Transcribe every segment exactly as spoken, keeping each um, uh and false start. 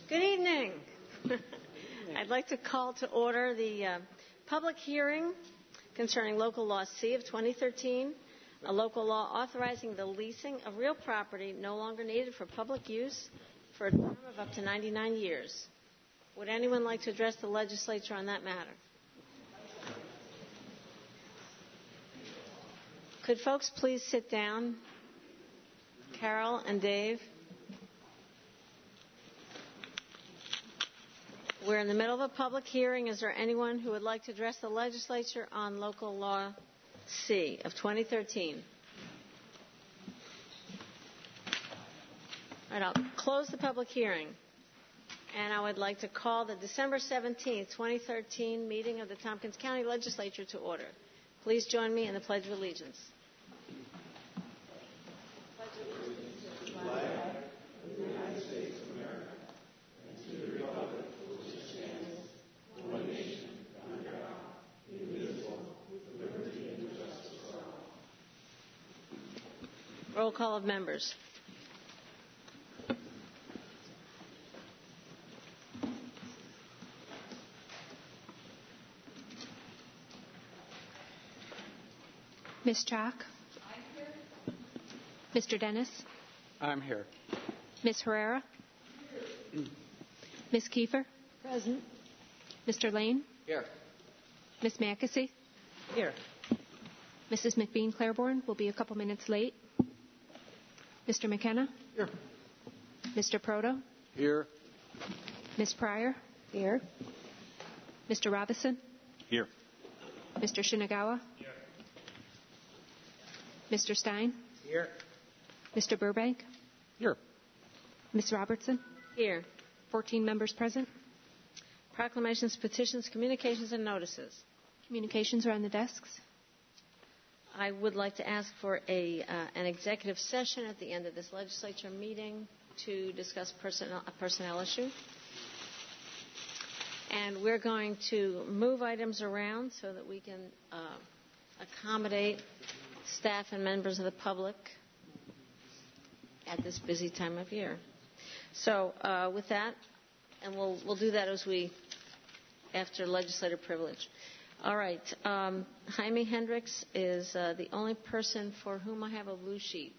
Good evening. I'd like to call to order the uh, public hearing concerning Local Law C of twenty thirteen, a local law authorizing the leasing of real property no longer needed for public use for a term of up to ninety-nine years. Would anyone like to address the legislature on that matter? Could folks please sit down? Carol and Dave. We're in the middle of a public hearing. Is there anyone who would like to address the legislature on Local Law C of twenty thirteen? All right, I'll close the public hearing. And I would like to call the December seventeenth, twenty thirteen meeting of the Tompkins County Legislature to order. Please join me in the Pledge of Allegiance. Pledge of Allegiance to the flag of the United States of America and to the republic for which it stands, one nation, under God, indivisible, with liberty and justice for all. Roll call of members. Miz Chalk? I'm here. Mister Dennis? I'm here. Miz Herrera? Here. Miz Kiefer? Present. Mister Lane? Here. Miz Mackesy? Here. Missus McBean Claiborne will be a couple minutes late. Mister McKenna? Here. Mister Proto? Here. Miz Pryor? Here. Mister Robison? Here. Mister Shinagawa? Here. Mister Stein? Here. Mister Burbank? Here. Miz Robertson? Here. fourteen members present. Proclamations, petitions, communications, and notices. Communications are on the desks. I would like to ask for a uh, an executive session at the end of this legislature meeting to discuss personnel, a personnel issue. And we're going to move items around so that we can uh, accommodate staff and members of the public at this busy time of year. So uh, with that, and we'll we'll do that as we, after legislative privilege. All right. Um, Jaime Hendricks is uh, the only person for whom I have a blue sheet.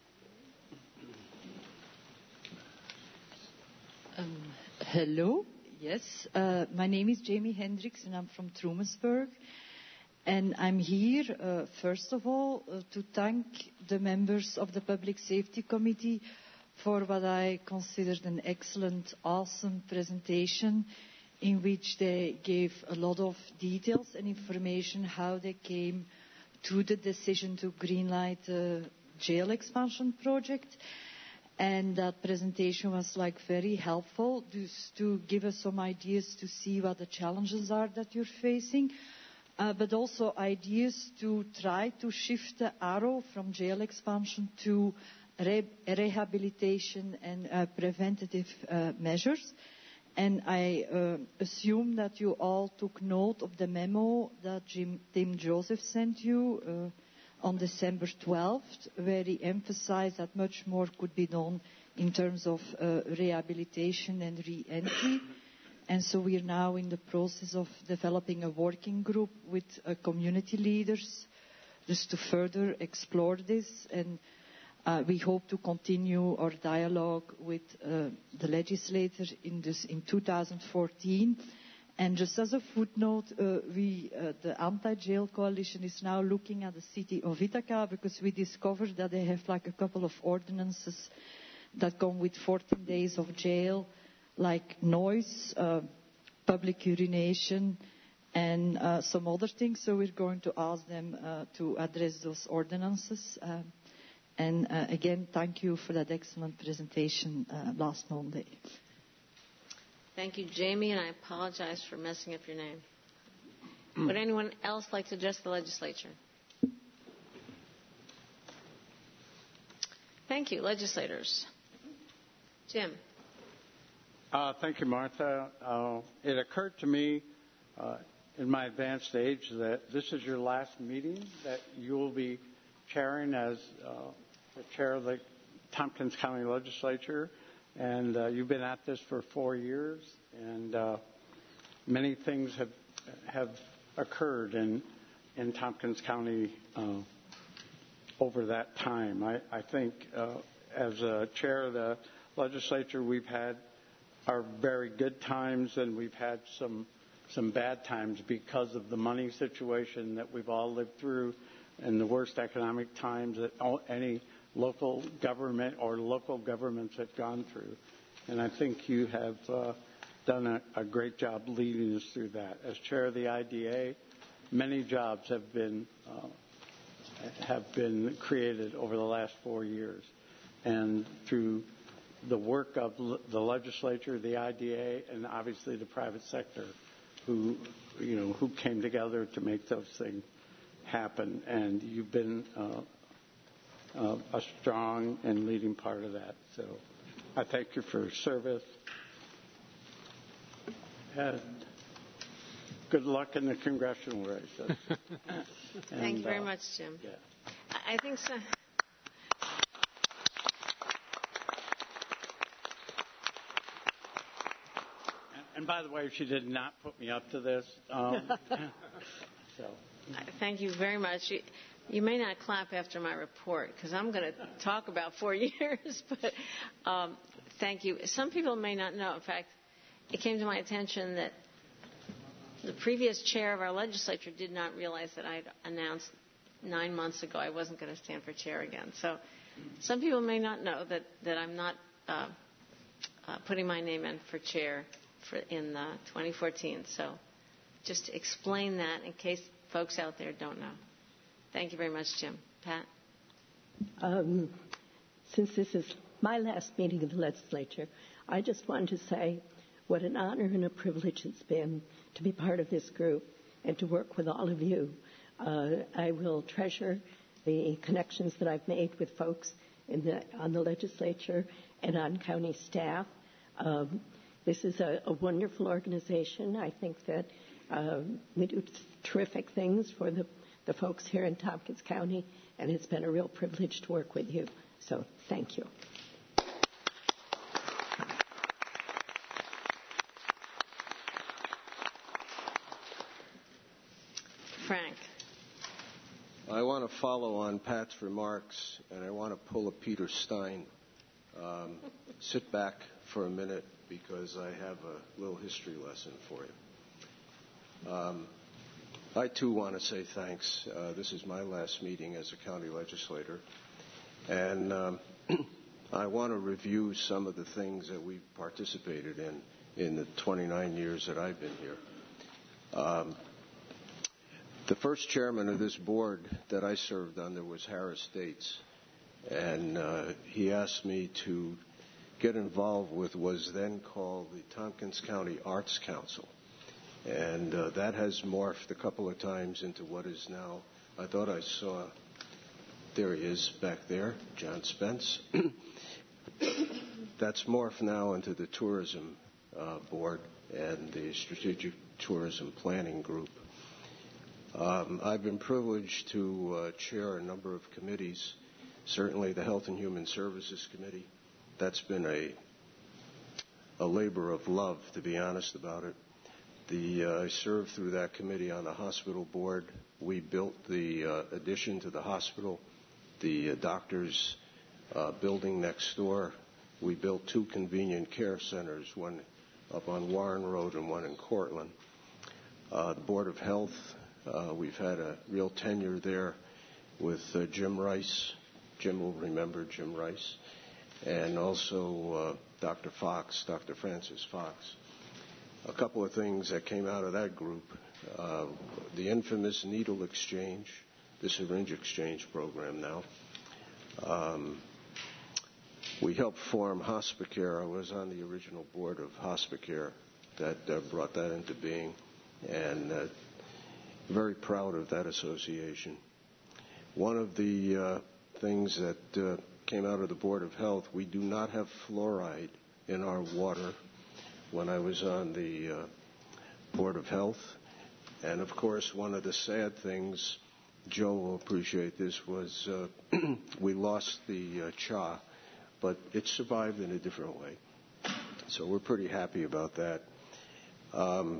Um, hello. Yes. Uh, my name is Jamie Hendricks, and I'm from Trumansburg. And I'm here, uh, first of all, uh, to thank the members of the Public Safety Committee for what I considered an excellent, awesome presentation in which they gave a lot of details and information how they came to the decision to greenlight the jail expansion project. And that presentation was like very helpful just to give us some ideas to see what the challenges are that you're facing. Uh, but also ideas to try to shift the arrow from jail expansion to re- rehabilitation and uh, preventative uh, measures. And I uh, assume that you all took note of the memo that Jim, Tim Joseph sent you uh, on December twelfth, where he emphasized that much more could be done in terms of uh, rehabilitation and re-entry. And so we are now in the process of developing a working group with uh, community leaders just to further explore this. And uh, we hope to continue our dialogue with uh, the legislature in, this, in two thousand fourteen. And just as a footnote, uh, we, uh, the Anti-Jail Coalition is now looking at the city of Ithaca because we discovered that they have like a couple of ordinances that come with fourteen days of jail, like noise, uh, public urination, and uh, some other things. So we're going to ask them uh, to address those ordinances. Uh, and uh, again, thank you for that excellent presentation uh, last Monday. Thank you, Jamie, and I apologize for messing up your name. Would anyone else like to address the legislature? Thank you, legislators. Jim. Uh, thank you, Martha. Uh, it occurred to me uh, in my advanced age that this is your last meeting that you will be chairing as uh, the chair of the Tompkins County Legislature. And uh, you've been at this for four years, and uh, many things have have occurred in in Tompkins County uh, over that time. I, I think uh, as a chair of the legislature, we've had our very good times, and we've had some some bad times because of the money situation that we've all lived through, and the worst economic times that all, any local government or local governments have gone through. And I think you have uh, done a, a great job leading us through that. As chair of the I D A, many jobs have been uh, have been created over the last four years. And through the work of the legislature, the I D A, and obviously the private sector, who you know who came together to make those things happen. And you've been uh, uh, a strong and leading part of that. So I thank you for your service. And good luck in the congressional race. Thank and, you very uh, much, Jim. Yeah. I think so. And by the way, she did not put me up to this. Um, so. Thank you very much. You, you may not clap after my report because I'm going to talk about four years, but um, thank you. Some people may not know. In fact, it came to my attention that the previous chair of our legislature did not realize that I had announced nine months ago I wasn't going to stand for chair again. So some people may not know that, that I'm not uh, uh, putting my name in for chair for in uh, twenty fourteen. So just to explain that in case folks out there don't know. Thank you very much, Jim. Pat? Um, since this is my last meeting of the legislature, I just wanted to say what an honor and a privilege it's been to be part of this group and to work with all of you. Uh, I will treasure the connections that I've made with folks in the, on the legislature and on county staff. Um, this is a, a wonderful organization. I think that um, we do terrific things for the, the folks here in Tompkins County, and it's been a real privilege to work with you. So thank you. Frank. I want to follow on Pat's remarks, and I want to pull a Peter Stein. Um, sit back for a minute because I have a little history lesson for you. Um, I, too, want to say thanks. Uh, this is my last meeting as a county legislator, and um, I want to review some of the things that we've participated in in the twenty-nine years that I've been here. Um, The first chairman of this board that I served under was Harris Dates, and uh, he asked me to get involved with what was then called the Tompkins County Arts Council, and uh, that has morphed a couple of times into what is now, I thought I saw, there he is back there, John Spence. That's morphed now into the Tourism uh, Board and the Strategic Tourism Planning Group. Um, I've been privileged to uh, chair a number of committees, certainly the Health and Human Services Committee. That's been a, a labor of love, to be honest about it. The, uh, I served through that committee on the hospital board. We built the uh, addition to the hospital, the uh, doctor's uh, building next door. We built two convenient care centers, one up on Warren Road and one in Cortland. Uh, the Board of Health, Uh, we've had a real tenure there with uh, Jim Rice. Jim will remember Jim Rice. And also uh, Doctor Fox, Doctor Francis Fox. A couple of things that came out of that group. Uh, the infamous needle exchange, the syringe exchange program now. Um, we helped form Hospicare. I was on the original board of Hospicare that uh, brought that into being. And uh, very proud of that association. One of the uh, things that uh, came out of the Board of Health, we do not have fluoride in our water when I was on the uh, Board of Health. And, of course, one of the sad things, Joe will appreciate this, was uh, we lost the uh, C H A but it survived in a different way. So we're pretty happy about that. Um,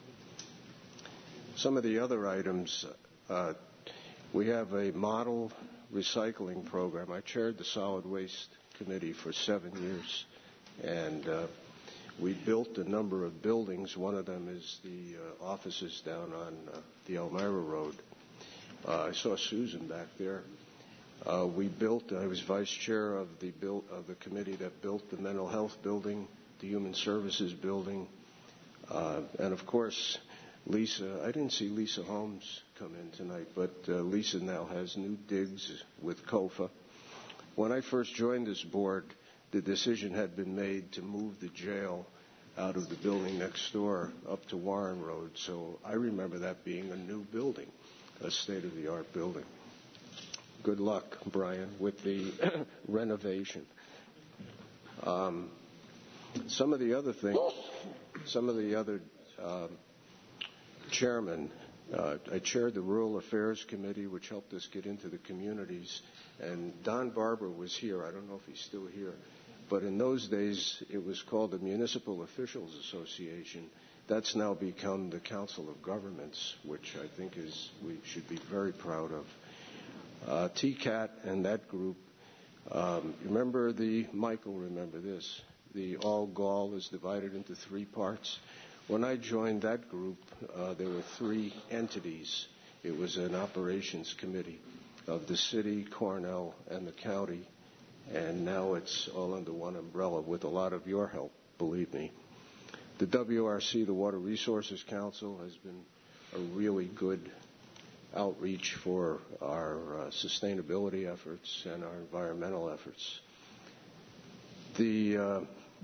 some of the other items, uh, we have a model recycling program. I chaired the solid waste committee for seven years, and uh, we built a number of buildings. One of them is the uh, offices down on uh, the Elmira Road. Uh, I saw Susan back there. Uh, we built, I was vice chair of the, build, of the committee that built the mental health building, the human services building, uh, and of course, Lisa, I didn't see Lisa Holmes come in tonight, but uh, Lisa now has new digs with COFA. When I first joined this board, the decision had been made to move the jail out of the building next door up to Warren Road, so I remember that being a new building, a state-of-the-art building. Good luck, Brian, with the renovation. Um, some of the other things, some of the other uh, chairmen, uh, I chaired the Rural Affairs Committee, which helped us get into the communities, and Don Barber was here. I don't know if he's still here, but in those days it was called the Municipal Officials Association. That's now become the Council of Governments, which I think is we should be very proud of. Uh, T C A T and that group, um, remember the, Michael, remember this, the All Gall is divided into three parts. When I joined that group, uh, there were three entities. It was an operations committee of the city, Cornell, and the county, and now it's all under one umbrella with a lot of your help, believe me. The W R C, the Water Resources Council, has been a really good outreach for our uh, sustainability efforts and our environmental efforts. The uh,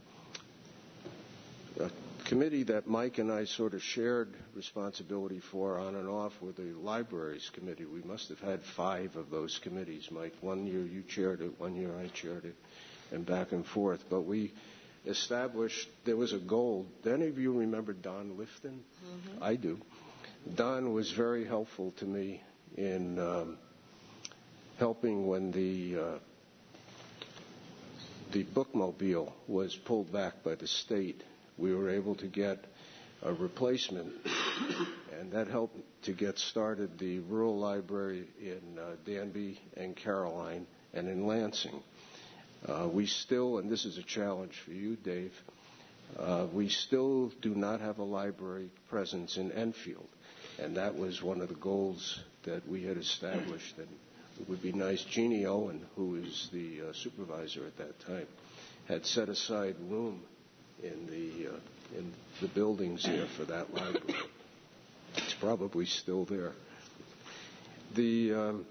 uh, committee that Mike and I sort of shared responsibility for on and off were the Libraries Committee. We must have had five of those committees, Mike. One year you chaired it, one year I chaired it, and back and forth. But we established, there was a goal. Do any of you remember Don Lifton? Mm-hmm. I do. Don was very helpful to me in um, helping when the uh, the bookmobile was pulled back by the state. We were able to get a replacement, and that helped to get started the rural library in uh, Danby and Caroline and in Lansing. Uh, we still, and this is a challenge for you, Dave, uh, we still do not have a library presence in Enfield. And that was one of the goals that we had established. And it would be nice. Jeannie Owen, who is the uh, supervisor at that time, had set aside room in the uh, in the buildings there for that library. It's probably still there. The um,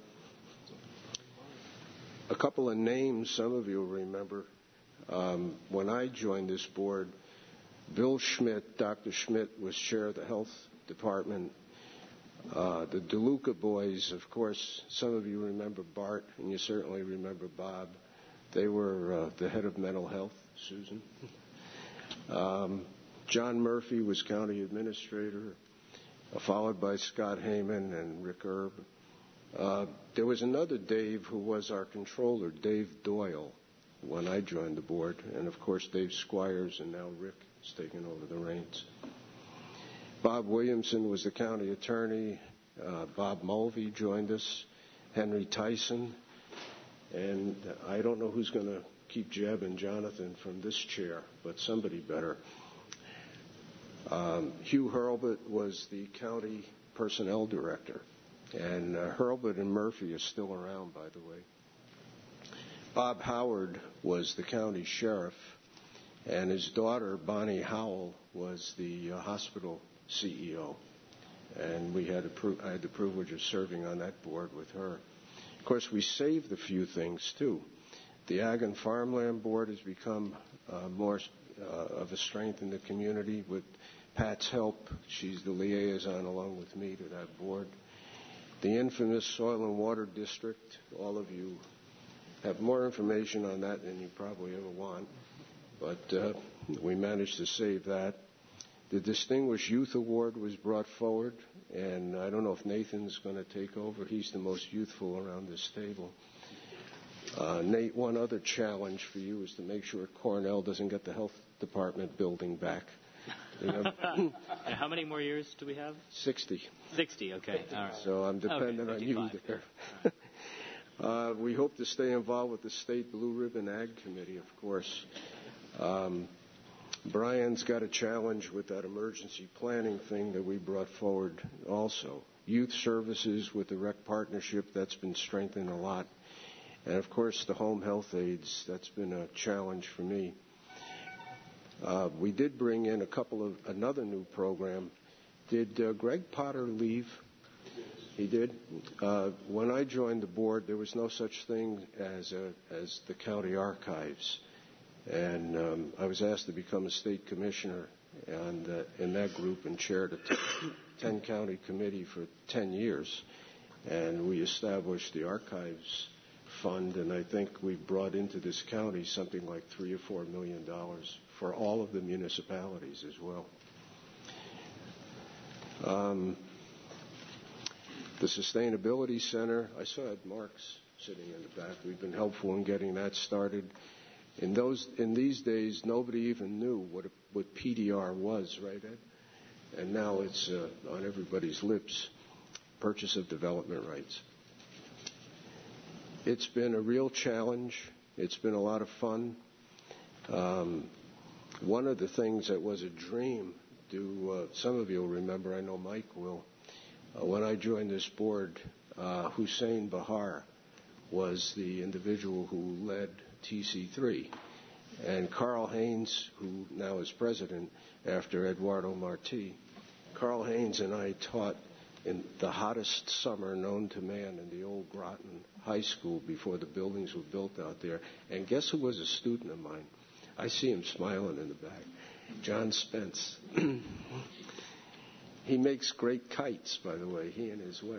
a couple of names some of you remember. Um, when I joined this board, Bill Schmidt, Doctor Schmidt, was chair of the health department. Uh, the DeLuca boys, of course, some of you remember Bart, and you certainly remember Bob. They were uh, the head of mental health, Susan. Um, John Murphy was county administrator, uh, followed by Scott Heyman and Rick Erb. Uh, there was another Dave who was our controller, Dave Doyle, when I joined the board, and of course Dave Squires, and now Rick is taking over the reins. Bob Williamson was the county attorney. Uh, Bob Mulvey joined us. Henry Tyson. And I don't know who's going to keep Jeb and Jonathan from this chair, but somebody better. Um, Hugh Hurlbut was the county personnel director. And uh, Hurlbut and Murphy are still around, by the way. Bob Howard was the county sheriff. And his daughter, Bonnie Howell, was the uh, hospital C E O, and we had a, I had the privilege of serving on that board with her. Of course, we saved a few things too. The Ag and Farmland Board has become uh, more uh, of a strength in the community with Pat's help. She's the liaison along with me to that board. The infamous Soil and Water District, all of you have more information on that than you probably ever want, but uh, we managed to save that. The Distinguished Youth Award was brought forward, and I don't know if Nathan's going to take over. He's the most youthful around this table. Uh, Nate, one other challenge for you is to make sure Cornell doesn't get the health department building back. You know? And how many more years do we have? sixty. sixty, okay. All right. So I'm dependent okay, on you there. Right. uh, we hope to stay involved with the State Blue Ribbon Ag Committee, of course. Um, Brian's got a challenge with that emergency planning thing that we brought forward also. Youth services with the rec partnership, that's been strengthened a lot. And, of course, the home health aides, that's been a challenge for me. Uh, we did bring in a couple of another new program. Did uh, Greg Potter leave? He did. Uh, when I joined the board, there was no such thing as a, as the county archives, and um, I was asked to become a state commissioner and uh, in that group and chaired a ten county committee for ten years, and we established the archives fund, and I think we brought into this county something like three or four million dollars for all of the municipalities as well. Um, the Sustainability Center, I saw Ed Marks sitting in the back. We've been helpful in getting that started. In those, in these days, nobody even knew what, a, what P D R was, right, Ed? And now it's uh, on everybody's lips, purchase of development rights. It's been a real challenge. It's been a lot of fun. Um, one of the things that was a dream, do uh, some of you will remember, I know Mike will, uh, when I joined this board, uh, Hussein Bahar was the individual who led T C three. And Carl Haynes, who now is president after Eduardo Marti, Carl Haynes and I taught in the hottest summer known to man in the old Groton High School before the buildings were built out there. And guess who was a student of mine? I see him smiling in the back. John Spence. He makes great kites, by the way, he and his wife.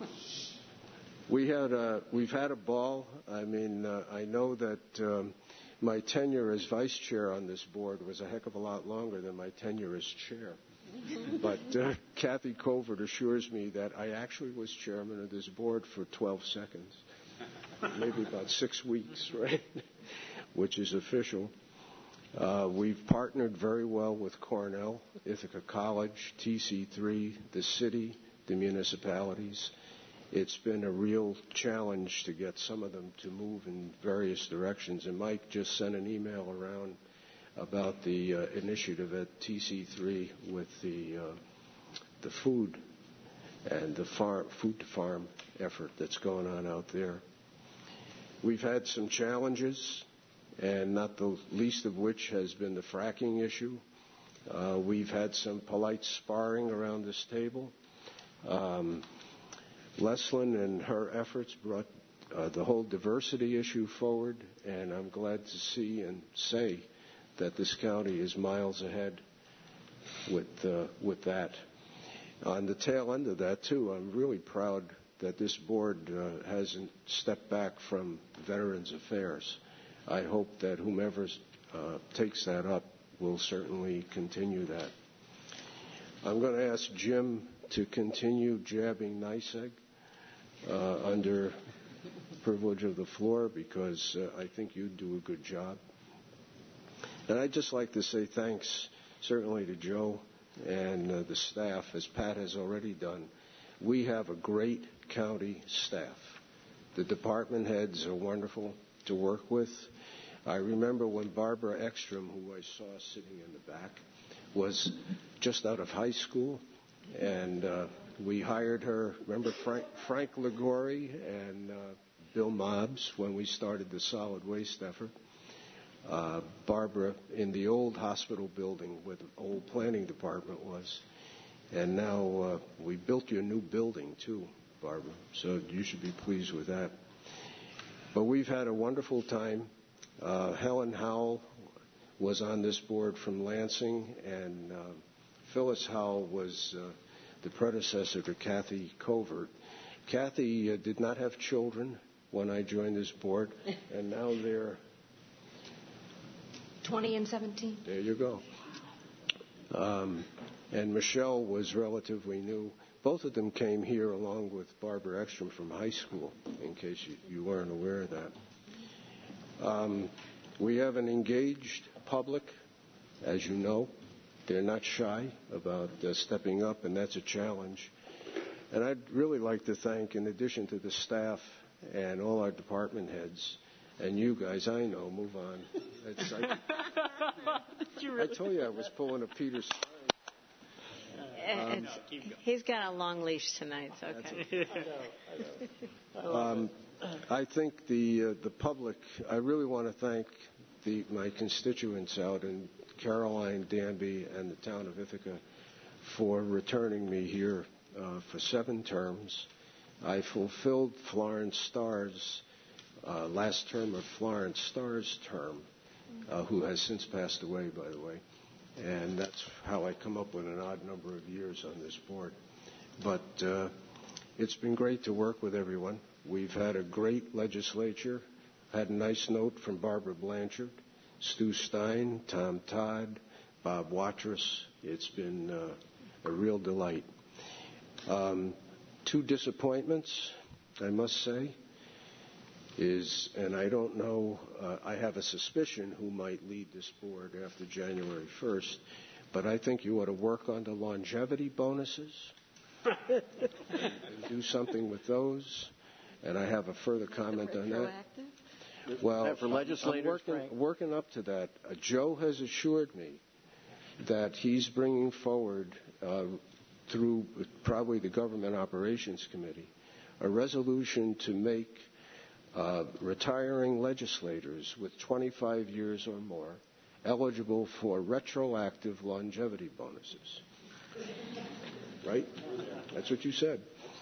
We had a, we've had a ball. I mean, uh, I know that um, my tenure as vice chair on this board was a heck of a lot longer than my tenure as chair. But uh, Kathy Covert assures me that I actually was chairman of this board for twelve seconds, maybe about six weeks, right, which is official. Uh, we've partnered very well with Cornell, Ithaca College, T C three, the city, the municipalities. It's been a real challenge to get some of them to move in various directions. And Mike just sent an email around about the uh, initiative at T C three with the uh, the food and the farm, food to farm effort that's going on out there. We've had some challenges, and not the least of which has been the fracking issue. Uh, we've had some polite sparring around this table. Um, Leslyn and her efforts brought uh, the whole diversity issue forward, and I'm glad to see and say that this county is miles ahead with uh, with that. On the tail end of that, too, I'm really proud that this board uh, hasn't stepped back from Veterans Affairs. I hope that whomever uh, takes that up will certainly continue that. I'm going to ask Jim to continue jabbing NYSEG uh, under privilege of the floor because uh, I think you do a good job. And I'd just like to say thanks certainly to Joe and uh, the staff, as Pat has already done. We have a great county staff. The department heads are wonderful to work with. I remember when Barbara Ekstrom, who I saw sitting in the back, was just out of high school, and uh, we hired her. Remember Frank, Frank Ligori and uh, Bill Mobbs when we started the solid waste effort. Uh, Barbara in the old hospital building where the old planning department was. And now uh, we built you a new building, too, Barbara, so you should be pleased with that. But we've had a wonderful time. Uh, Helen Howell was on this board from Lansing, and uh, Phyllis Howell was uh, the predecessor to Kathy Covert. Kathy uh, did not have children when I joined this board, and now they're twenty and seventeen. There you go. Um, and Michelle was relatively new. Both of them came here along with Barbara Ekstrom from high school, in case you, you weren't aware of that. Um, we have an engaged public, as you know. They're not shy about uh, stepping up, and that's a challenge. And I'd really like to thank, in addition to the staff and all our department heads, and you guys, I know, move on. It's, I, I told you I was pulling a Peter Stein. Um, he's got a long leash tonight, so okay. um, I think the uh, the public, I really want to thank the, my constituents out in Caroline, Danby, and the town of Ithaca for returning me here uh, for seven terms. I fulfilled Florence Starr's uh, last term of Florence Starr's term, uh, who has since passed away, by the way. And that's how I come up with an odd number of years on this board. But uh, it's been great to work with everyone. We've had a great legislature. Had a nice note from Barbara Blanchard, Stu Stein, Tom Todd, Bob Watrous. It's been uh, a real delight. Um, two disappointments, I must say, is, and I don't know, uh, I have a suspicion who might lead this board after January first, but I think you ought to work on the longevity bonuses and do something with those. And I have a further comment on that. Well, for legislators, I'm working, Frank? working up to that. Uh, Joe has assured me that he's bringing forward, uh, through probably the Government Operations Committee, a resolution to make uh, retiring legislators with twenty-five years or more eligible for retroactive longevity bonuses. Right? That's what you said.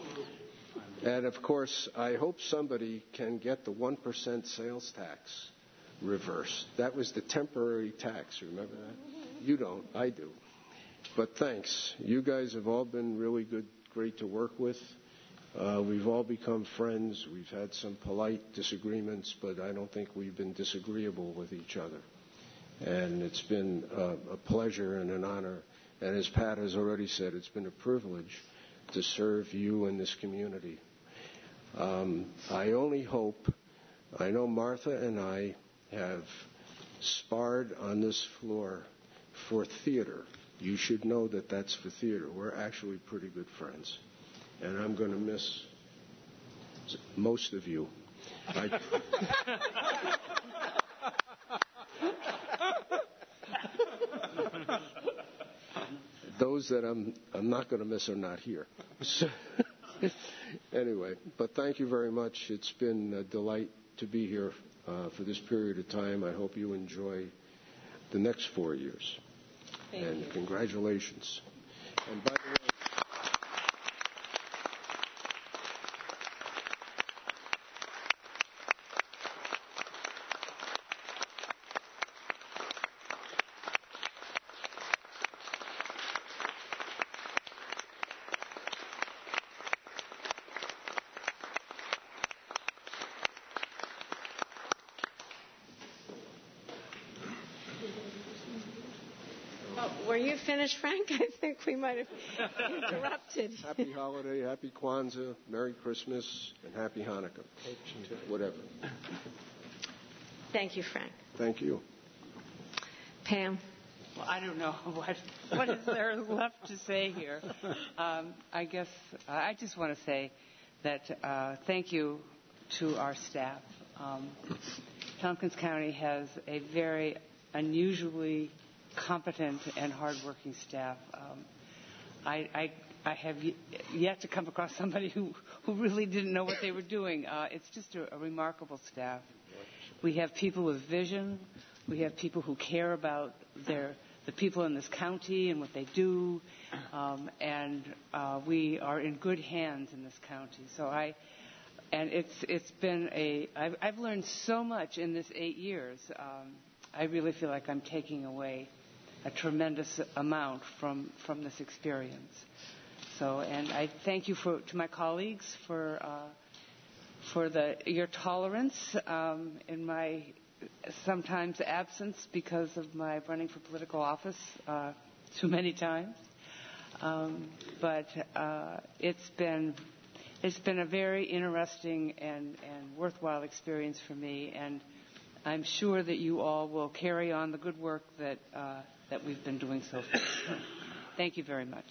And, of course, I hope somebody can get the one percent sales tax reversed. That was the temporary tax. Remember that? You don't. I do. But thanks. You guys have all been really good, great to work with. Uh, we've all become friends. We've had some polite disagreements, but I don't think we've been disagreeable with each other. And it's been uh, a pleasure and an honor. And as Pat has already said, it's been a privilege to serve you and this community. Um, I only hope, I know Martha and I have sparred on this floor for theater. You should know that that's for theater. We're actually pretty good friends. And I'm going to miss most of you. I, those that I'm, I'm not going to miss are not here. So, anyway, but thank you very much. It's been a delight to be here uh, for this period of time. I hope you enjoy the next four years. Thank and you. Congratulations. And by the way, Were you finished, Frank? I think we might have interrupted. happy holiday, happy Kwanzaa, Merry Christmas, and happy Hanukkah. Whatever. Thank you, Frank. Thank you. Pam. Well, I don't know what what is there left to say here. Um, I guess uh, I just want to say that uh, thank you to our staff. Um, Tompkins County has a very unusually competent and hardworking staff. Um, I, I, I have yet to come across somebody who, who really didn't know what they were doing. Uh, it's just a, a remarkable staff. We have people with vision. We have people who care about their the people in this county and what they do, um, and uh, we are in good hands in this county. So I, and it's it's been a I've, I've learned so much in this eight years. Um, I really feel like I'm taking away a tremendous amount from, from this experience. So, and I thank you for, to my colleagues for uh, for the your tolerance um, in my sometimes absence because of my running for political office uh, too many times. Um, but uh, it's been it's been a very interesting and, and worthwhile experience for me, and I'm sure that you all will carry on the good work that uh, that we've been doing so far. So, thank you very much.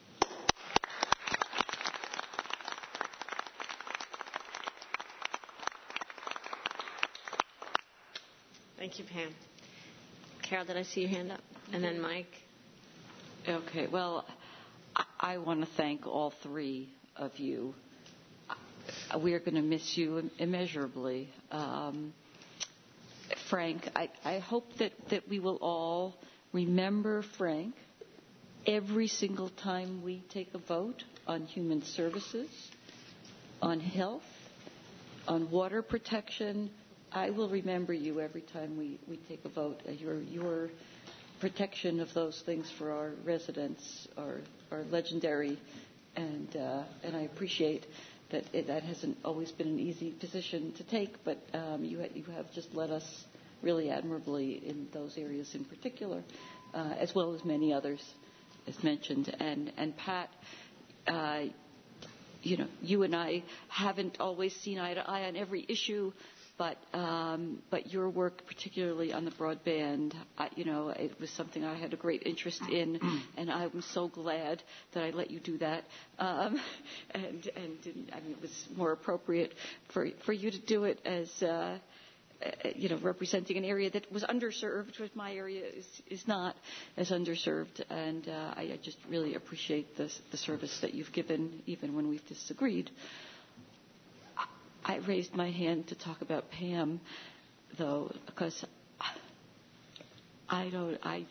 Thank you, Pam. Carol, did I see your hand up? And then Mike. Okay, well, I, I want to thank all three of you. We are going to miss you immeasurably. Um, Frank, I, I hope that, that we will all remember Frank every single time we take a vote on human services, on health, on water protection. I will remember you every time we, we take a vote. Your, your protection of those things for our residents are, are legendary, and, uh, and I appreciate that it, that hasn't always been an easy position to take, but um, you, ha- you have just led us really admirably in those areas in particular, uh, as well as many others, as mentioned. And, and Pat, uh, you know, you and I haven't always seen eye to eye on every issue, but um, but your work, particularly on the broadband, I, you know, it was something I had a great interest in, and I'm so glad that I let you do that. Um, and and didn't, I mean, it was more appropriate for for you to do it as. Uh, you know, representing an area that was underserved, which my area is, is not as underserved. And uh, I, I just really appreciate this, the service that you've given, even when we've disagreed. I, I raised my hand to talk about Pam, though, because I don't, I,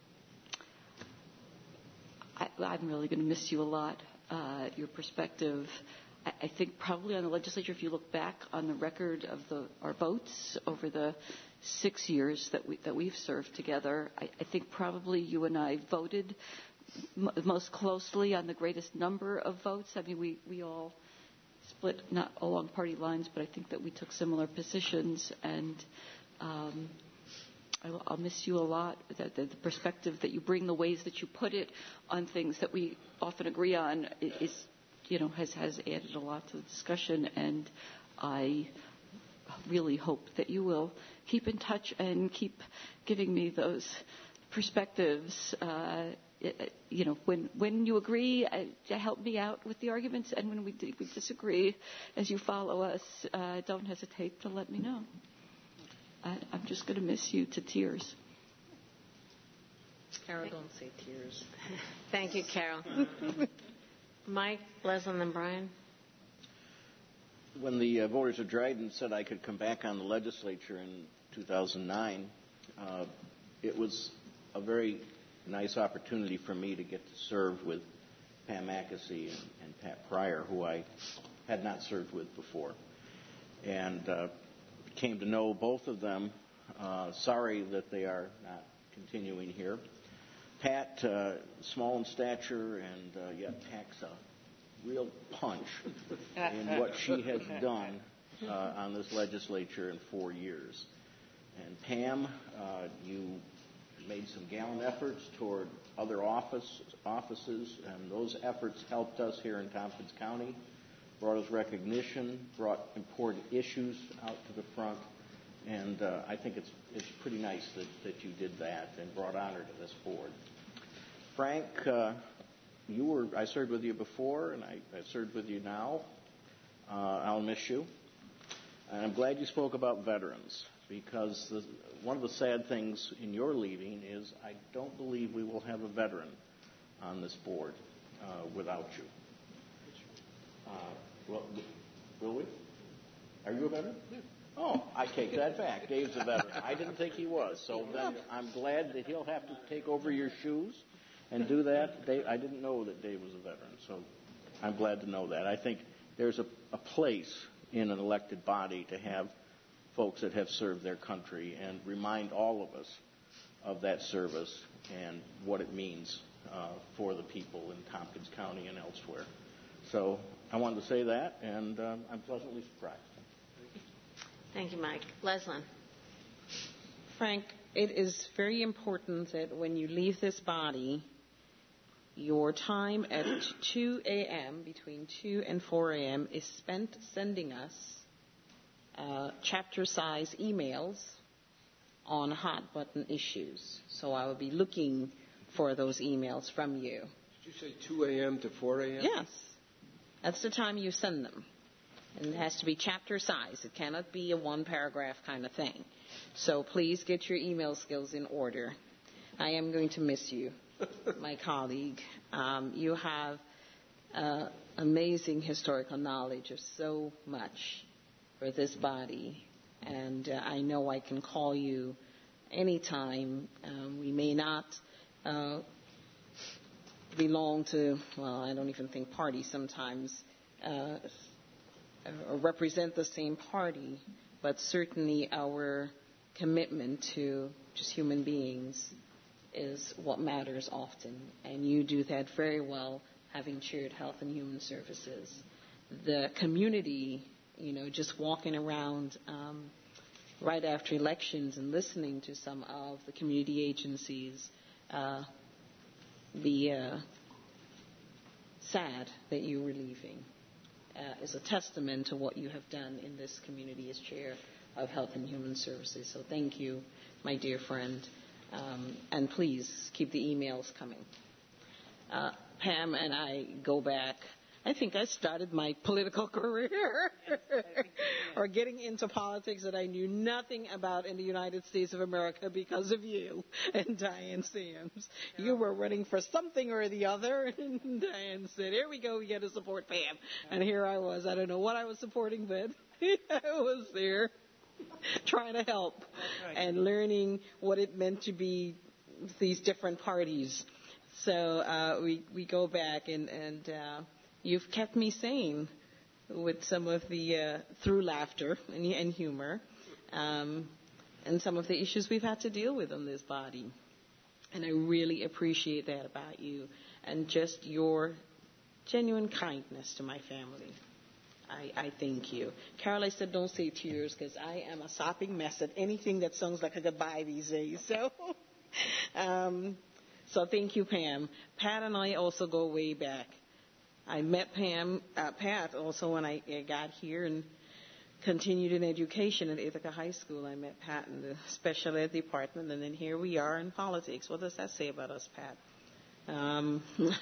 I I'm really going to miss you a lot. Uh, your perspective. I think probably on the legislature, if you look back on the record of the, our votes over the six years that, we, that we've served together, I, I think probably you and I voted m- most closely on the greatest number of votes. I mean, we, we all split not along party lines, but I think that we took similar positions, and um, I, I'll miss you a lot. The, the, the perspective that you bring, the ways that you put it on things that we often agree on is you know, has, has added a lot to the discussion, and I really hope that you will keep in touch and keep giving me those perspectives, uh, you know, when, when you agree uh, to help me out with the arguments, and when we, we disagree, as you follow us, uh, don't hesitate to let me know. I, I'm just going to miss you to tears. Carol, don't say tears. Thank you, Carol. Mike, Leslie, and Brian. When the uh, voters of Dryden said I could come back on the legislature in two thousand nine, uh, it was a very nice opportunity for me to get to serve with Pam Mackesy and, and Pat Pryor, who I had not served with before, and uh, came to know both of them. Uh, sorry that they are not continuing here. Pat, uh, small in stature and uh, yet packs a real punch in what she has done uh, on this legislature in four years. And Pam, uh, you made some gallant efforts toward other office, offices, and those efforts helped us here in Tompkins County, brought us recognition, brought important issues out to the front, and uh, I think it's it's pretty nice that, that you did that and brought honor to this board. Frank, uh, you were I served with you before, and I, I served with you now. Uh, I'll miss you. And I'm glad you spoke about veterans, because the, one of the sad things in your leaving is I don't believe we will have a veteran on this board uh, without you. Uh, well, will we? Are you a veteran? Yeah. Oh, I take that back. Dave's a veteran. I didn't think he was, so then I'm glad that he'll have to take over your shoes and do that. Dave, I didn't know that Dave was a veteran, so I'm glad to know that. I think there's a, a place in an elected body to have folks that have served their country and remind all of us of that service and what it means uh, for the people in Tompkins County and elsewhere. So I wanted to say that, and um, I'm pleasantly surprised. Thank you, Mike. Leslie. Frank, it is very important that when you leave this body, your time at two a.m., between two and four a.m., is spent sending us uh, chapter-size emails on hot button issues. So I will be looking for those emails from you. Did you say two a.m. to four a.m.? Yes. That's the time you send them. And it has to be chapter size. It cannot be a one paragraph kind of thing. So please get your email skills in order. I am going to miss you, my colleague. Um, you have uh, amazing historical knowledge of so much for this body. And uh, I know I can call you anytime. Um, we may not uh, belong to, well, I don't even think parties sometimes, uh, or represent the same party, but certainly our commitment to just human beings is what matters often. And you do that very well, having chaired Health and Human Services. The community, you know, just walking around um, right after elections and listening to some of the community agencies, uh, be uh, sad that you were leaving. Uh, is a testament to what you have done in this community as chair of Health and Human Services. So thank you, my dear friend. Um, and please keep the emails coming. Uh, Pam and I go back. I think I started my political career or getting into politics that I knew nothing about in the United States of America because of you and Diane Sams. You were running for something or the other, and Diane said, here we go, we got to support Pam. And here I was. I don't know what I was supporting, but I was there trying to help and learning what it meant to be these different parties. So uh, we, we go back, and, and uh, you've kept me sane with some of the, uh, through laughter and, and humor, um, and some of the issues we've had to deal with in this body. And I really appreciate that about you and just your genuine kindness to my family. I, I thank you. Carol, I said don't say tears because I am a sopping mess at anything that sounds like a goodbye these days. So, um, so thank you, Pam. Pat and I also go way back. I met Pam, uh, Pat also when I got here and continued in education at Ithaca High School. I met Pat in the special ed department, and then here we are in politics. What does that say about us, Pat? Um,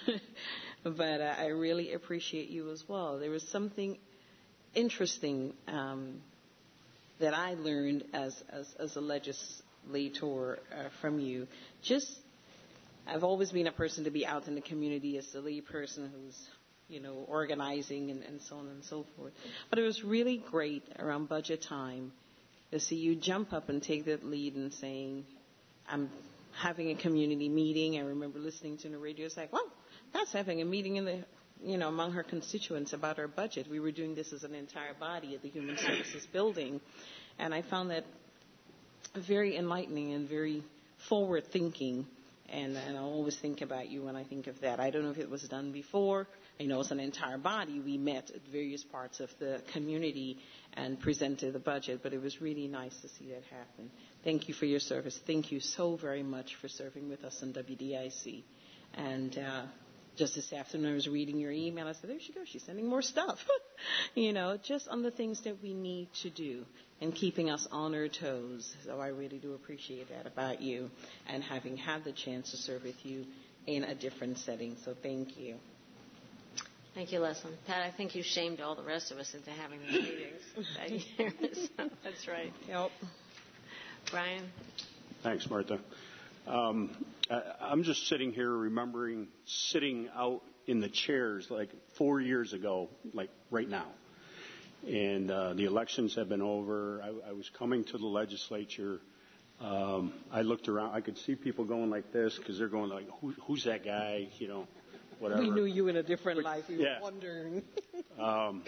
but uh, I really appreciate you as well. There was something interesting um, that I learned as, as, as a legislator uh, from you. Just, I've always been a person to be out in the community as the lead person who's you know, organizing and, and so on and so forth. But it was really great around budget time to see you jump up and take that lead and saying, I'm having a community meeting. I remember listening to the radio. It's like, well, that's having a meeting in the, you know, among her constituents about our budget. We were doing this as an entire body at the Human Services Building. And I found that very enlightening and very forward thinking. And, and I always think about you when I think of that. I don't know if it was done before. I know as an entire body we met at various parts of the community and presented the budget, but it was really nice to see that happen. Thank you for your service. Thank you so very much for serving with us in W D I C. And uh, just this afternoon I was reading your email. I said, there she goes. She's sending more stuff. you know, just on the things that we need to do and keeping us on our toes. So I really do appreciate that about you and having had the chance to serve with you in a different setting. So thank you. Thank you, Leslie. Pat, I think you shamed all the rest of us into having these meetings that year. So that's right. Yep. Brian? Thanks, Martha. Um, I, I'm just sitting here remembering sitting out in the chairs like four years ago, like right now. And uh, the elections have been over. I, I was coming to the legislature. Um, I looked around. I could see people going like this because they're going like, Who, who's that guy? You know. Whatever. We knew you in a different but, life. We yeah. were wondering. um,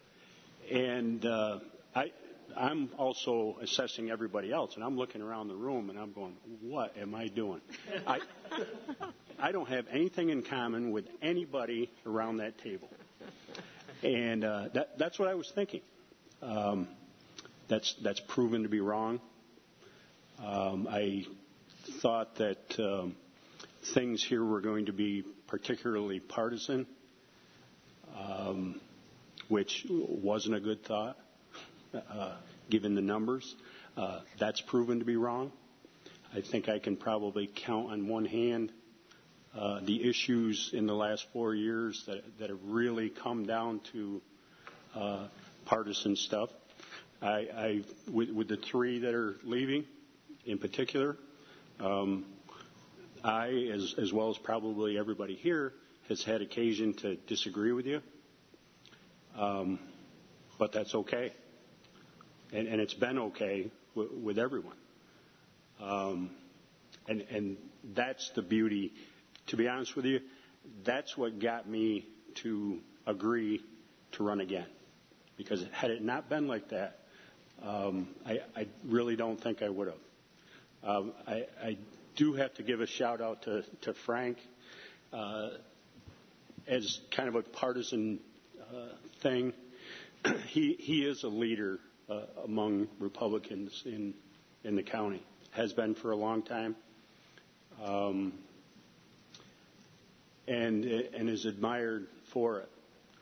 and uh, I, I'm also assessing everybody else, and I'm looking around the room, and I'm going, what am I doing? I, I don't have anything in common with anybody around that table. And uh, that, that's what I was thinking. Um, that's, that's proven to be wrong. Um, I thought that um, things here were going to be particularly partisan, um, which wasn't a good thought, uh, given the numbers. Uh, that's proven to be wrong. I think I can probably count on one hand uh, the issues in the last four years that, that have really come down to uh, partisan stuff. I, I with, with the three that are leaving, in particular, um, I, as, as well as probably everybody here, has had occasion to disagree with you. Um, but that's okay. And, and it's been okay w- with everyone. Um, and, and that's the beauty. To be honest with you, that's what got me to agree to run again. Because had it not been like that, um, I, I really don't think I would have. Um, I, I do have to give a shout out to, to Frank uh, as kind of a partisan uh, thing. he he is a leader uh, among Republicans in in the county. Has been for a long time, um, and and is admired for it.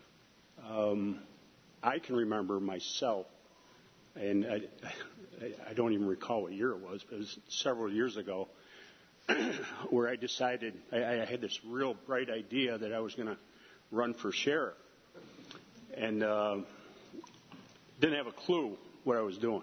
Um, I can remember myself, and I, I don't even recall what year it was, but it was several years ago, where I decided I, I had this real bright idea that I was going to run for sheriff, and uh, didn't have a clue what I was doing.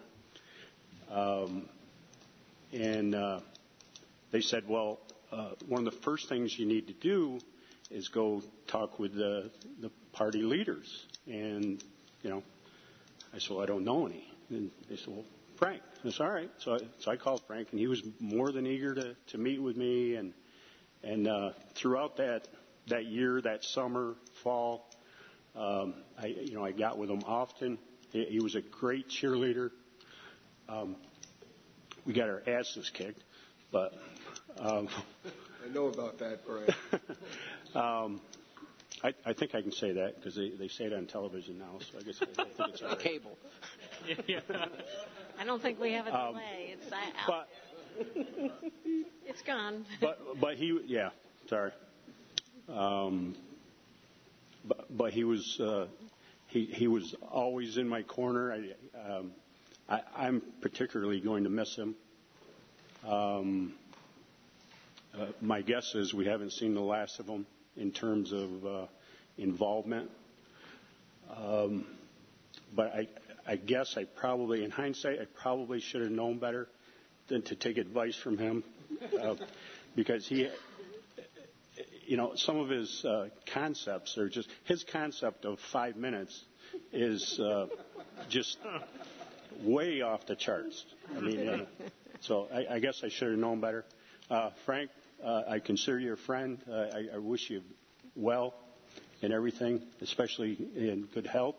Um, and uh, they said, well, uh, one of the first things you need to do is go talk with the, the party leaders. And, you know, I said, well, I don't know any. And they said, well, Frank. I said, all right. So I, so I called Frank, and he was more than eager to, to meet with me. And and uh, throughout that that year, that summer, fall, um, I you know I got with him often. He, he was a great cheerleader. Um, we got our asses kicked, but um, I know about that, Brian. um, I, I think I can say that because they, they say it on television now, so I guess I, I think it's all right. Cable. yeah. I don't think we have a Um, delay. It's out. But it's gone. but but he yeah sorry. Um, but but he was uh, he he was always in my corner. I, um, I I'm particularly going to miss him. Um, uh, my guess is we haven't seen the last of him in terms of uh, involvement. Um, but I, I guess I probably, in hindsight, I probably should have known better than to take advice from him, uh, because he, you know, some of his uh, concepts are just his concept of five minutes is uh, just way off the charts. I mean, uh, so I, I guess I should have known better. Uh, Frank, uh, I consider you a friend. Uh, I, I wish you well in everything, especially in good health,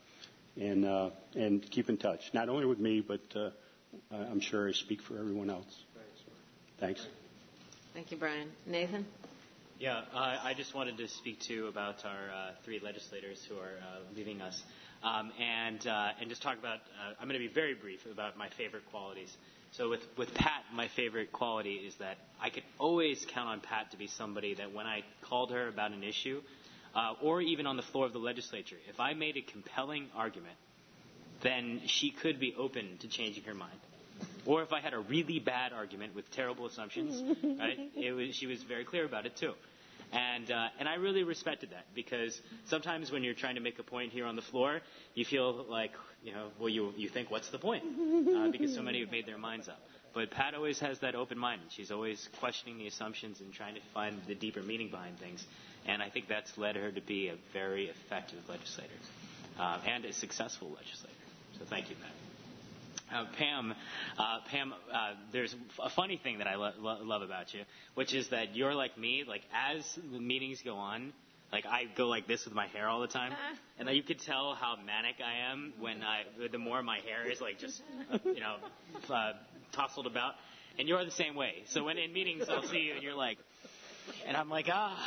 and uh, and keep in touch. Not only with me, but uh, I'm sure I speak for everyone else. Thanks. Thank you, Brian. Nathan? Yeah, uh, I just wanted to speak to about our uh, three legislators who are uh, leaving us, um, and uh, and just talk about. Uh, I'm going to be very brief about my favorite qualities. So with, with Pat, my favorite quality is that I could always count on Pat to be somebody that when I called her about an issue, uh, or even on the floor of the legislature, if I made a compelling argument, then she could be open to changing her mind. Or if I had a really bad argument with terrible assumptions, right, it was, she was very clear about it too. And uh, and I really respected that, because sometimes when you're trying to make a point here on the floor, you feel like, you know, well, you you think, what's the point? Uh, because so many have made their minds up. But Pat always has that open mind, and she's always questioning the assumptions and trying to find the deeper meaning behind things. And I think that's led her to be a very effective legislator uh, and a successful legislator. So thank you, Pat. Uh, Pam, uh, Pam, uh, there's a funny thing that I lo- lo- love about you, which is that you're like me. Like, as the meetings go on, like, I go like this with my hair all the time, and like, you could tell how manic I am when I, the more my hair is like just, you know, uh, tousled about. And you're the same way. So when in meetings I'll see you and you're like, and I'm like, ah,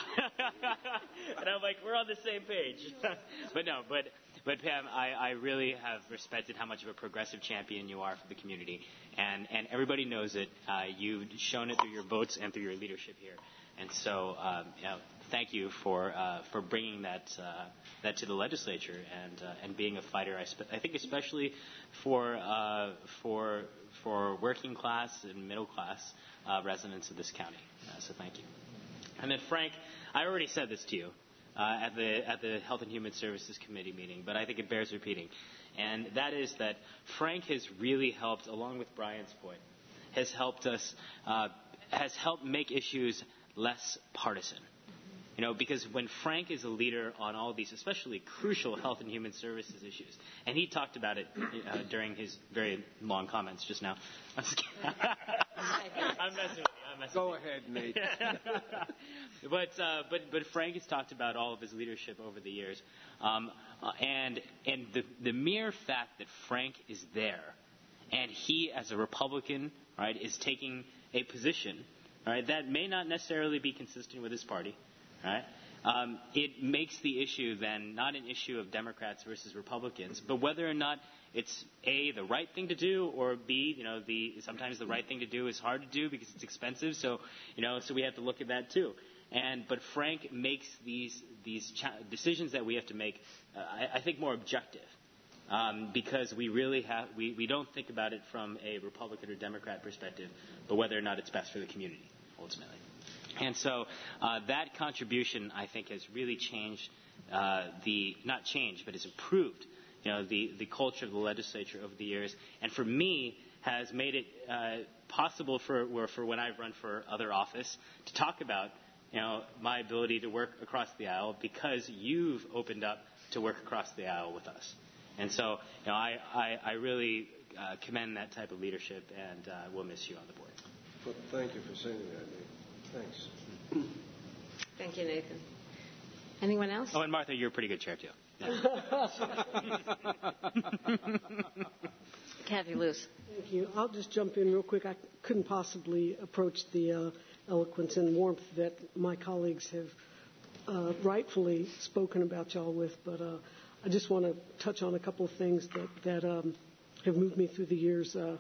and I'm like, we're on the same page. But no, but. But Pam, I, I really have respected how much of a progressive champion you are for the community, and, and everybody knows it. Uh, you've shown it through your votes and through your leadership here. And so, um, you know, thank you for uh, for bringing that uh, that to the legislature and uh, and being a fighter. I, spe- I think especially for uh, for for working class and middle class uh, residents of this county. Uh, so thank you. And then Frank, I already said this to you uh, at the at the Health and Human Services Committee meeting, but I think it bears repeating. And that is that Frank has really helped, along with Brian's point, has helped us uh, has helped make issues less partisan. You know, because when Frank is a leader on all these, especially crucial health and human services issues, and he talked about it uh, during his very long comments just now. I'm messing with you. I'm messing Go with you. ahead, Nate. but uh, but but Frank has talked about all of his leadership over the years, um, uh, and and the the mere fact that Frank is there, and he as a Republican, right, is taking a position. Right, that may not necessarily be consistent with his party. Right, um, it makes the issue then not an issue of Democrats versus Republicans, but whether or not it's A, the right thing to do, or B, you know, the sometimes the right thing to do is hard to do because it's expensive. So, you know, so we have to look at that too. And but Frank makes these these cha- decisions that we have to make, uh, I, I think, more objective. Um, because we really have, we, we don't think about it from a Republican or Democrat perspective, but whether or not it's best for the community, ultimately. And so uh, that contribution, I think, has really changed uh, the, not changed, but has improved, you know, the, the culture of the legislature over the years. And for me, has made it uh, possible for, for when I've run for other office to talk about, you know, my ability to work across the aisle because you've opened up to work across the aisle with us. And so, you know, I, I, I really uh, commend that type of leadership, and uh, we'll miss you on the board. Well, thank you for saying that, Nate. Thanks. Thank you, Nathan. Anyone else? Oh, and Martha, you're a pretty good chair, too. Yeah. Kathy Luce. Thank you. I'll just jump in real quick. I couldn't possibly approach the uh, eloquence and warmth that my colleagues have uh, rightfully spoken about y'all with, but uh, I just want to touch on a couple of things that, that um, have moved me through the years. Uh,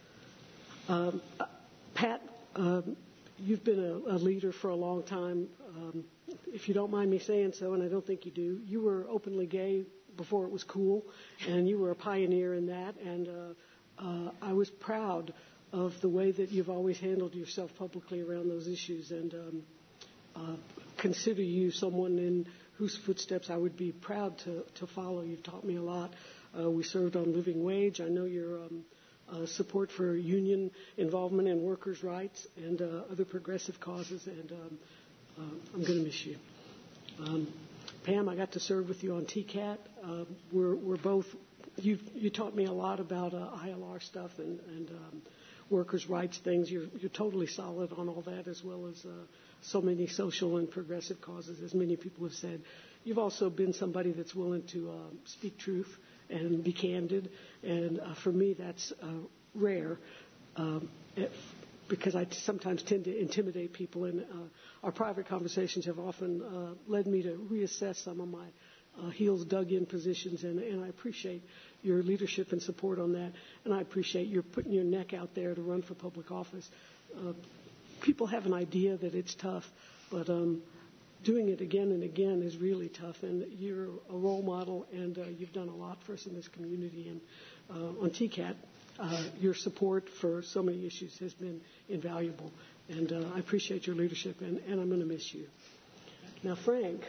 um, Pat, um, you've been a, a leader for a long time. Um, if you don't mind me saying so, and I don't think you do, you were openly gay before it was cool, and you were a pioneer in that. And uh, uh, I was proud of the way that you've always handled yourself publicly around those issues, and um, uh, consider you someone in whose footsteps I would be proud to, to follow. You've taught me a lot. Uh, we served on living wage. I know your um, uh, support for union involvement in workers' rights and uh, other progressive causes, and um, uh, I'm going to miss you. Um, Pam, I got to serve with you on T C A T. Uh, we're, we're both, you you taught me a lot about uh, I L R stuff and, and um, workers' rights things. You're, you're totally solid on all that, as well as uh, so many social and progressive causes, as many people have said. You've also been somebody that's willing to uh, speak truth and be candid, and uh, for me that's uh, rare um, if, because I sometimes tend to intimidate people, and uh, our private conversations have often uh, led me to reassess some of my uh, heels dug in positions, and, and I appreciate your leadership and support on that, and I appreciate your putting your neck out there to run for public office. Uh, people have an idea that it's tough, but um, doing it again and again is really tough, and you're a role model, and uh, you've done a lot for us in this community. And uh, on T C A T, uh, your support for so many issues has been invaluable, and uh, I appreciate your leadership, and, and I'm going to miss you. Now, Frank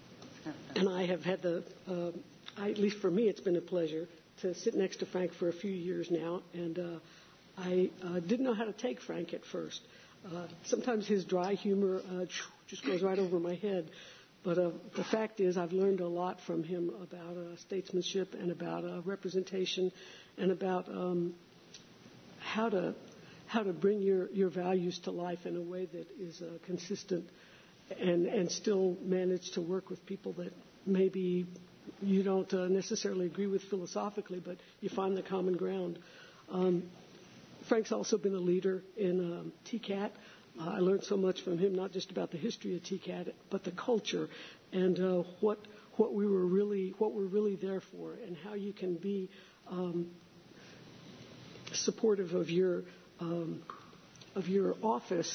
and I have had the, uh, I, at least for me, it's been a pleasure to sit next to Frank for a few years now, and uh, I uh, didn't know how to take Frank at first. Uh, sometimes his dry humor uh, just goes right over my head. But uh, the fact is I've learned a lot from him about uh, statesmanship and about uh, representation and about um, how to how to bring your, your values to life in a way that is uh, consistent and, and still manage to work with people that maybe you don't uh, necessarily agree with philosophically, but you find the common ground. Um, Frank's also been a leader in um, T C A T. Uh, I learned so much from him, not just about the history of T C A T, but the culture and uh, what what we were really what we're really there for, and how you can be um, supportive of your um, of your office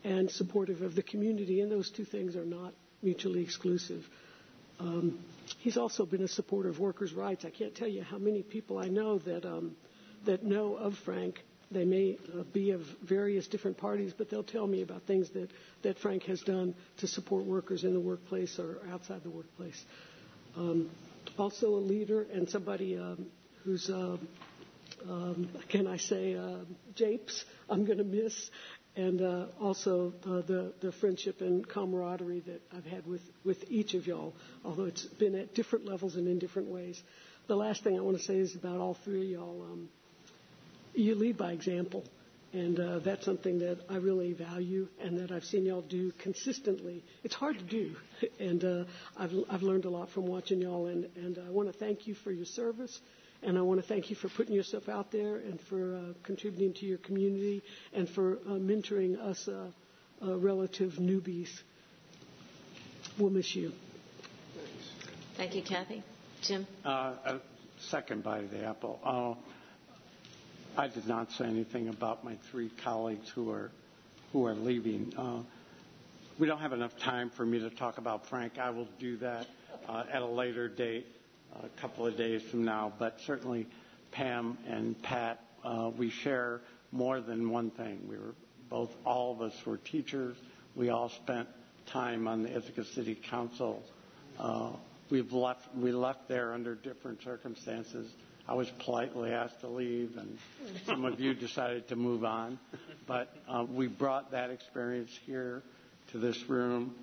and supportive of the community, and those two things are not mutually exclusive. Um, he's also been a supporter of workers' rights. I can't tell you how many people I know that um, that know of Frank. They may uh, be of various different parties, but they'll tell me about things that, that Frank has done to support workers in the workplace or outside the workplace. Um, also a leader and somebody um, who's, uh, um, can I say, uh, japes, I'm going to miss, and uh, also uh, the, the friendship and camaraderie that I've had with, with each of y'all, although it's been at different levels and in different ways. The last thing I want to say is about all three of y'all. Um, You lead by example, and uh, that's something that I really value and that I've seen y'all do consistently. It's hard to do, and uh, I've, I've learned a lot from watching y'all, and, and I want to thank you for your service, and I want to thank you for putting yourself out there and for uh, contributing to your community and for uh, mentoring us uh, uh, relative newbies. We'll miss you. Thank you, Kathy. Jim? Uh, a second bite of the apple. Uh, I did not say anything about my three colleagues who are who are leaving. Uh, we don't have enough time for me to talk about Frank. I will do that uh, at a later date, uh, a couple of days from now. But certainly, Pam and Pat, uh, we share more than one thing. We were both, all of us were teachers. We all spent time on the Ithaca City Council. Uh, we've left. We left there under different circumstances. I was politely asked to leave, and some of you decided to move on. But uh, we brought that experience here to this room,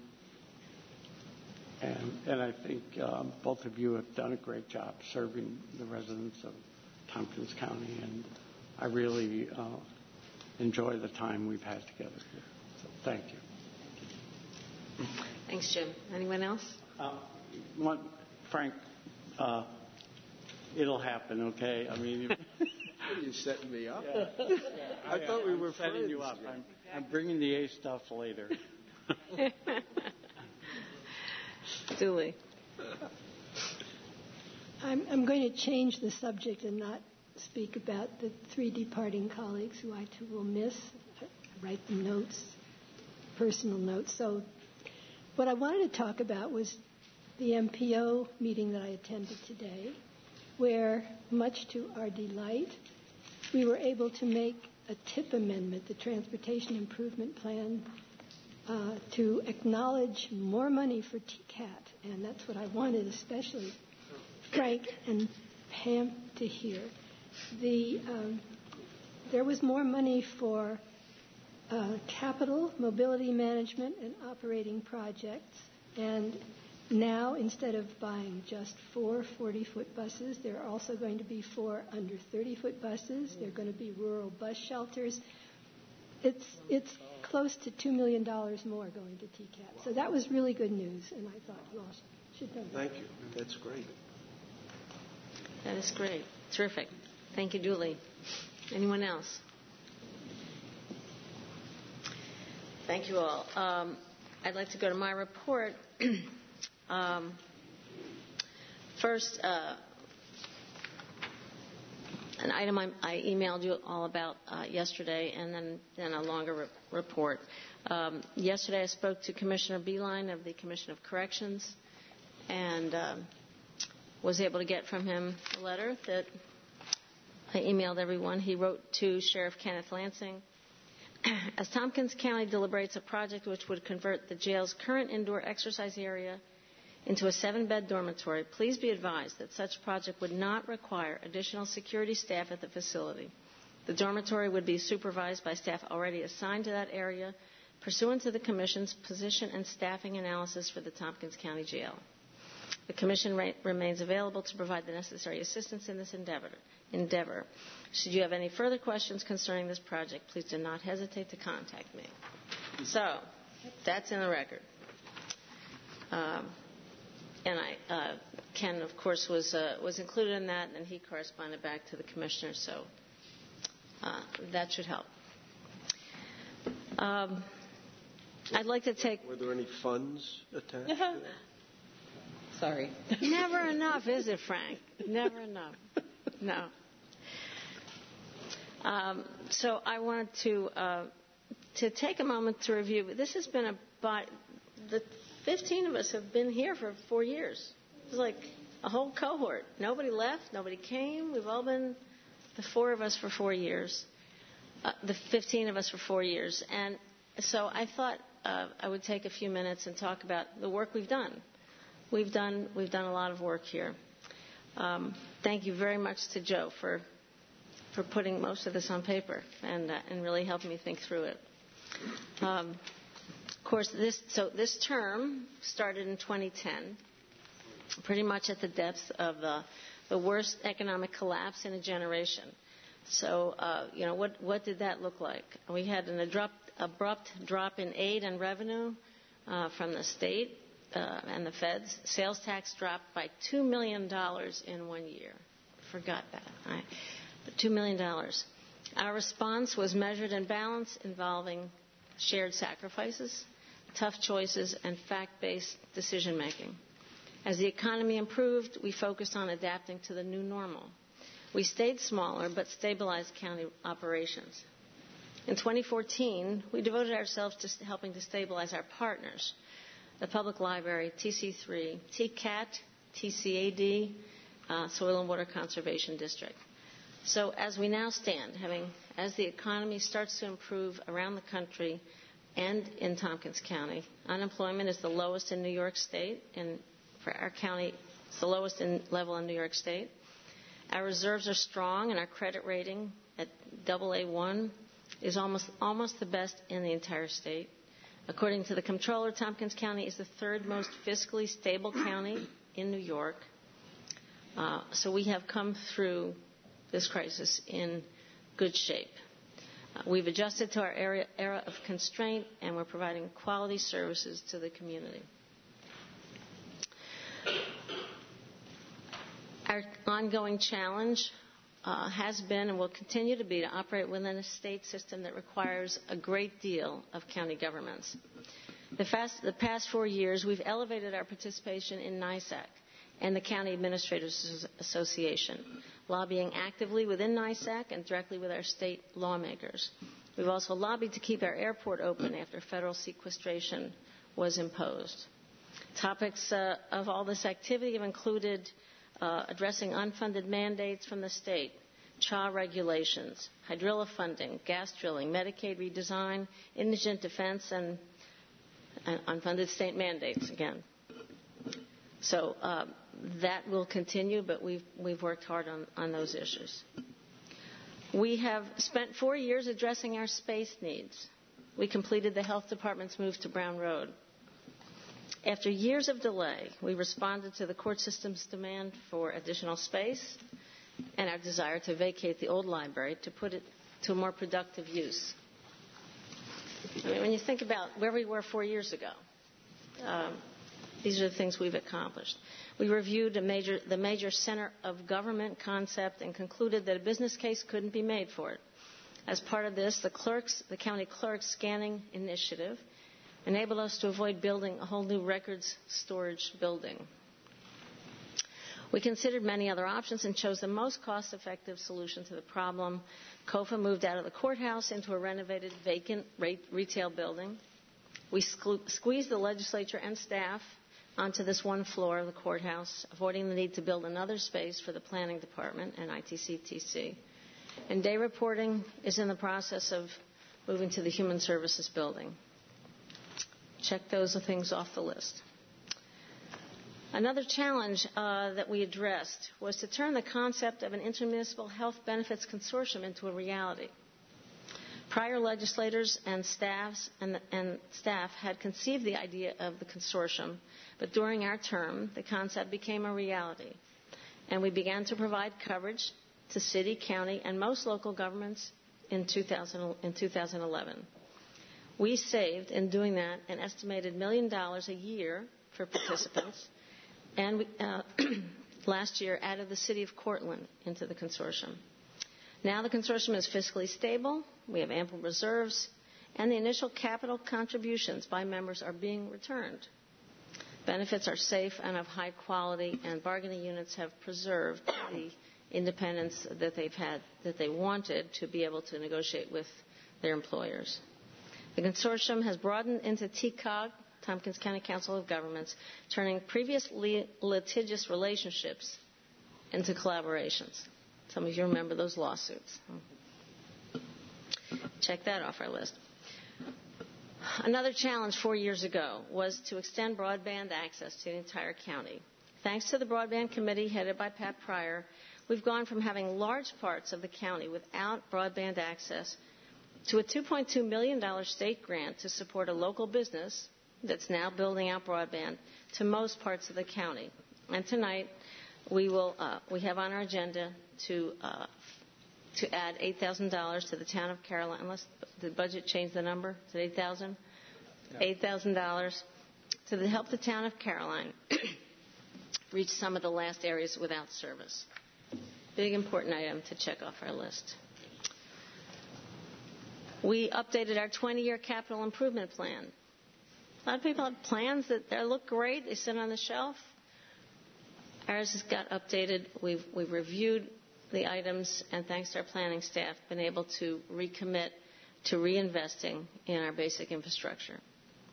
and, and I think um, both of you have done a great job serving the residents of Tompkins County, and I really uh, enjoy the time we've had together here. So thank you. Thanks, Jim. Anyone else? Uh, one, Frank, uh, it'll happen, okay? I mean, you, you setting me up? Yeah. Yeah, I, I thought we I'm were setting friends. you up. I'm, I'm bringing the A stuff later. Julie. I'm, I'm going to change the subject and not speak about the three departing colleagues who I too will miss. I write them notes, personal notes. So what I wanted to talk about was the M P O meeting that I attended today, where, much to our delight, we were able to make a T I P amendment, the Transportation Improvement Plan, uh, to acknowledge more money for T CAT. And that's what I wanted, especially Frank and Pam, to hear. The, um, there was more money for uh, capital, mobility management, and operating projects. And now, instead of buying just four forty-foot buses, there are also going to be four under thirty-foot buses. There are going to be rural bus shelters. It's it's close to two million dollars more going to T CAT. So that was really good news, and I thought you all should know that. Thank you. That's great. That is great. Terrific. Thank you, Julie. Anyone else? Thank you all. Um, I'd like to go to my report. um, first, uh, an item I, I emailed you all about uh, yesterday, and then, then a longer re- report. Um, yesterday I spoke to Commissioner Beeline of the Commission of Corrections, and um, was able to get from him a letter that I emailed everyone. He wrote to Sheriff Kenneth Lansing. As Tompkins County deliberates a project which would convert the jail's current indoor exercise area into a seven-bed dormitory, please be advised that such project would not require additional security staff at the facility. The dormitory would be supervised by staff already assigned to that area, pursuant to the Commission's position and staffing analysis for the Tompkins County Jail. The Commission re- remains available to provide the necessary assistance in this endeavor. endeavor. Should you have any further questions concerning this project, please do not hesitate to contact me. So, that's in the record. Um, and I, uh, Ken, of course, was uh, was included in that, and he corresponded back to the Commissioner, so uh, that should help. Um, I'd like to take... Were there any funds attached to that? Sorry. Never enough, is it, Frank? Never enough. No. Um, so I wanted to uh, to take a moment to review. This has been about, the fifteen of us have been here for four years. It's like a whole cohort. Nobody left, nobody came. We've all been, the four of us for four years, uh, the fifteen of us for four years. And so I thought uh, I would take a few minutes and talk about the work we've done. We've done, we've done a lot of work here. Um, thank you very much to Joe for for putting most of this on paper and uh, and really helping me think through it. Um, of course, this so this term started in twenty ten, pretty much at the depths of the the worst economic collapse in a generation. So, uh, you know, what what did that look like? We had an abrupt, abrupt drop in aid and revenue uh, from the state uh, and the feds. Sales tax dropped by two million dollars in one year. Forgot that. Right? two million dollars. Our response was measured and balanced, involving shared sacrifices, tough choices, and fact-based decision-making. As the economy improved, we focused on adapting to the new normal. We stayed smaller but stabilized county operations. In twenty fourteen, we devoted ourselves to helping to stabilize our partners, the Public Library, T C three, T C A T, T C A D, uh, Soil and Water Conservation District. So as we now stand, having as the economy starts to improve around the country and in Tompkins County, unemployment is the lowest in New York State, and for our county, it's the lowest in level in New York State. Our reserves are strong, and our credit rating at double A one is almost almost the best in the entire state. According to the comptroller, Tompkins County is the third most fiscally stable county in New York. Uh, so we have come through this crisis in good shape. Uh, we've adjusted to our area, era of constraint, and we're providing quality services to the community. Our ongoing challenge uh, has been and will continue to be to operate within a state system that requires a great deal of county governments. The, fast, the past four years, we've elevated our participation in NYSAC and the County Administrators Association, lobbying actively within NYSAC and directly with our state lawmakers. We've also lobbied to keep our airport open after federal sequestration was imposed. Topics uh, of all this activity have included uh, addressing unfunded mandates from the state, C H A regulations, hydrilla funding, gas drilling, Medicaid redesign, indigent defense, and, and unfunded state mandates again. So uh, that will continue, but we've, we've worked hard on, on those issues. We have spent four years addressing our space needs. We completed the health department's move to Brown Road. After years of delay, we responded to the court system's demand for additional space and our desire to vacate the old library to put it to a more productive use. I mean, when you think about where we were four years ago, um, these are the things we've accomplished. We reviewed a major, the major center of government concept and concluded that a business case couldn't be made for it. As part of this, the clerks, the county clerk's scanning initiative enabled us to avoid building a whole new records storage building. We considered many other options and chose the most cost-effective solution to the problem. COFA moved out of the courthouse into a renovated vacant retail building. We squeezed the legislature and staff onto this one floor of the courthouse, avoiding the need to build another space for the planning department and I T C T C. And day reporting is in the process of moving to the human services building. Check those things off the list. Another challenge uh, that we addressed was to turn the concept of an intermunicipal health benefits consortium into a reality. Prior legislators and staffs and, and staff had conceived the idea of the consortium, but during our term, the concept became a reality, and we began to provide coverage to city, county, and most local governments in, two thousand, in two thousand eleven. We saved, in doing that, an estimated million dollars a year for participants, and we, uh, last year added the city of Cortland into the consortium. Now the consortium is fiscally stable, we have ample reserves, and the initial capital contributions by members are being returned. Benefits are safe and of high quality, and bargaining units have preserved the independence that they've had, that they wanted to be able to negotiate with their employers. The consortium has broadened into T C O G, Tompkins County Council of Governments, turning previously litigious relationships into collaborations. Some of you remember those lawsuits. Check that off our list. Another challenge four years ago was to extend broadband access to the entire county. Thanks to the Broadband Committee headed by Pat Pryor, we've gone from having large parts of the county without broadband access to a two point two million dollars state grant to support a local business that's now building out broadband to most parts of the county. And tonight, we will uh, we have on our agenda to uh, to add eight thousand dollars to the town of Caroline. Unless the budget changed the number, is it eight thousand dollars? eight thousand dollars to the, help the town of Caroline reach some of the last areas without service. Big important item to check off our list. We updated our twenty-year capital improvement plan. A lot of people have plans that they look great. They sit on the shelf. Ours has got updated. We've, we've reviewed the items, and thanks to our planning staff, been able to recommit to reinvesting in our basic infrastructure.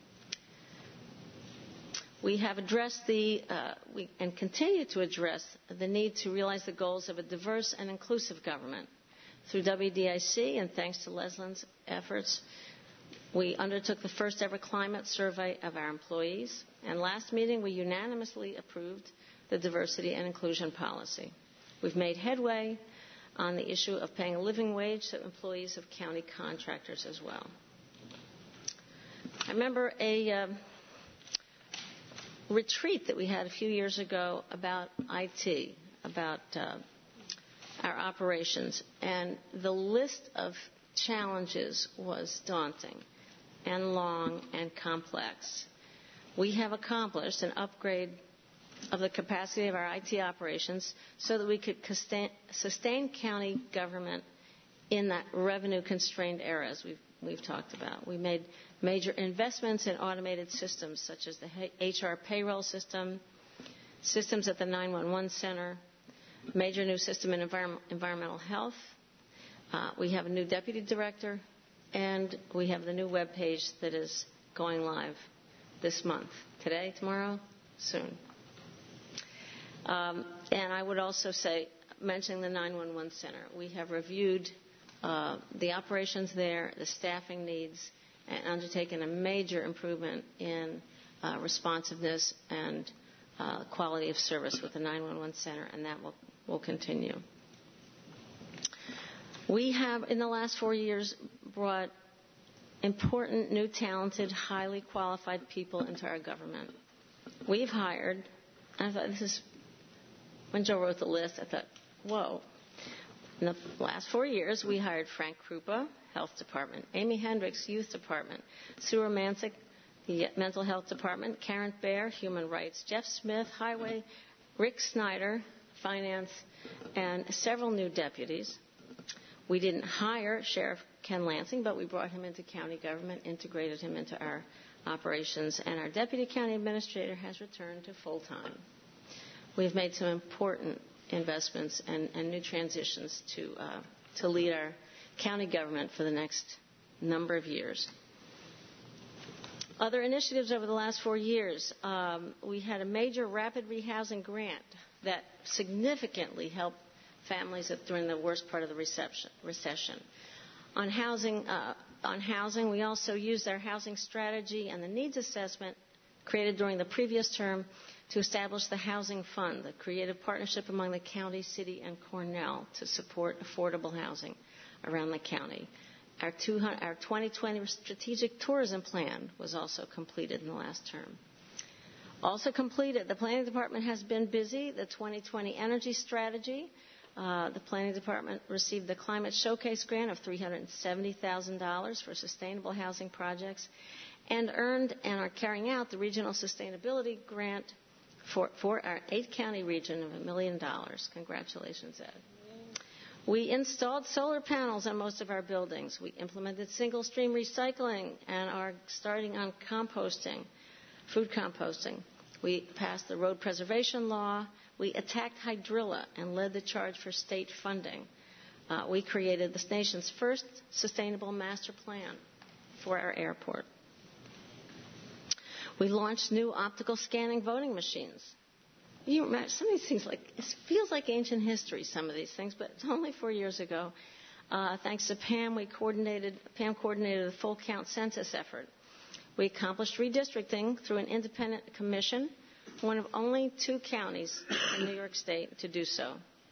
We have addressed the, uh, we, and continue to address the need to realize the goals of a diverse and inclusive government. Through W D I C, and thanks to Leslie's efforts, we undertook the first ever climate survey of our employees. And last meeting, we unanimously approved the diversity and inclusion policy. We've made headway on the issue of paying a living wage to employees of county contractors as well. I remember a um, retreat that we had a few years ago about I T, about uh, our operations, and the list of challenges was daunting and long and complex. We have accomplished an upgrade of the capacity of our I T operations so that we could sustain county government in that revenue-constrained era, as we've, we've talked about. We made major investments in automated systems such as the H R payroll system, systems at the nine one one center, major new system in environment, environmental health. Uh, we have a new deputy director, and we have the new web page that is going live this month. Today, tomorrow, soon. Um, and I would also say, mentioning the nine one one center, we have reviewed uh, the operations there, the staffing needs, and undertaken a major improvement in uh, responsiveness and uh, quality of service with the nine one one center, and that will, will continue. We have, in the last four years, brought important, new, talented, highly qualified people into our government. We've hired, I thought this is, when Joe wrote the list, I thought, whoa. In the last four years, we hired Frank Krupa, Health Department, Amy Hendricks, Youth Department, Sue Romancic, the Mental Health Department, Karen Baer, Human Rights, Jeff Smith, Highway, Rick Snyder, Finance, and several new deputies. We didn't hire Sheriff Ken Lansing, but we brought him into county government, integrated him into our operations, and our deputy county administrator has returned to full-time. We've made some important investments and, and new transitions to, uh, to lead our county government for the next number of years. Other initiatives over the last four years, um, we had a major rapid rehousing grant that significantly helped families during the worst part of the recession. On housing, uh, on housing, we also used our housing strategy and the needs assessment created during the previous term to establish the Housing Fund, the creative partnership among the county, city, and Cornell to support affordable housing around the county. Our, two hundred, our twenty twenty strategic tourism plan was also completed in the last term. Also completed, the planning department has been busy. The twenty twenty energy strategy. Uh, the Planning Department received the Climate Showcase grant of three hundred seventy thousand dollars for sustainable housing projects and earned and are carrying out the Regional Sustainability Grant for, for our eight-county region of a million dollars. Congratulations, Ed. We installed solar panels on most of our buildings. We implemented single-stream recycling and are starting on composting, food composting. We passed the road preservation law. We attacked hydrilla and led the charge for state funding. Uh, we created the nation's first sustainable master plan for our airport. We launched new optical scanning voting machines. You remember, some of these things, like, it feels like ancient history, some of these things, but it's only four years ago. Uh, thanks to Pam, we coordinated, Pam coordinated a full count census effort. We accomplished redistricting through an independent commission, one of only two counties in New York State to do so.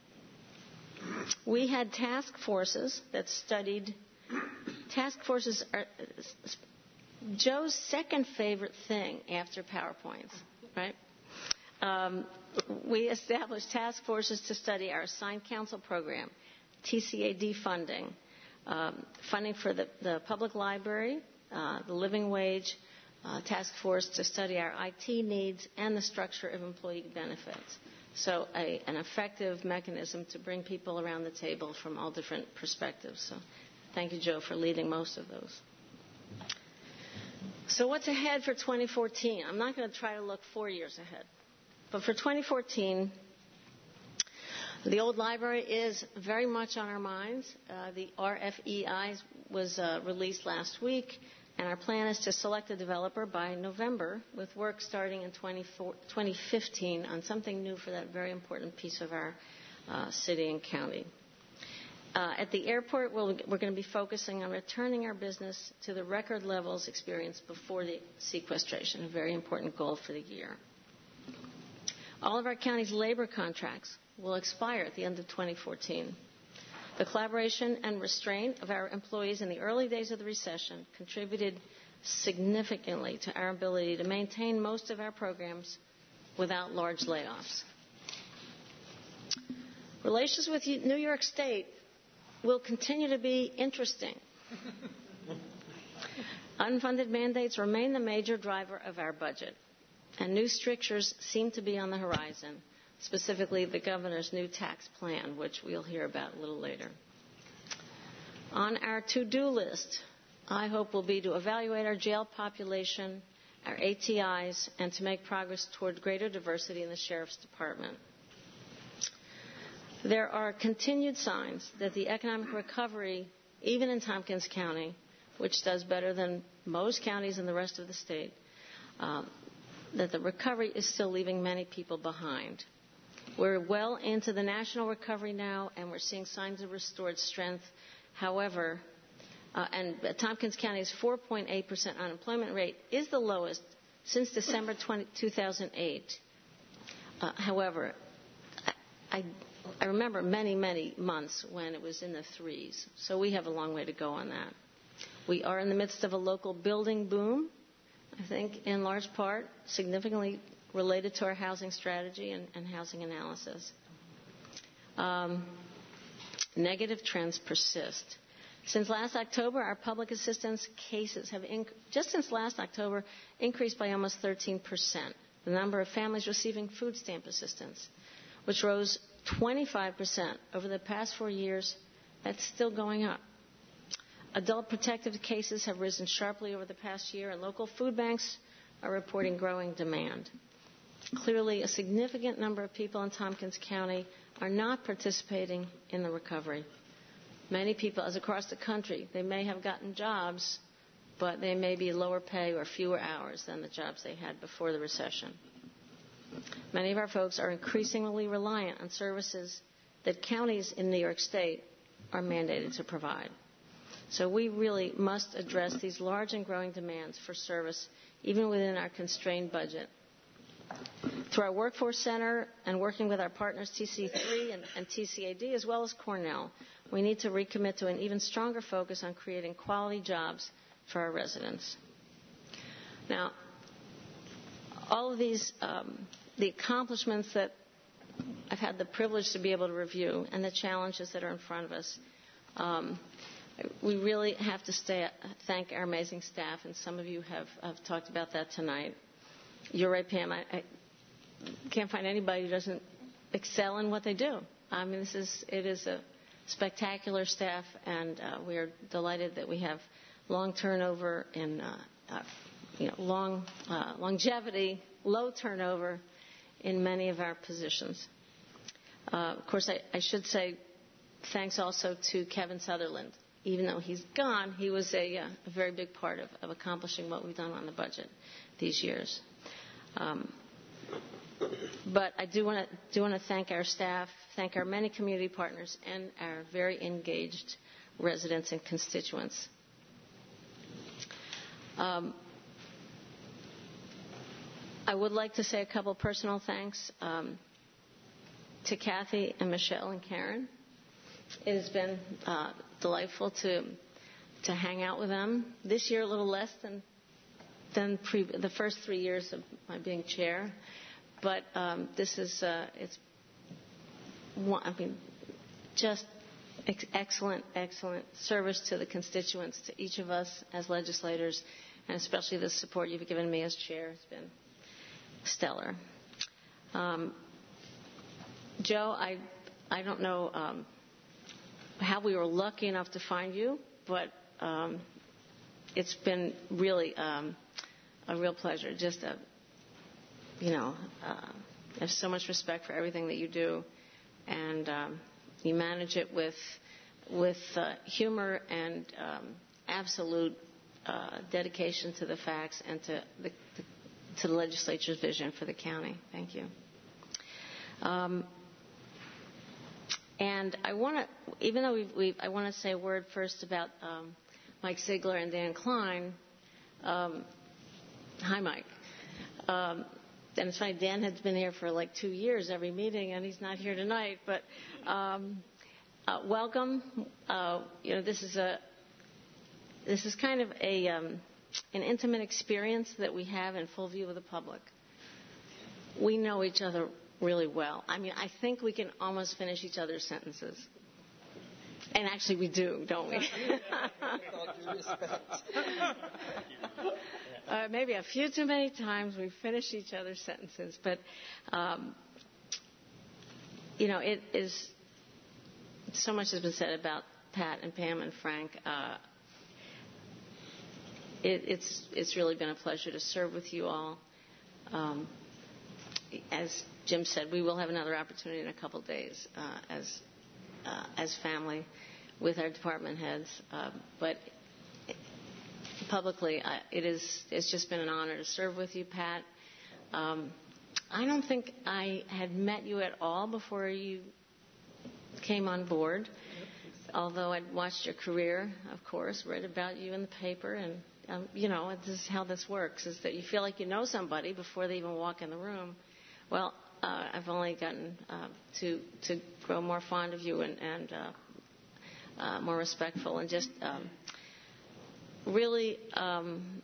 We had task forces that studied, task forces are Joe's second favorite thing after PowerPoints, right? Um, we established task forces to study our assigned council program, T C A D funding, um, funding for the, the public library, uh, the living wage uh, task force to study our I T needs and the structure of employee benefits. So a, an effective mechanism to bring people around the table from all different perspectives. So thank you, Joe, for leading most of those. So what's ahead for twenty fourteen? I'm not going to try to look four years ahead. But for twenty fourteen, the old library is very much on our minds. Uh, the R F E I was uh, released last week, and our plan is to select a developer by November, with work starting in twenty fifteen on something new for that very important piece of our uh, city and county. Uh, at the airport, we'll, we're going to be focusing on returning our business to the record levels experienced before the sequestration, a very important goal for the year. All of our county's labor contracts will expire at the end of twenty fourteen. The collaboration and restraint of our employees in the early days of the recession contributed significantly to our ability to maintain most of our programs without large layoffs. Relations with New York State will continue to be interesting. Unfunded mandates remain the major driver of our budget, and new strictures seem to be on the horizon, specifically the governor's new tax plan, which we'll hear about a little later. On our to-do list, I hope will be to evaluate our jail population, our A T Is, and to make progress toward greater diversity in the Sheriff's Department. There are continued signs that the economic recovery, even in Tompkins County, which does better than most counties in the rest of the state, um, that the recovery is still leaving many people behind. We're well into the national recovery now, and we're seeing signs of restored strength. However, uh, and Tompkins County's four point eight percent unemployment rate is the lowest since December two thousand eight. Uh, however, I, I remember many, many months when it was in the threes, so we have a long way to go on that. We are in the midst of a local building boom, I think, in large part, significantly related to our housing strategy and, and housing analysis. Um, negative trends persist. Since last October, our public assistance cases have, inc- just since last October, increased by almost thirteen percent. The number of families receiving food stamp assistance, which rose twenty-five percent over the past four years, that's still going up. Adult protective cases have risen sharply over the past year, and local food banks are reporting growing demand. Clearly, a significant number of people in Tompkins County are not participating in the recovery. Many people, as across the country, they may have gotten jobs, but they may be lower pay or fewer hours than the jobs they had before the recession. Many of our folks are increasingly reliant on services that counties in New York State are mandated to provide. So we really must address these large and growing demands for service, even within our constrained budget. Through our Workforce Center and working with our partners T C three and, and T C A D, as well as Cornell, we need to recommit to an even stronger focus on creating quality jobs for our residents. Now, all of these, um, the accomplishments that I've had the privilege to be able to review and the challenges that are in front of us, um, we really have to stay, thank our amazing staff, and some of you have, have talked about that tonight. You're right, Pam. I, I can't find anybody who doesn't excel in what they do. I mean, this is it is a spectacular staff, and uh, we are delighted that we have long turnover and uh, uh, you know long uh, longevity, low turnover in many of our positions. Uh, of course, I, I should say thanks also to Kevin Sutherland, even though he's gone, he was a, uh, a very big part of, of accomplishing what we've done on the budget these years. Um, but I do want to do want to thank our staff, thank our many community partners, and our very engaged residents and constituents. Um, I would like to say a couple personal thanks um, to Kathy and Michelle and Karen. It has been uh, delightful to to hang out with them. This year, a little less than than pre- the first three years of my being chair, but um, this is uh, it's one, I mean just ex- excellent, excellent service to the constituents, to each of us as legislators, and especially the support you've given me as chair has been stellar. Um, Joe, I I don't know. Um, how we were lucky enough to find you, but um, it's been really um, a real pleasure. Just a, you know, uh, I have so much respect for everything that you do, and um, you manage it with with uh, humor and um, absolute uh, dedication to the facts and to the, the to the legislature's vision for the county. Thank you. Um, And I want to, even though we've, we've, I want to say a word first about um, Mike Ziegler and Dan Klein. Um, hi, Mike. Um, and it's funny, Dan has been here for like two years every meeting, and he's not here tonight. But um, uh, welcome. Uh, you know, this is a this is kind of a um, an intimate experience that we have in full view of the public. We know each other really well. I mean, I think we can almost finish each other's sentences. And actually we do, don't we? uh, maybe a few too many times we finish each other's sentences. But, um, you know, it is, so much has been said about Pat and Pam and Frank. Uh, it, it's, it's really been a pleasure to serve with you all. Um, as Jim said, we will have another opportunity in a couple of days uh, as uh, as family with our department heads. Uh, but publicly, I, it is it's just been an honor to serve with you, Pat. Um, I don't think I had met you at all before you came on board, although I'd watched your career, of course, read about you in the paper, and um, you know, this is how this works: is that you feel like you know somebody before they even walk in the room. Well, uh, I've only gotten uh, to to grow more fond of you and, and uh, uh, more respectful, and just um, really um,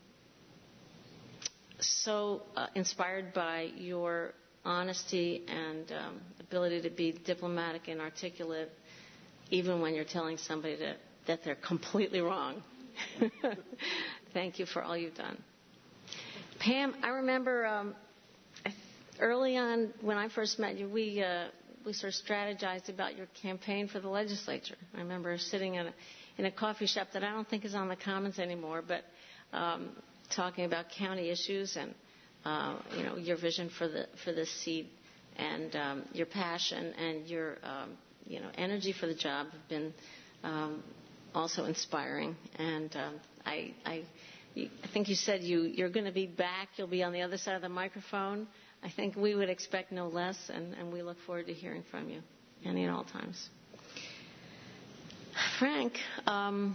so uh, inspired by your honesty and um, ability to be diplomatic and articulate, even when you're telling somebody that, that they're completely wrong. Thank you for all you've done. Pam, I remember um, early on when I first met you, we uh, we sort of strategized about your campaign for the legislature. I remember sitting in a, in a coffee shop that I don't think is on the Commons anymore, but um, talking about county issues and uh, you know your vision for the for this seat and um, your passion and your um, you know energy for the job have been um, also inspiring. And um, I, I I think you said you you're going to be back. You'll be on the other side of the microphone. I think we would expect no less, and, and we look forward to hearing from you, any and all times. Frank, um,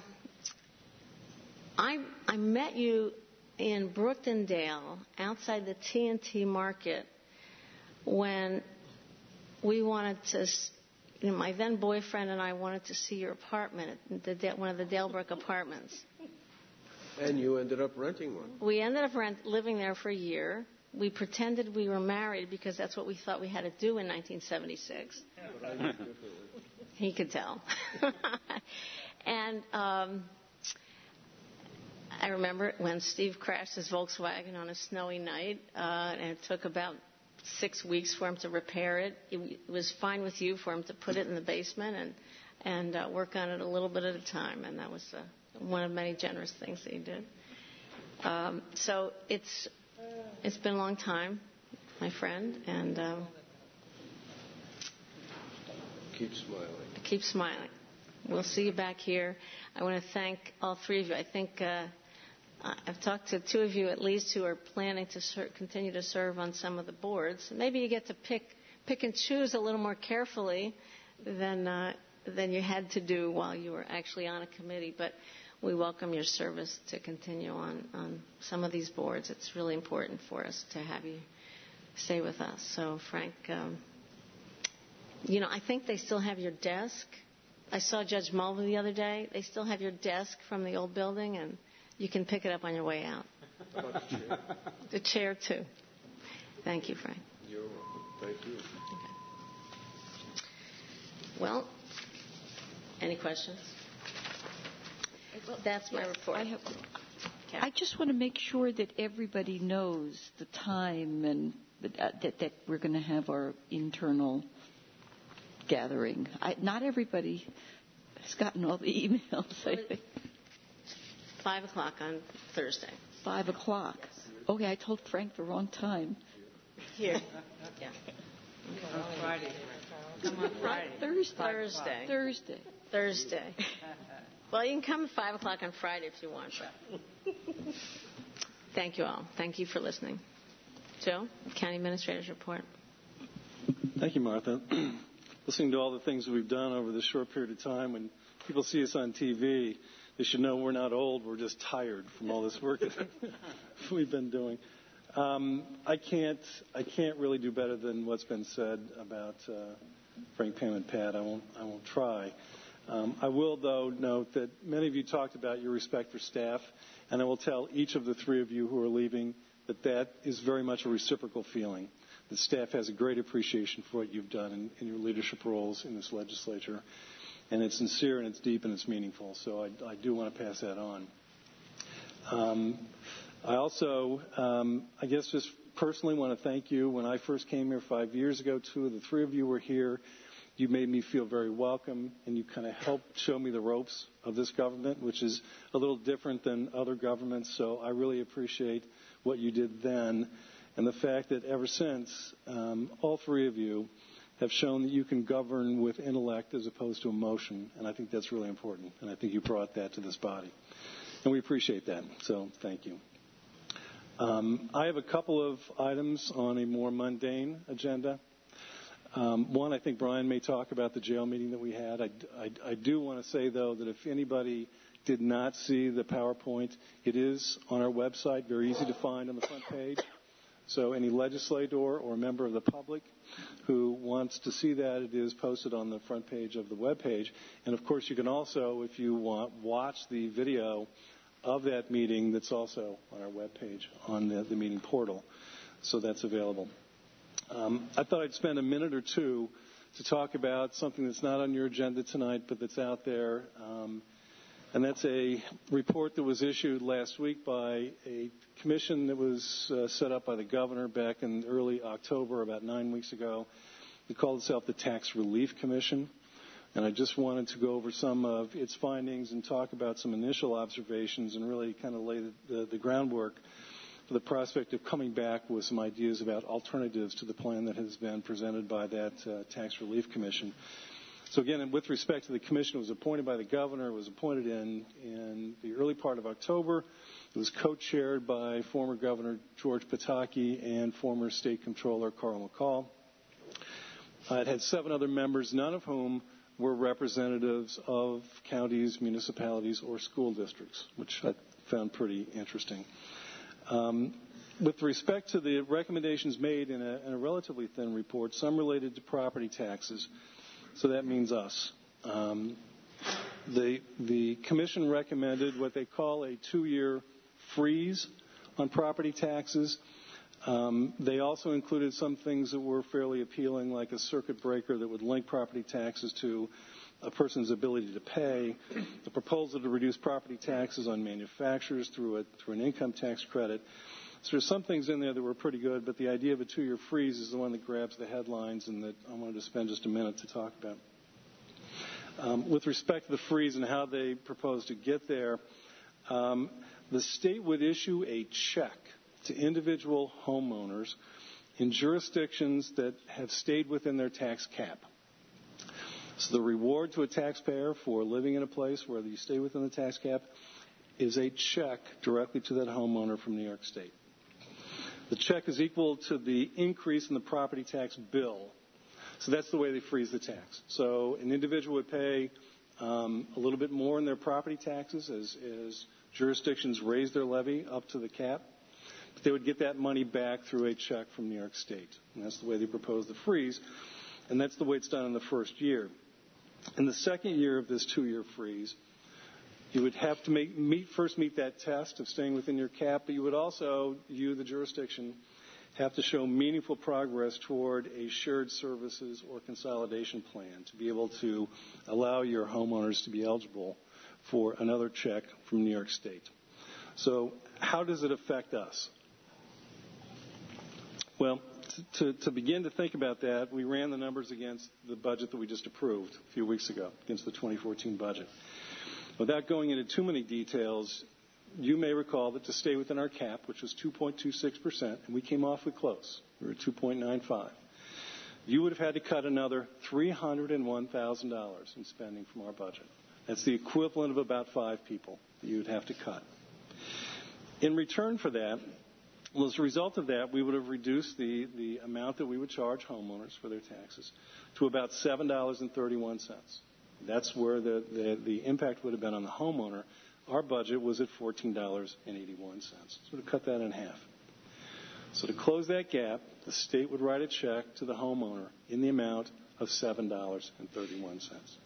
I I met you in Brooktondale outside the T and T Market when we wanted to, you know, my then boyfriend and I wanted to see your apartment, the, one of the Dalebrook apartments. And you ended up renting one. We ended up rent, living there for a year. We pretended we were married because that's what we thought we had to do in nineteen seventy-six. Yeah, but I did differently. He could tell. And um, I remember when Steve crashed his Volkswagen on a snowy night, uh, and it took about six weeks for him to repair it. It was fine with you for him to put it in the basement and and uh, work on it a little bit at a time, and that was uh, one of many generous things that he did. Um, so it's it's been a long time, my friend, and um, keep smiling. Keep smiling. we'll see you back here. I want to thank all three of you. I think uh, I've talked to two of you at least who are planning to ser- continue to serve on some of the boards. Maybe you get to pick pick and choose a little more carefully than uh, than you had to do while you were actually on a committee. But we welcome your service to continue on, on some of these boards. It's really important for us to have you stay with us. So, Frank, um, you know, I think they still have your desk. I saw Judge Mulvey the other day. They still have your desk from the old building, and you can pick it up on your way out. The chair. The chair, too. Thank you, Frank. You're welcome. Thank you. Okay. Well, any questions? That's my report. I, have, I just want to make sure that everybody knows the time and that, uh, that, that we're going to have our internal gathering. I, not everybody has gotten all the emails, I think. Five o'clock on Thursday. Five o'clock. Yes. Okay, I told Frank the wrong time. Here. Yeah. On Friday. Come on Friday. Thursday. Thursday. Thursday. Thursday. Well, you can come at five o'clock on Friday if you want. But thank you all. Thank you for listening. Joe, County Administrator's report. Thank you, Martha. Listening to all the things we've done over this short period of time, when people see us on T V, they should know we're not old. We're just tired from all this work that we've been doing. Um, I can't. I can't really do better than what's been said about uh, Frank, Pam, and Pat. I won't. I won't try. Um, I will, though, note that many of you talked about your respect for staff, and I will tell each of the three of you who are leaving that that is very much a reciprocal feeling. The staff has a great appreciation for what you've done in, in your leadership roles in this legislature, and it's sincere and it's deep and it's meaningful. So I, I do want to pass that on. Um, I also, um, I guess, just personally want to thank you. When I first came here five years ago, two of the three of you were here. You made me feel very welcome, and you kind of helped show me the ropes of this government, which is a little different than other governments. So I really appreciate what you did then, and the fact that ever since, um, all three of you have shown that you can govern with intellect as opposed to emotion, and I think that's really important, and I think you brought that to this body. And we appreciate that, so thank you. Um, I have a couple of items on a more mundane agenda. Um, one, I think Brian may talk about the jail meeting that we had. I, I, I do want to say, though, that if anybody did not see the PowerPoint, it is on our website, very easy to find on the front page. So any legislator or member of the public who wants to see that, it is posted on the front page of the web page. And, of course, you can also, if you want, watch the video of that meeting that's also on our web page on the, the meeting portal. So that's available. Um, I thought I'd spend a minute or two to talk about something that's not on your agenda tonight, but that's out there. Um, and that's a report that was issued last week by a commission that was uh, set up by the governor back in early October, about nine weeks ago. It called itself the Tax Relief Commission. And I just wanted to go over some of its findings and talk about some initial observations and really kind of lay the, the, the groundwork for the prospect of coming back with some ideas about alternatives to the plan that has been presented by that uh, Tax Relief Commission. So again, with respect to the commission, it was appointed by the governor. It was appointed in, in the early part of October. It was co-chaired by former Governor George Pataki and former State Comptroller Carl McCall. Uh, it had seven other members, none of whom were representatives of counties, municipalities, or school districts, which I found pretty interesting. Um, with respect to the recommendations made in a, in a relatively thin report, some related to property taxes, so that means us. Um, the, the commission recommended what they call a two-year freeze on property taxes. Um, they also included some things that were fairly appealing, like a circuit breaker that would link property taxes to a person's ability to pay, a proposal to reduce property taxes on manufacturers through, a, through an income tax credit. So there's some things in there that were pretty good, but the idea of a two-year freeze is the one that grabs the headlines and that I wanted to spend just a minute to talk about. Um, with respect to the freeze and how they propose to get there, um, the state would issue a check to individual homeowners in jurisdictions that have stayed within their tax cap. So the reward to a taxpayer for living in a place where you stay within the tax cap is a check directly to that homeowner from New York State. The check is equal to the increase in the property tax bill. So that's the way they freeze the tax. So an individual would pay um, a little bit more in their property taxes as, as jurisdictions raise their levy up to the cap. But they would get that money back through a check from New York State. And that's the way they propose the freeze. And that's the way it's done in the first year. In the second year of this two-year freeze, you would have to make, meet, first meet that test of staying within your cap, but you would also, you, the jurisdiction, have to show meaningful progress toward a shared services or consolidation plan to be able to allow your homeowners to be eligible for another check from New York State. So how does it affect us? Well, to, to begin to think about that, we ran the numbers against the budget that we just approved a few weeks ago, against the twenty fourteen budget. Without going into too many details, you may recall that to stay within our cap, which was two point two six percent, and we came awfully close. We were at two point nine five. You would have had to cut another three hundred one thousand dollars in spending from our budget. That's the equivalent of about five people that you would have to cut. In return for that, well, as a result of that, we would have reduced the, the amount that we would charge homeowners for their taxes to about seven dollars and thirty-one cents. That's where the, the, the impact would have been on the homeowner. Our budget was at fourteen dollars and eighty-one cents. So to cut that in half. So to close that gap, the state would write a check to the homeowner in the amount of seven dollars and thirty-one cents.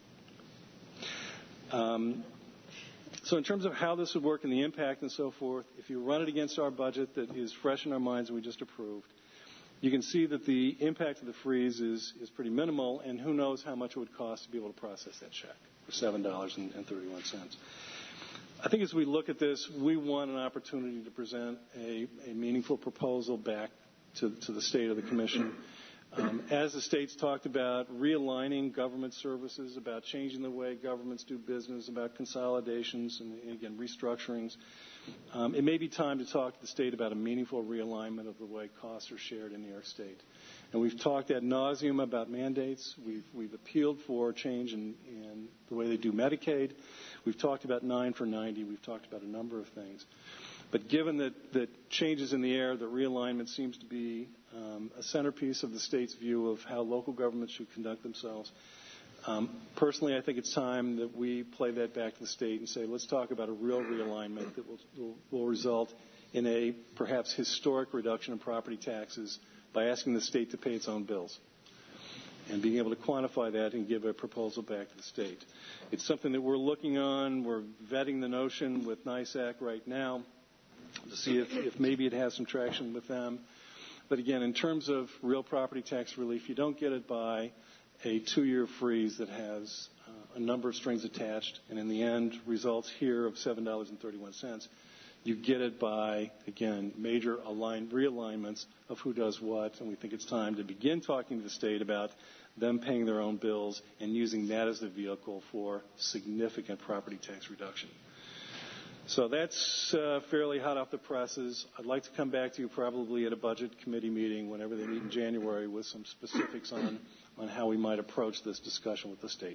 Um, so in terms of how this would work and the impact and so forth, if you run it against our budget that is fresh in our minds and we just approved, you can see that the impact of the freeze is, is pretty minimal, and who knows how much it would cost to be able to process that check for seven dollars and thirty-one cents. I think as we look at this, we want an opportunity to present a, a meaningful proposal back to, to the state of the commission. Um, as the state's talked about realigning government services, about changing the way governments do business, about consolidations and, again, restructurings, um, it may be time to talk to the state about a meaningful realignment of the way costs are shared in New York State. And we've talked ad nauseum about mandates. We've, we've appealed for change in, in the way they do Medicaid. We've talked about nine for ninety. We've talked about a number of things. But given that, that changes in the air, that realignment seems to be um, a centerpiece of the state's view of how local governments should conduct themselves, um, personally, I think it's time that we play that back to the state and say, let's talk about a real realignment that will, will, will result in a perhaps historic reduction in property taxes by asking the state to pay its own bills and being able to quantify that and give a proposal back to the state. It's something that we're looking on. We're vetting the notion with NYSAC right now to see if, if maybe it has some traction with them. But again, in terms of real property tax relief, you don't get it by a two-year freeze that has uh, a number of strings attached and in the end results here of seven dollars and thirty-one cents. You get it by, again, major align, realignments of who does what, and we think it's time to begin talking to the state about them paying their own bills and using that as the vehicle for significant property tax reduction. So that's uh, fairly hot off the presses. I'd like to come back to you probably at a budget committee meeting whenever they meet in January with some specifics on, on how we might approach this discussion with the state.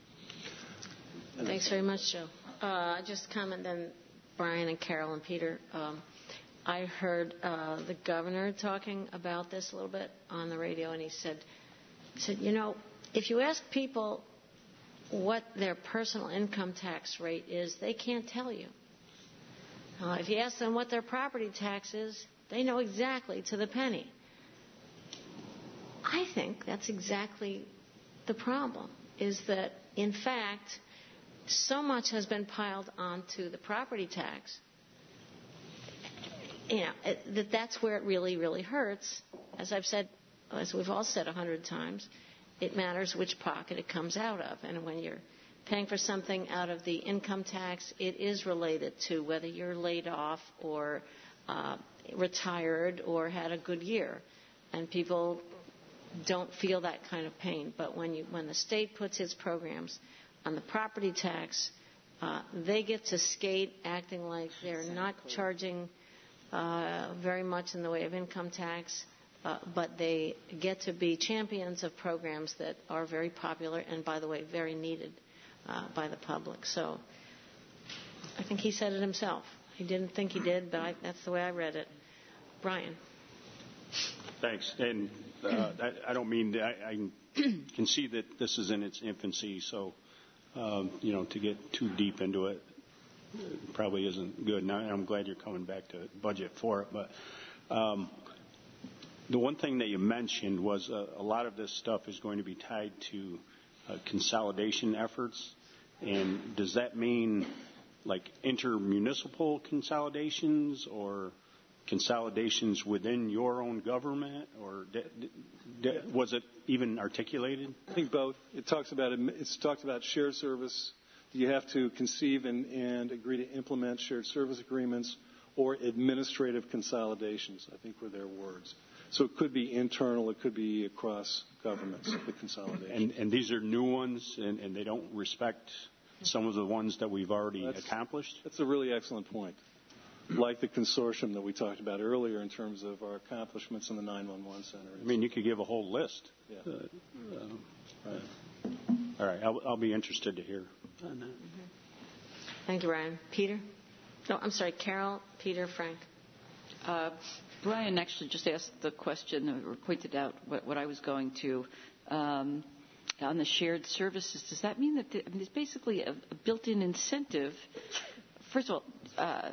Thanks very much, Joe. Uh, just comment then, Brian and Carol and Peter. Um, I heard uh, the governor talking about this a little bit on the radio, and he said, said, you know, if you ask people what their personal income tax rate is, they can't tell you. Uh, if you ask them what their property tax is, they know exactly to the penny. I think that's exactly the problem, is that, in fact, so much has been piled onto the property tax, you know, it, that that's where it really, really hurts. As I've said, as we've all said a hundred times, it matters which pocket it comes out of. And when you're paying for something out of the income tax, it is related to whether you're laid off or uh, retired or had a good year. And people don't feel that kind of pain. But when you, when the state puts its programs on the property tax, uh, they get to skate acting like they're not charging uh, very much in the way of income tax. uh, but they get to be champions of programs that are very popular and, by the way, very needed uh, by the public. So I think he said it himself. He didn't think he did, but I, that's the way I read it. Brian. Thanks. And uh, I, I don't mean to, I, I can see that this is in its infancy, so um, you know, to get too deep into it probably isn't good. And I'm glad you're coming back to budget for it. But um, the one thing that you mentioned was uh, a lot of this stuff is going to be tied to uh, consolidation efforts. And does that mean like intermunicipal consolidations or consolidations within your own government, or d- d- d- was it even articulated? I think both. It talks about it's talked about shared service. You have to conceive and, and agree to implement shared service agreements or administrative consolidations, I think were their words. So it could be internal, it could be across governments, the consolidation. And, and these are new ones, and, and they don't respect some of the ones that we've already that's, accomplished? That's a really excellent point. Like the consortium that we talked about earlier in terms of our accomplishments in the nine one one center. I mean, you could give a whole list. Yeah. Uh, uh, right. All right. I'll, I'll be interested to hear on that. Mm-hmm. Thank you, Ryan. Peter? No, I'm sorry, Carol, Peter, Frank. Uh, Brian actually just asked the question or pointed out what, what I was going to. Um, on the shared services, does that mean that the, I mean, it's basically a, a built-in incentive, first of all, uh,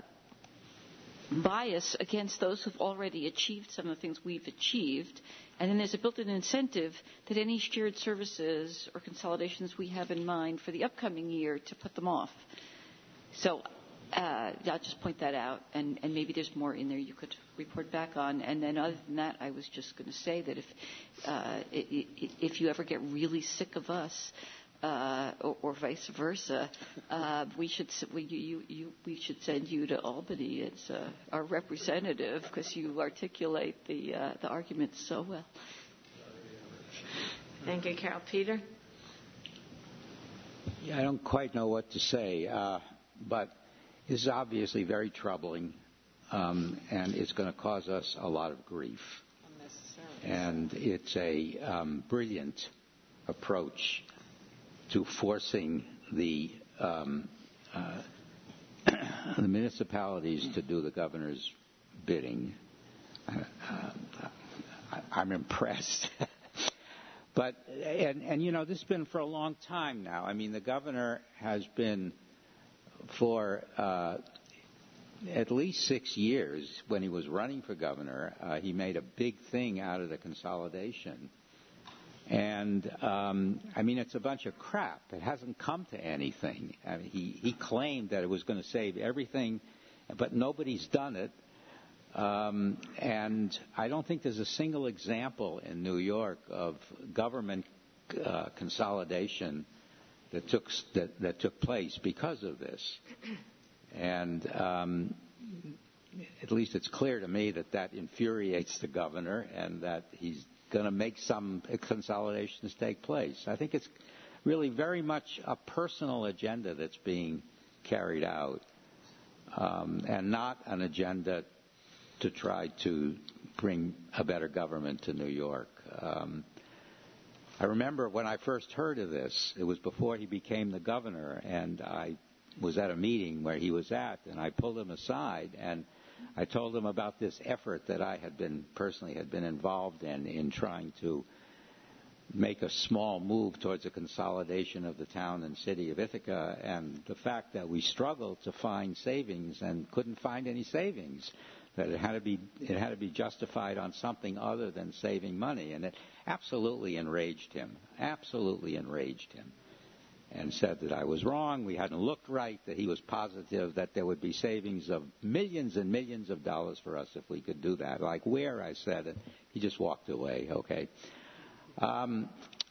bias against those who've already achieved some of the things we've achieved, and then there's a built-in incentive that any shared services or consolidations we have in mind for the upcoming year to put them off. So uh, I'll just point that out, and, and maybe there's more in there you could report back on. And then other than that, I was just going to say that if uh, if you ever get really sick of us, uh, or, or vice versa, uh, we should we, you, you, we should send you to Albany as uh, our representative because you articulate the uh, the arguments so well. Thank you, Carol. Peter? Yeah, I don't quite know what to say, uh, but this is obviously very troubling, um, and it's going to cause us a lot of grief. And it's a um, brilliant approach to forcing the, um, uh, the municipalities to do the governor's bidding. Uh, I, I'm impressed. But, and, and, you know, this has been for a long time now. I mean, the governor has been for uh, at least six years when he was running for governor. Uh, he made a big thing out of the consolidation. And, um, I mean, it's a bunch of crap. It hasn't come to anything. I mean, he, he claimed that it was going to save everything, but nobody's done it. Um, and I don't think there's a single example in New York of government uh, consolidation that took that, that took place because of this. And um, at least it's clear to me that that infuriates the governor, and that he's going to make some consolidations take place. I think it's really very much a personal agenda that's being carried out, um, and not an agenda to try to bring a better government to New York. Um, I remember when I first heard of this, it was before he became the governor, and I was at a meeting where he was at, and I pulled him aside, and I told him about this effort that I had been, personally had been involved in, in trying to make a small move towards a consolidation of the town and city of Ithaca, and the fact that we struggled to find savings and couldn't find any savings. That it had to be it had to be justified on something other than saving money, and it absolutely enraged him. Absolutely enraged him, and said that I was wrong. We hadn't looked right. That he was positive that there would be savings of millions and millions of dollars for us if we could do that. Like where? I said, and he just walked away. Okay, um,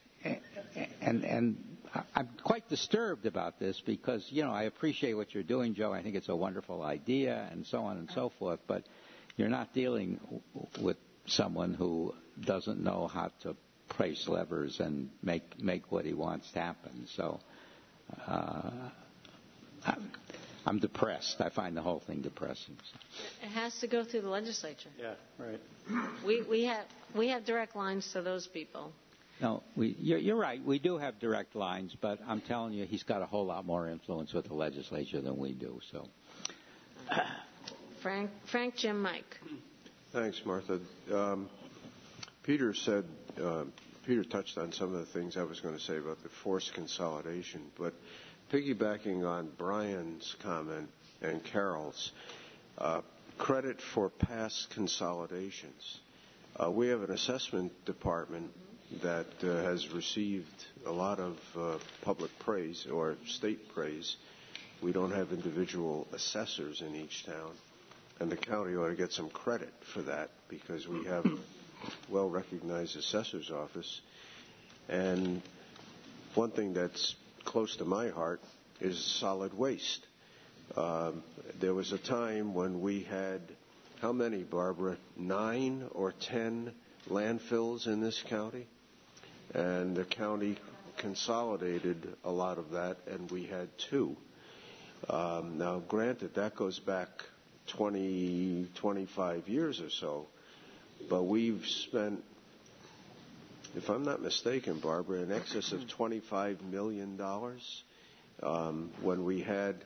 and and I'm quite disturbed about this because, you know, I appreciate what you're doing, Joe. I think it's a wonderful idea and so on and so forth, but you're not dealing with someone who doesn't know how to place levers and make make what he wants happen. So uh, I'm depressed. I find the whole thing depressing. So. It has to go through the legislature. Yeah, right. We we have we have direct lines to those people. No, we, you're, you're right. We do have direct lines, but I'm telling you, he's got a whole lot more influence with the legislature than we do. So, Frank, Frank, Jim, Mike. Thanks, Martha. Um, Peter said. Uh, Peter touched on some of the things I was going to say about the forced consolidation, but piggybacking on Brian's comment and Carol's, uh, credit for past consolidations. Uh, we have an assessment department that uh, has received a lot of uh, public praise or state praise. We don't have individual assessors in each town, and the county ought to get some credit for that because we have well-recognized assessor's office. And one thing that's close to my heart is solid waste. Um, there was a time when we had, how many, Barbara? Nine or ten landfills in this county? And the county consolidated a lot of that, and we had two. Um, now, granted, that goes back twenty, twenty-five years or so. But we've spent, if I'm not mistaken, Barbara, in excess of twenty-five million dollars um, when we had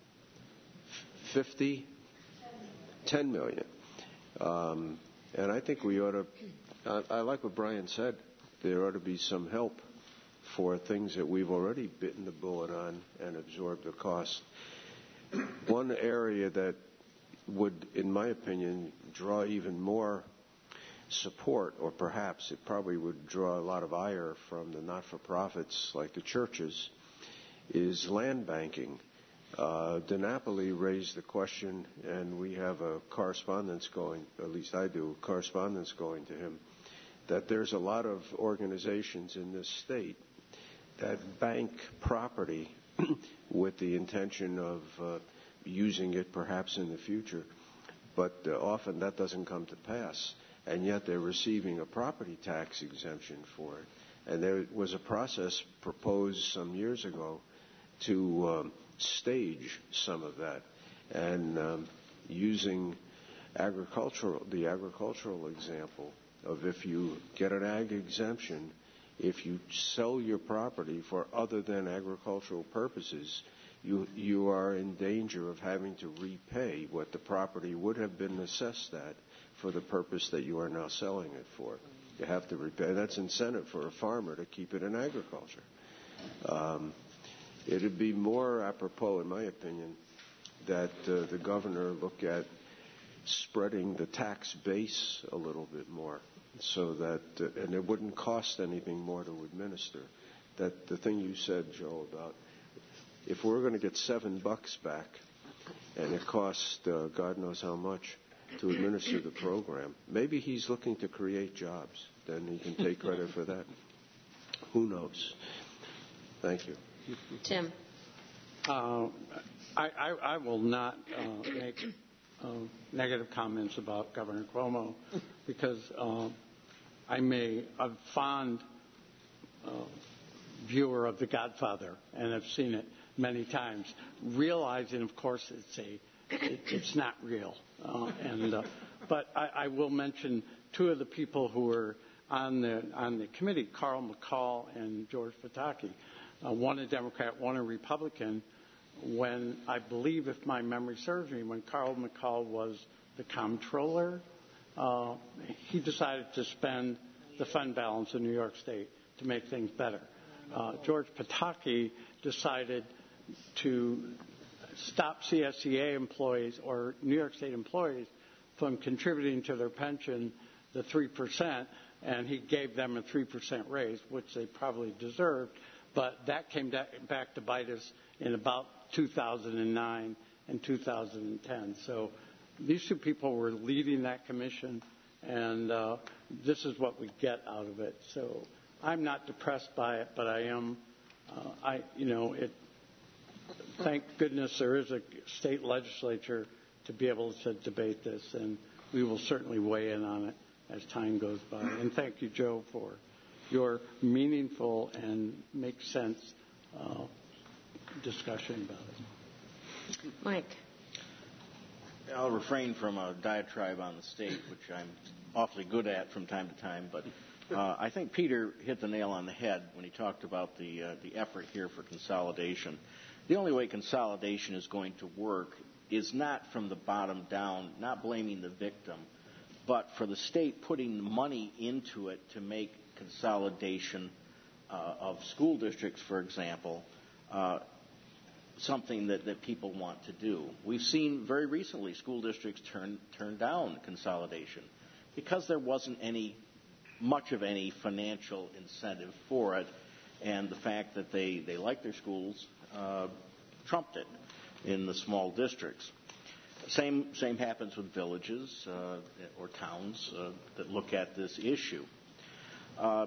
fifty, ten million dollars. Um, and I think we ought to, I, I like what Brian said, there ought to be some help for things that we've already bitten the bullet on and absorbed the cost. One area that would, in my opinion, draw even more support, or perhaps it probably would draw a lot of ire from the not-for-profits like the churches, is land banking. Uh, DiNapoli raised the question, and we have a correspondence going, at least I do, correspondence going to him, that there's a lot of organizations in this state that bank property with the intention of uh, using it perhaps in the future, but uh, often that doesn't come to pass. And yet they're receiving a property tax exemption for it. And there was a process proposed some years ago to um, stage some of that, and um, using agricultural, the agricultural example of if you get an ag exemption, if you sell your property for other than agricultural purposes, you you are in danger of having to repay what the property would have been assessed at for the purpose that you are now selling it for. You have to repay. That's incentive for a farmer to keep it in agriculture. Um, it would be more apropos, in my opinion, that uh, the governor look at spreading the tax base a little bit more so that, uh, and it wouldn't cost anything more to administer. That the thing you said, Joe, about if we're going to get seven bucks back and it costs uh, God knows how much to administer the program, maybe he's looking to create jobs. Then he can take credit for that. Who knows? Thank you. Tim. Uh, I, I, I will not uh, make uh, negative comments about Governor Cuomo because uh, I may a fond uh, viewer of The Godfather and have seen it many times, realizing, of course, it's a it, it's not real. Uh, and uh, but I, I will mention two of the people who were on the on the committee, Carl McCall and George Pataki. Uh, one a Democrat, one a Republican. When I believe, if my memory serves me, when Carl McCall was the comptroller, uh, he decided to spend the fund balance in New York State to make things better. Uh, George Pataki decided to stop C S E A employees or New York State employees from contributing to their pension the three percent, and he gave them a three percent raise, which they probably deserved. But that came back to bite us in about two thousand nine and two thousand ten. So these two people were leading that commission, and uh, this is what we get out of it. So I'm not depressed by it, but I am, uh, I, you know, it. Thank goodness there is a state legislature to be able to debate this, and we will certainly weigh in on it as time goes by. And thank you, Joe, for your meaningful and makes sense uh, discussion about it. Mike. I'll refrain from a diatribe on the state, which I'm awfully good at from time to time, but uh, I think Peter hit the nail on the head when he talked about the, uh, the effort here for consolidation. The only way consolidation is going to work is not from the bottom down, not blaming the victim, but for the state putting the money into it to make consolidation uh, of school districts, for example, uh, something that, that people want to do. We've seen very recently school districts turn, turn down consolidation because there wasn't any, much of any financial incentive for it, and the fact that they, they like their schools uh, trumped it in the small districts. Same, same happens with villages uh, or towns uh, that look at this issue. Uh,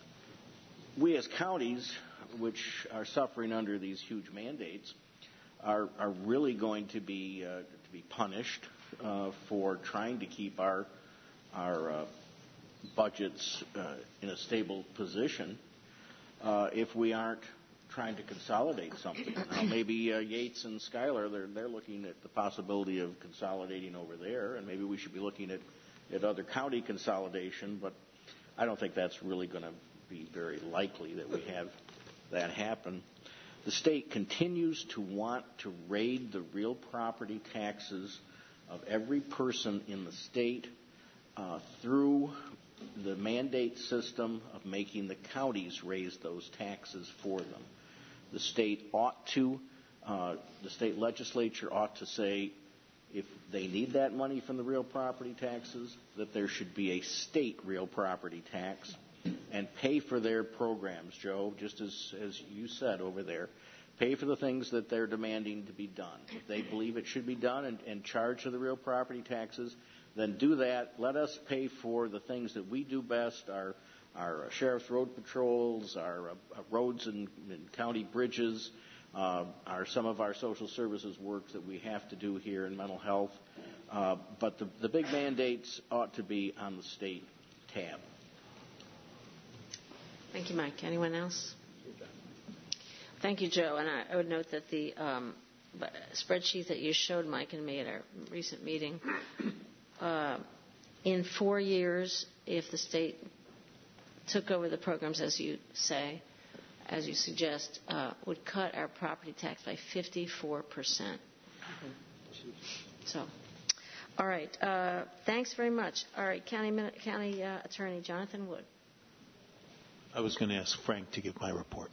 we as counties, which are suffering under these huge mandates, are, are really going to be uh, to be punished uh, for trying to keep our our uh, budgets uh, in a stable position uh, if we aren't trying to consolidate something. Now, maybe uh, Yates and Schuyler, they're, they're looking at the possibility of consolidating over there, and maybe we should be looking at, at other county consolidation, but I don't think that's really going to be very likely that we have that happen. The state continues to want to raid the real property taxes of every person in the state uh, through the mandate system of making the counties raise those taxes for them. The state ought to, uh, the state legislature ought to say, if they need that money from the real property taxes, that there should be a state real property tax and pay for their programs, Joe, just as, as you said over there. Pay for the things that they're demanding to be done. If they believe it should be done and, and charge for the real property taxes, then do that. Let us pay for the things that we do best, our, our sheriff's road patrols, our uh, roads and, and county bridges, uh, our, some of our social services work that we have to do here in mental health. Uh, but the, the big mandates ought to be on the state tab. Thank you, Mike. Anyone else? Thank you, Joe. And I, I would note that the um, spreadsheet that you showed, Mike, and me at our recent meeting, uh, in four years, if the state took over the programs, as you say, as you suggest, uh, would cut our property tax by fifty-four percent. So, all right. Uh, thanks very much. All right, County, County uh, Attorney Jonathan Wood. I was going to ask Frank to give my report.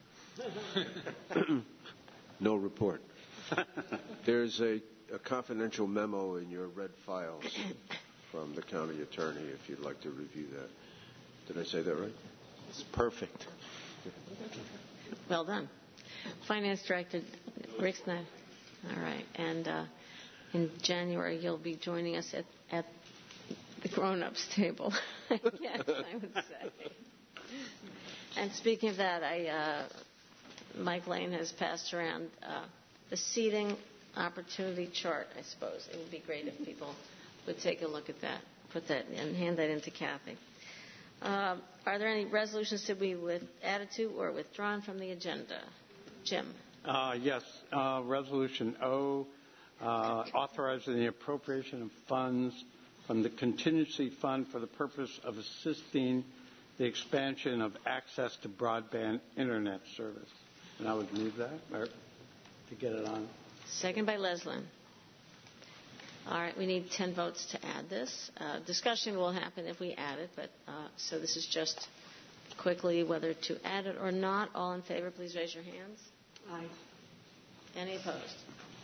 No report. There's a, a confidential memo in your red files from the county attorney if you'd like to review that. Did I say that right? It's perfect. Well done. Finance Director Rick Snyder. All right. And uh, in January, you'll be joining us at, at the grown-ups table, I guess I would say. And speaking of that, I, uh, Mike Lane has passed around uh, the seating opportunity chart, I suppose. It would be great if people would take a look at that, put that, and hand that in to Kathy. Um, are there any resolutions to be with added to or withdrawn from the agenda? Jim. Uh, yes. Uh, Resolution O, uh, authorizing the appropriation of funds from the contingency fund for the purpose of assisting the expansion of access to broadband internet service. And I would move that or to get it on. Second by Leslin. All right, we need ten votes to add this. Uh, discussion will happen if we add it, but uh, so this is just quickly whether to add it or not. All in favor, please raise your hands. Aye. Any opposed?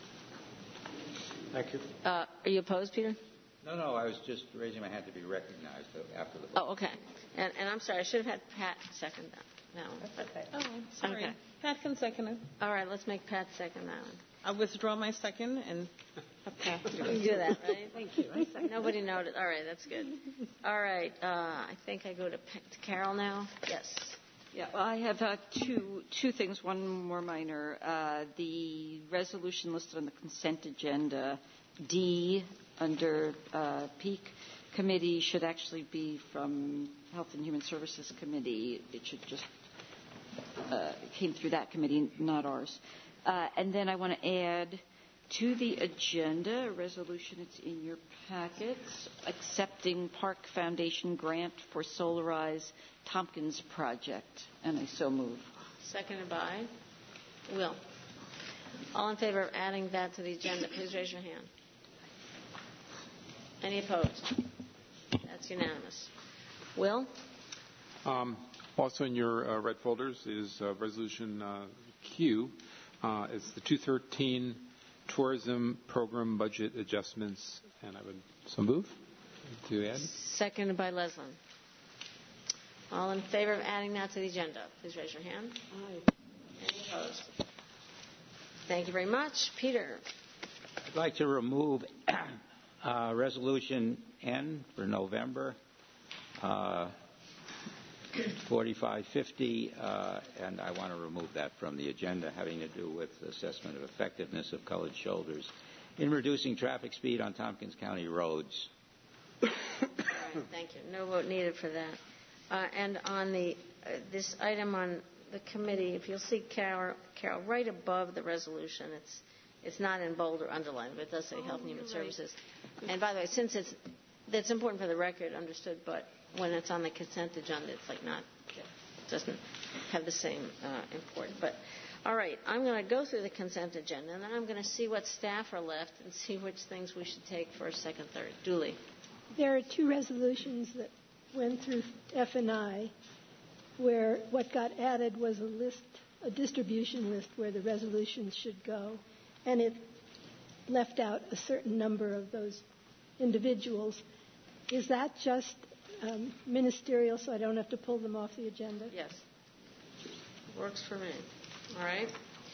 Thank you. Uh, are you opposed, Peter? No, no, I was just raising my hand to be recognized after the vote. Oh, okay. And, and I'm sorry, I should have had Pat second that. No, but, Oh, sorry. Okay. Pat can second it. All right, let's make Pat second that one. I withdraw my second and have Pat do it. You do that, right? Thank you. Nobody noted. All right, that's good. All right, uh, I think I go to, to Carol now. Yes. Yeah, well, I have uh, two two things. One more minor. Uh, the resolution listed on the consent agenda, D, under uh, Peak Committee, should actually be from Health and Human Services Committee. It should just uh, came through that committee, not ours. Uh, and then I want to add to the agenda, a resolution, it's in your packets, accepting Park Foundation grant for Solarize Tompkins project. And I so move. Seconded by Will. All in favor of adding that to the agenda, please raise your hand. Any opposed? That's unanimous. Will? Um, also in your uh, red folders is uh, Resolution uh, Q. Uh, it's the two thirteen Tourism Program Budget Adjustments, and I would so move to add. Seconded by Leslin. All in favor of adding that to the agenda, please raise your hand. Aye. Any opposed? Thank you very much. Peter? I'd like to remove uh, Resolution N for November, uh, forty-five fifty, uh, and I want to remove that from the agenda, having to do with assessment of effectiveness of colored shoulders in reducing traffic speed on Tompkins County roads. All right, thank you. No vote needed for that. Uh, and on the uh, this item on the committee, if you'll see Carol, Carol, right above the resolution, it's it's not in bold or underlined, but it does say Oh, Health and Human you're Services. And by the way, since it's that's important for the record, understood, but when it's on the consent agenda, it's like not, it doesn't have the same uh, import. But all right, I'm going to go through the consent agenda, and then I'm going to see what staff are left and see which things we should take first, second, third. Julie. There are two resolutions that went through F and I where what got added was a list, a distribution list where the resolutions should go, and it left out a certain number of those individuals. Is that just um, ministerial, so I don't have to pull them off the agenda? Yes. Works for me. All right.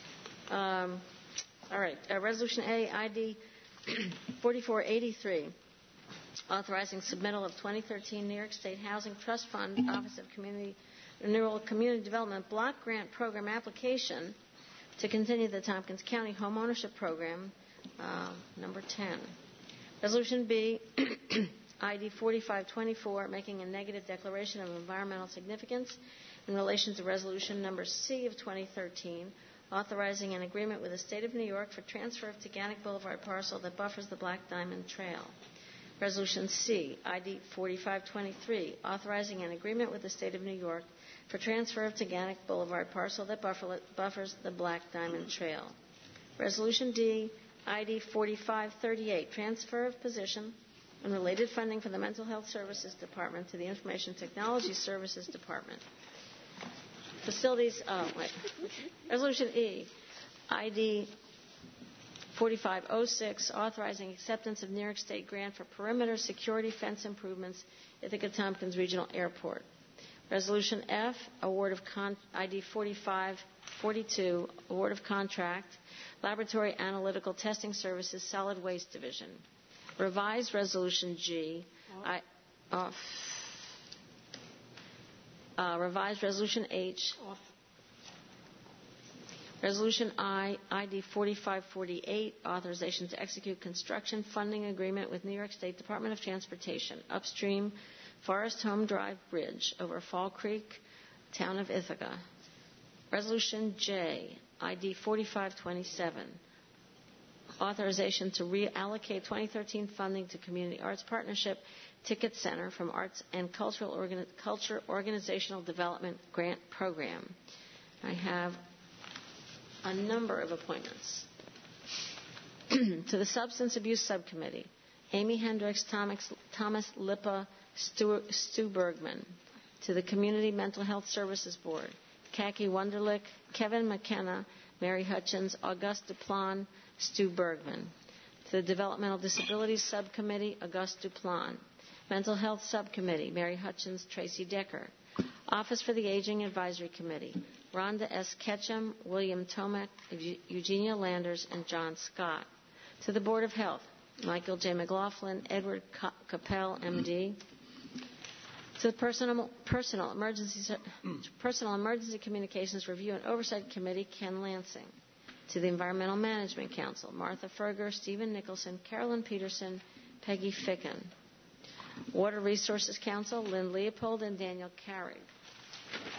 Um, all right. Uh, Resolution A, I D forty-four eighty-three, authorizing submittal of twenty thirteen New York State Housing Trust Fund Office of Community Renewal Community Development Block Grant Program application to continue the Tompkins County Home Ownership Program, uh, number ten. Resolution B, I D forty-five twenty-four, making a negative declaration of environmental significance in relation to Resolution number C of twenty thirteen, authorizing an agreement with the State of New York for transfer of Teganic Boulevard parcel that buffers the Black Diamond Trail. Resolution C, I D forty-five twenty-three, authorizing an agreement with the State of New York for transfer of Teganic Boulevard parcel that buffer, buffers the Black Diamond Trail. Resolution D, I D forty-five thirty-eight, transfer of position and related funding for the Mental Health Services Department to the Information Technology Services Department. Facilities, oh, wait. Resolution E, I D forty-five oh six, authorizing acceptance of New York State grant for perimeter security fence improvements at the Tompkins Regional Airport. Resolution F, award of con- I D forty-five forty-two, award of contract, Laboratory Analytical Testing Services, Solid Waste Division. Revised Resolution G, I, uh, uh, revised Resolution H, Off. Resolution I, I D forty-five forty-eight, authorization to execute construction funding agreement with New York State Department of Transportation, upstream Forest Home Drive Bridge over Fall Creek, town of Ithaca. Resolution J, I D forty-five twenty-seven, authorization to reallocate twenty thirteen funding to Community Arts Partnership Ticket Center from Arts and Cultural Organ- Culture Organizational Development Grant Program. I have a number of appointments. To the Substance Abuse Subcommittee, Amy Hendricks, Thomas, Thomas Lippa, Stu, Stu Bergman. To the Community Mental Health Services Board, Kaki Wunderlich, Kevin McKenna, Mary Hutchins, Auguste Duplan, Stu Bergman. To the Developmental Disabilities Subcommittee, Auguste Duplan. Mental Health Subcommittee, Mary Hutchins, Tracy Decker. Office for the Aging Advisory Committee, Rhonda S. Ketchum, William Tomek, Eugenia Landers, and John Scott. To the Board of Health, Michael J. McLaughlin, Edward Capel, M D. To the Personal, Personal, Emergency, Personal Emergency Communications Review and Oversight Committee, Ken Lansing. To the Environmental Management Council, Martha Ferger, Stephen Nicholson, Carolyn Peterson, Peggy Ficken. Water Resources Council, Lynn Leopold and Daniel Carrig.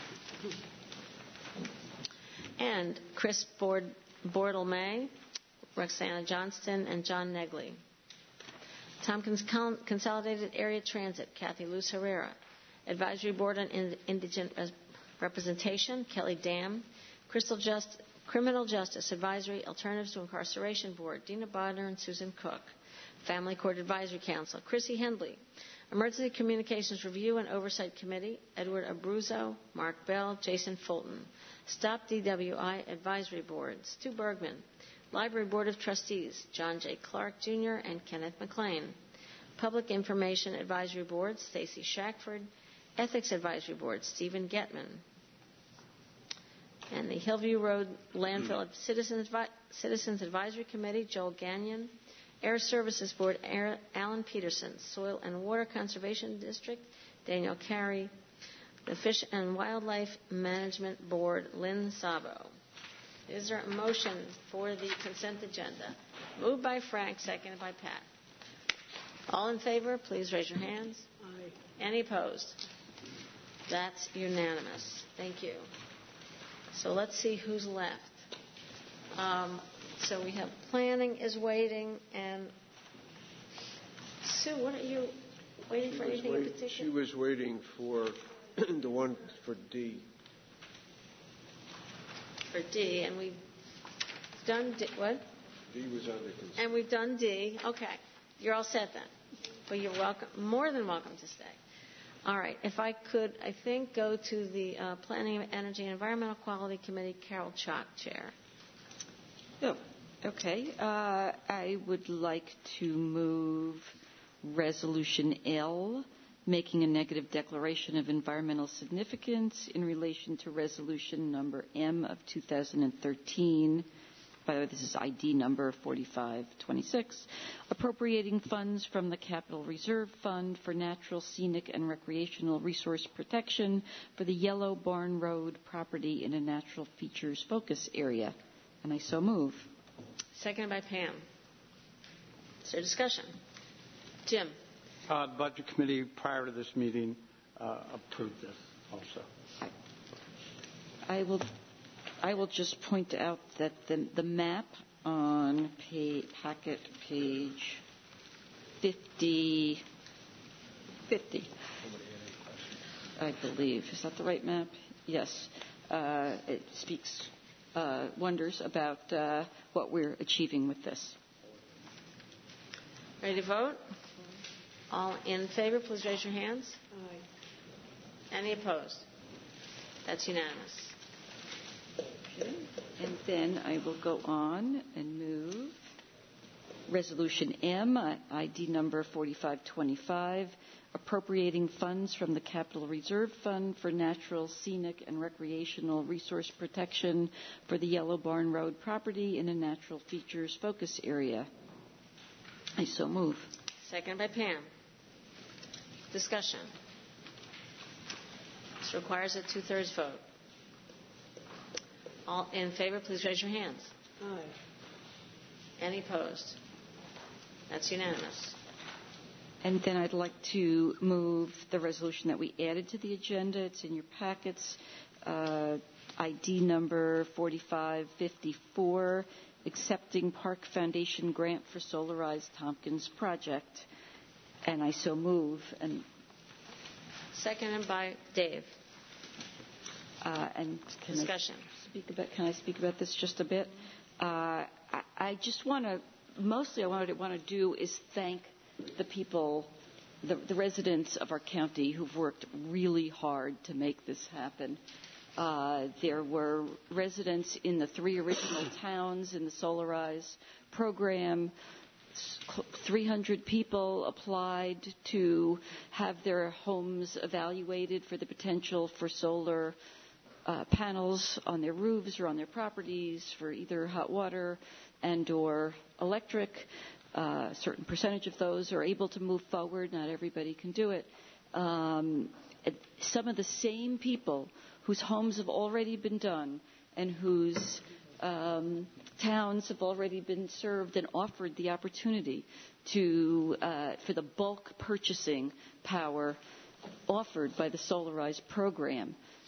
And Chris Bord- Bortle-May, Roxana Johnston, and John Negley. Tompkins Con- Consolidated Area Transit, Kathy Luz Herrera. Advisory Board on Ind- Indigent Res- Representation, Kelly Dam. Crystal Just- Criminal Justice Advisory Alternatives to Incarceration Board, Dina Bodner and Susan Cook. Family Court Advisory Council, Chrissy Hendley. Emergency Communications Review and Oversight Committee, Edward Abruzzo, Mark Bell, Jason Fulton. Stop D W I Advisory Board, Stu Bergman. Library Board of Trustees, John J. Clark, Junior and Kenneth McLean. Public Information Advisory Board, Stacy Shackford. Ethics Advisory Board, Stephen Getman. And the Hillview Road Landfill Citizens, Citizens Advisory Committee, Joel Gagnon. Air Services Board, Alan Peterson. Soil and Water Conservation District, Daniel Carey. The Fish and Wildlife Management Board, Lynn Sabo. Is there a motion for the consent agenda? Moved by Frank, seconded by Pat. All in favor, please raise your hands. Aye. Any opposed? That's unanimous. Thank you. So let's see who's left. Um, so we have planning is waiting, and Sue, what are you waiting She for? was Anything wait- in particular? She was waiting for the one for D. For D, and we've done D. What? D was under consent. And we've done D. Okay, you're all set then. But you're welcome, more than welcome to stay. All right. If I could, I think go to the uh, Planning, Energy, and Environmental Quality Committee, Carol Chalk, Chair. Oh, okay. Uh, I would like to move Resolution L, making a negative declaration of environmental significance in relation to Resolution Number M of two thousand thirteen. By the way, this is I D number forty-five twenty-six, appropriating funds from the Capital Reserve Fund for natural, scenic, and recreational resource protection for the Yellow Barn Road property in a natural features focus area. And I so move. Seconded by Pam. Is there discussion? Jim. Uh, the Budget Committee, prior to this meeting, uh, approved this also. I will, I will just point out that the, the map on pay, packet page fifty, fifty, I believe. Is that the right map? Yes. Uh, it speaks uh, wonders about uh, what we're achieving with this. Ready to vote? All in favor, please raise your hands. Aye. Any opposed? That's unanimous. Okay. And then I will go on and move Resolution M, I D number forty-five twenty-five, appropriating funds from the Capital Reserve Fund for natural, scenic, and recreational resource protection for the Yellow Barn Road property in a natural features focus area. I so move. Seconded by Pam. Discussion. This requires a two-thirds vote. All in favor, please raise your hands. Aye. Any opposed? That's unanimous. And then I'd like to move the resolution that we added to the agenda. It's in your packets. Uh, I D number forty-five fifty-four, accepting Park Foundation grant for Solarized Tompkins project. And I so move. And Seconded by Dave. Uh, and can Discussion. I speak about? Can I speak about this just a bit? Uh, I, I just want to. Mostly, I wanted want to do is thank the people, the, the residents of our county who've worked really hard to make this happen. Uh, there were residents in the three original towns in the Solarize program. three hundred people applied to have their homes evaluated for the potential for solar uh, panels on their roofs or on their properties for either hot water and or electric. Uh, a certain percentage of those are able to move forward. Not everybody can do it. Um, some of the same people whose homes have already been done and whose um, towns have already been served and offered the opportunity to uh, for the bulk purchasing power offered by the Solarize program.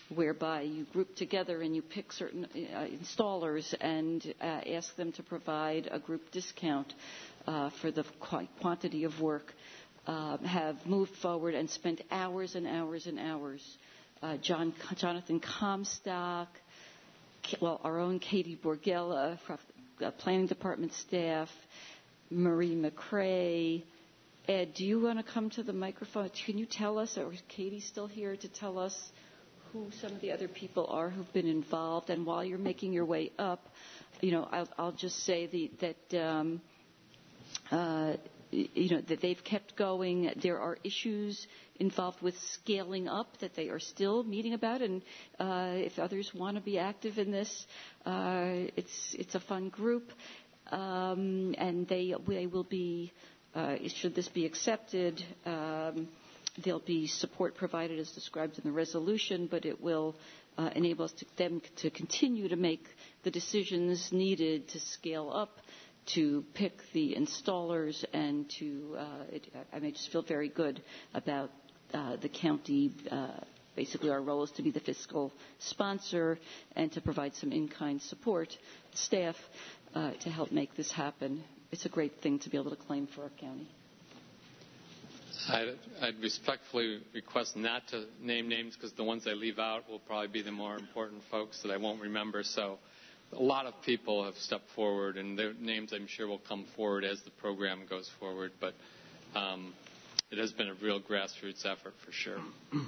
whereby you group together and you pick certain uh, installers and uh, ask them to provide a group discount uh, for the qu- quantity of work, uh, have moved forward and spent hours and hours and hours. Uh, John, Jonathan Comstock, well, our own Katie Borgella, uh, planning department staff, Marie McCrae. Ed, do you want to come to the microphone? Can you tell us, or is Katie still here to tell us who some of the other people are who've been involved? And while you're making your way up, you know, I'll, I'll just say the, that, um, uh, you know, that they've kept going. There are issues involved with scaling up that they are still meeting about, and uh, if others want to be active in this, uh, it's it's a fun group, um, and they they will be. Uh, should this be accepted, um, there'll be support provided as described in the resolution, but it will uh, enable us to, them to continue to make the decisions needed to scale up, to pick the installers, and to, uh, it, I mean, I just feel very good about uh, the county. Uh, basically, our role is to be the fiscal sponsor and to provide some in-kind support, staff, uh, to help make this happen. It's a great thing to be able to claim for our county. I'd, I'd respectfully request not to name names because the ones I leave out will probably be the more important folks that I won't remember. So a lot of people have stepped forward, and their names I'm sure will come forward as the program goes forward. But um, it has been a real grassroots effort for sure.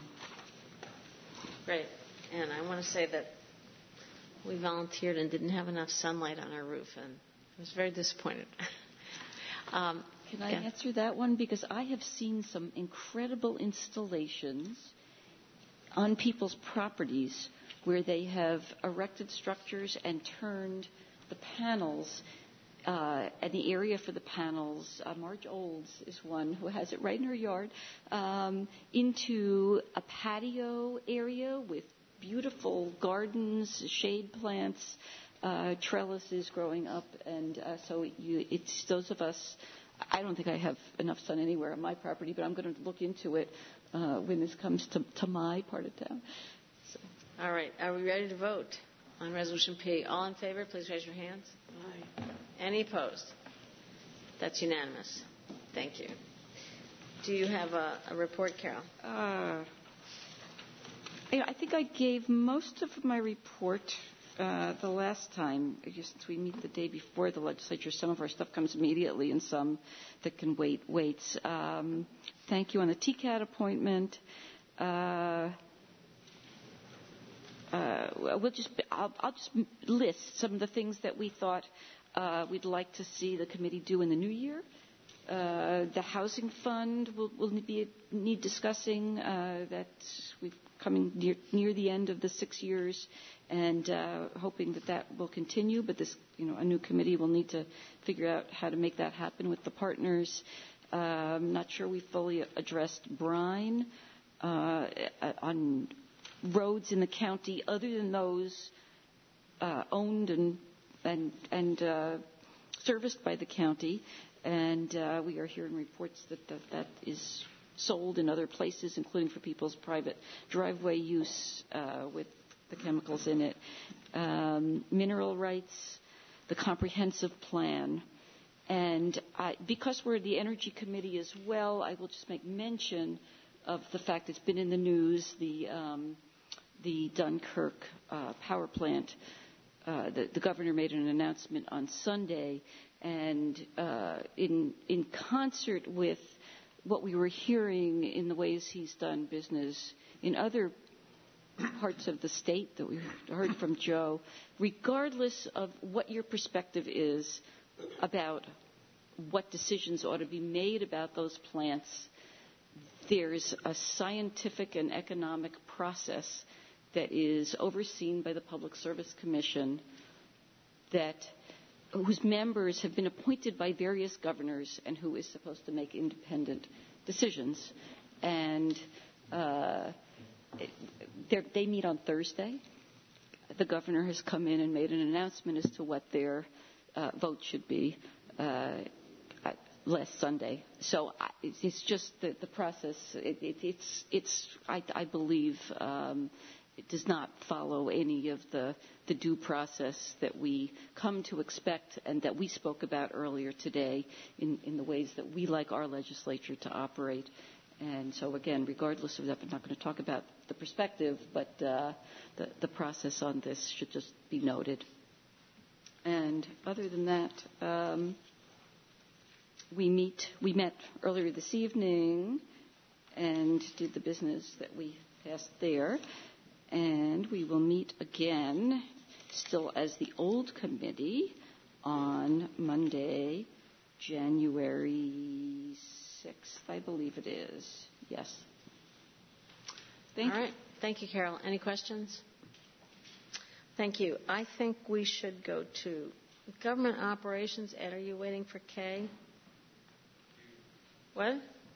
Great. And I want to say that we volunteered and didn't have enough sunlight on our roof, and I was very disappointed. um, Can I yeah. answer that one? Because I have seen some incredible installations on people's properties where they have erected structures and turned the panels, uh, and the area for the panels, uh, Marge Olds is one who has it right in her yard, um, into a patio area with beautiful gardens, shade plants, Uh, trellises growing up, and uh, so you, it's those of us. I don't think I have enough sun anywhere on my property, but I'm going to look into it uh, when this comes to, to my part of town. So. All right, are we ready to vote on Resolution P? All in favor, please raise your hands. Aye. Any opposed? That's unanimous. Thank you. Do you have a, a report, Carol? Uh, I think I gave most of my report. Uh, the last time, since we meet the day before the legislature, some of our stuff comes immediately and some that can wait waits. Um, thank you on the T C A T appointment. Uh, uh, we'll just, I'll, I'll just list some of the things that we thought uh, we'd like to see the committee do in the new year. Uh, the housing fund will, will be, need discussing. Uh, that we've coming near, near the end of the six years, and uh, hoping that that will continue. But this, you know, a new committee will need to figure out how to make that happen with the partners. Uh, I'm not sure we fully addressed brine uh, on roads in the county, other than those uh, owned and and and uh, serviced by the county. And uh, we are hearing reports that the, that is sold in other places, including for people's private driveway use uh, with the chemicals in it. Um, mineral rights, the comprehensive plan. And I, because we're the Energy Committee as well, I will just make mention of the fact it's been in the news, the, um, the Dunkirk uh, power plant. Uh, the, the governor made an announcement on Sunday, and uh, in, in concert with what we were hearing in the ways he's done business in other parts of the state that we heard from Joe, regardless of what your perspective is about what decisions ought to be made about those plants, there's a scientific and economic process that is overseen by the Public Service Commission that whose members have been appointed by various governors and who is supposed to make independent decisions. And uh, they meet on Thursday. The governor has come in and made an announcement as to what their uh, vote should be. Uh, last Sunday. So I, it's, it's just the, the process. It, it, it's, it's I, I believe, um, it does not follow any of the, the due process that we come to expect and that we spoke about earlier today in, in the ways that we like our legislature to operate. And so, again, regardless of that, I'm not going to talk about the perspective, but uh, the, the process on this should just be noted. And other than that, um, we meet. We met earlier this evening and did the business that we passed there. And we will meet again, still as the old committee, on Monday, January sixth, I believe it is. Yes. Thank All you. right. Thank you, Carol. Any questions? Thank you. I think we should go to government operations. Ed, are you waiting for K? What?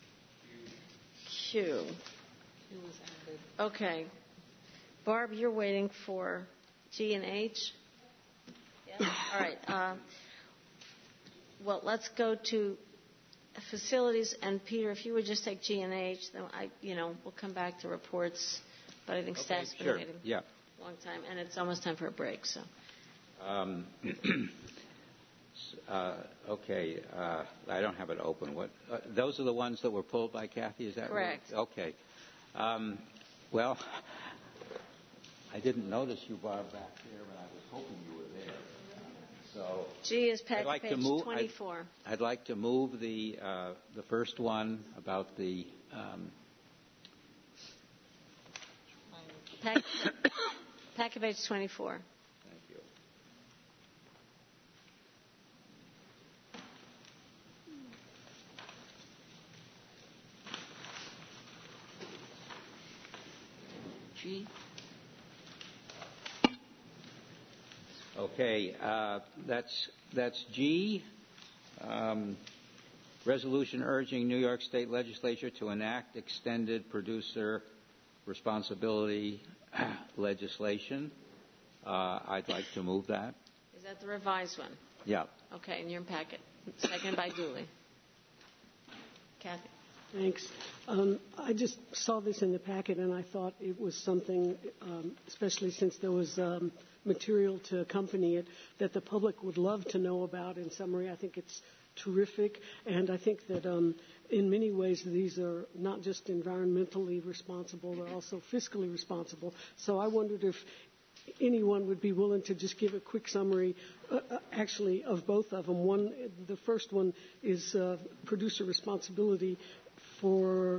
Q. Okay. Barb, you're waiting for G and H? Yeah? All right. Uh, well, let's go to facilities. And Peter, if you would just take G and H, then I, you know, we'll come back to reports. But I think Okay, staff's been sure. waiting Yeah. a long time, and it's almost time for a break. So. Um, uh, okay. Uh, I don't have it open. What? Uh, those are the ones that were pulled by Kathy. Is that correct? Right? Okay. Um, well. I didn't notice you, Barb, back there, but I was hoping you were there. So G is packet I'd like page to move, twenty-four. I'd, I'd like to move the uh, the first one about the um, packet, packet page twenty-four. Thank you. G. Okay, uh, that's that's G. Um, resolution urging New York State Legislature to enact extended producer responsibility legislation. Uh, I'd like to move that. Is that the revised one? Yeah. Okay, in your packet. Seconded by Dooley. Kathy. Thanks. Um, I just saw this in the packet, and I thought it was something, um, especially since there was um, material to accompany it, that the public would love to know about. In summary, I think it's terrific, and I think that um, in many ways these are not just environmentally responsible, they're also fiscally responsible. So I wondered if anyone would be willing to just give a quick summary, uh, actually, of both of them. One, the first one is uh, producer responsibility for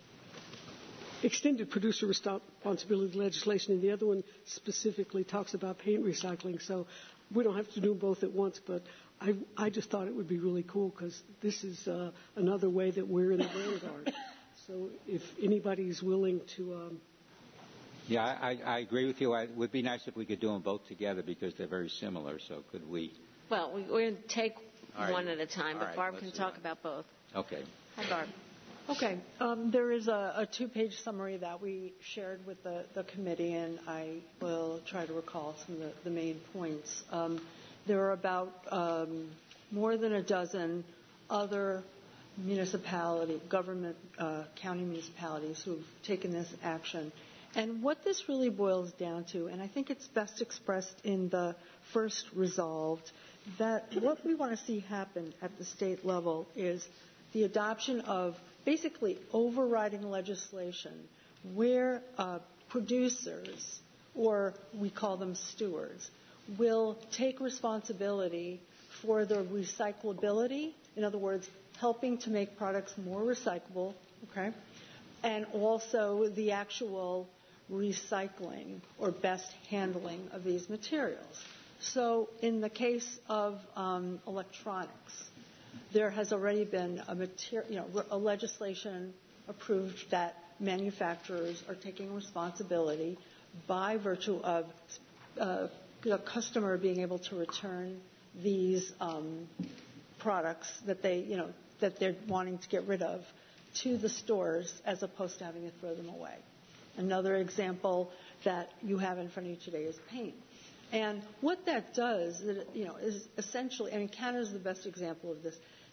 extended producer responsibility legislation, and the other one specifically talks about paint recycling. So we don't have to do both at once, but I, I just thought it would be really cool because this is uh, another way that we're in the vanguard. So if anybody's willing to... Um, Yeah, I, I agree with you. It would be nice if we could do them both together because they're very similar. So could we? Well, we, we're going to take All one right. at a time, All but right, Barb let's can do talk that. about both. Okay. Hi, Barb. Okay. Um, there is a, a two-page summary that we shared with the, the committee, and I will try to recall some of the, the main points. Um, there are about um, more than a dozen other municipality, government, uh, county municipalities who have taken this action. And what this really boils down to, and I think it's best expressed in the first resolved, that what we want to see happen at the state level is the adoption of basically overriding legislation where uh, producers, or we call them stewards, will take responsibility for the recyclability, in other words, helping to make products more recyclable, okay, and also the actual recycling or best handling of these materials. So in the case of um, electronics, there has already been a, mater- you know, a legislation approved that manufacturers are taking responsibility by virtue of uh, the customer being able to return these um, products that they, you know, that they're wanting to get rid of to the stores as opposed to having to throw them away. Another example that you have in front of you today is paint. And what that does, you know, is essentially, I mean, Canada is the best example of this.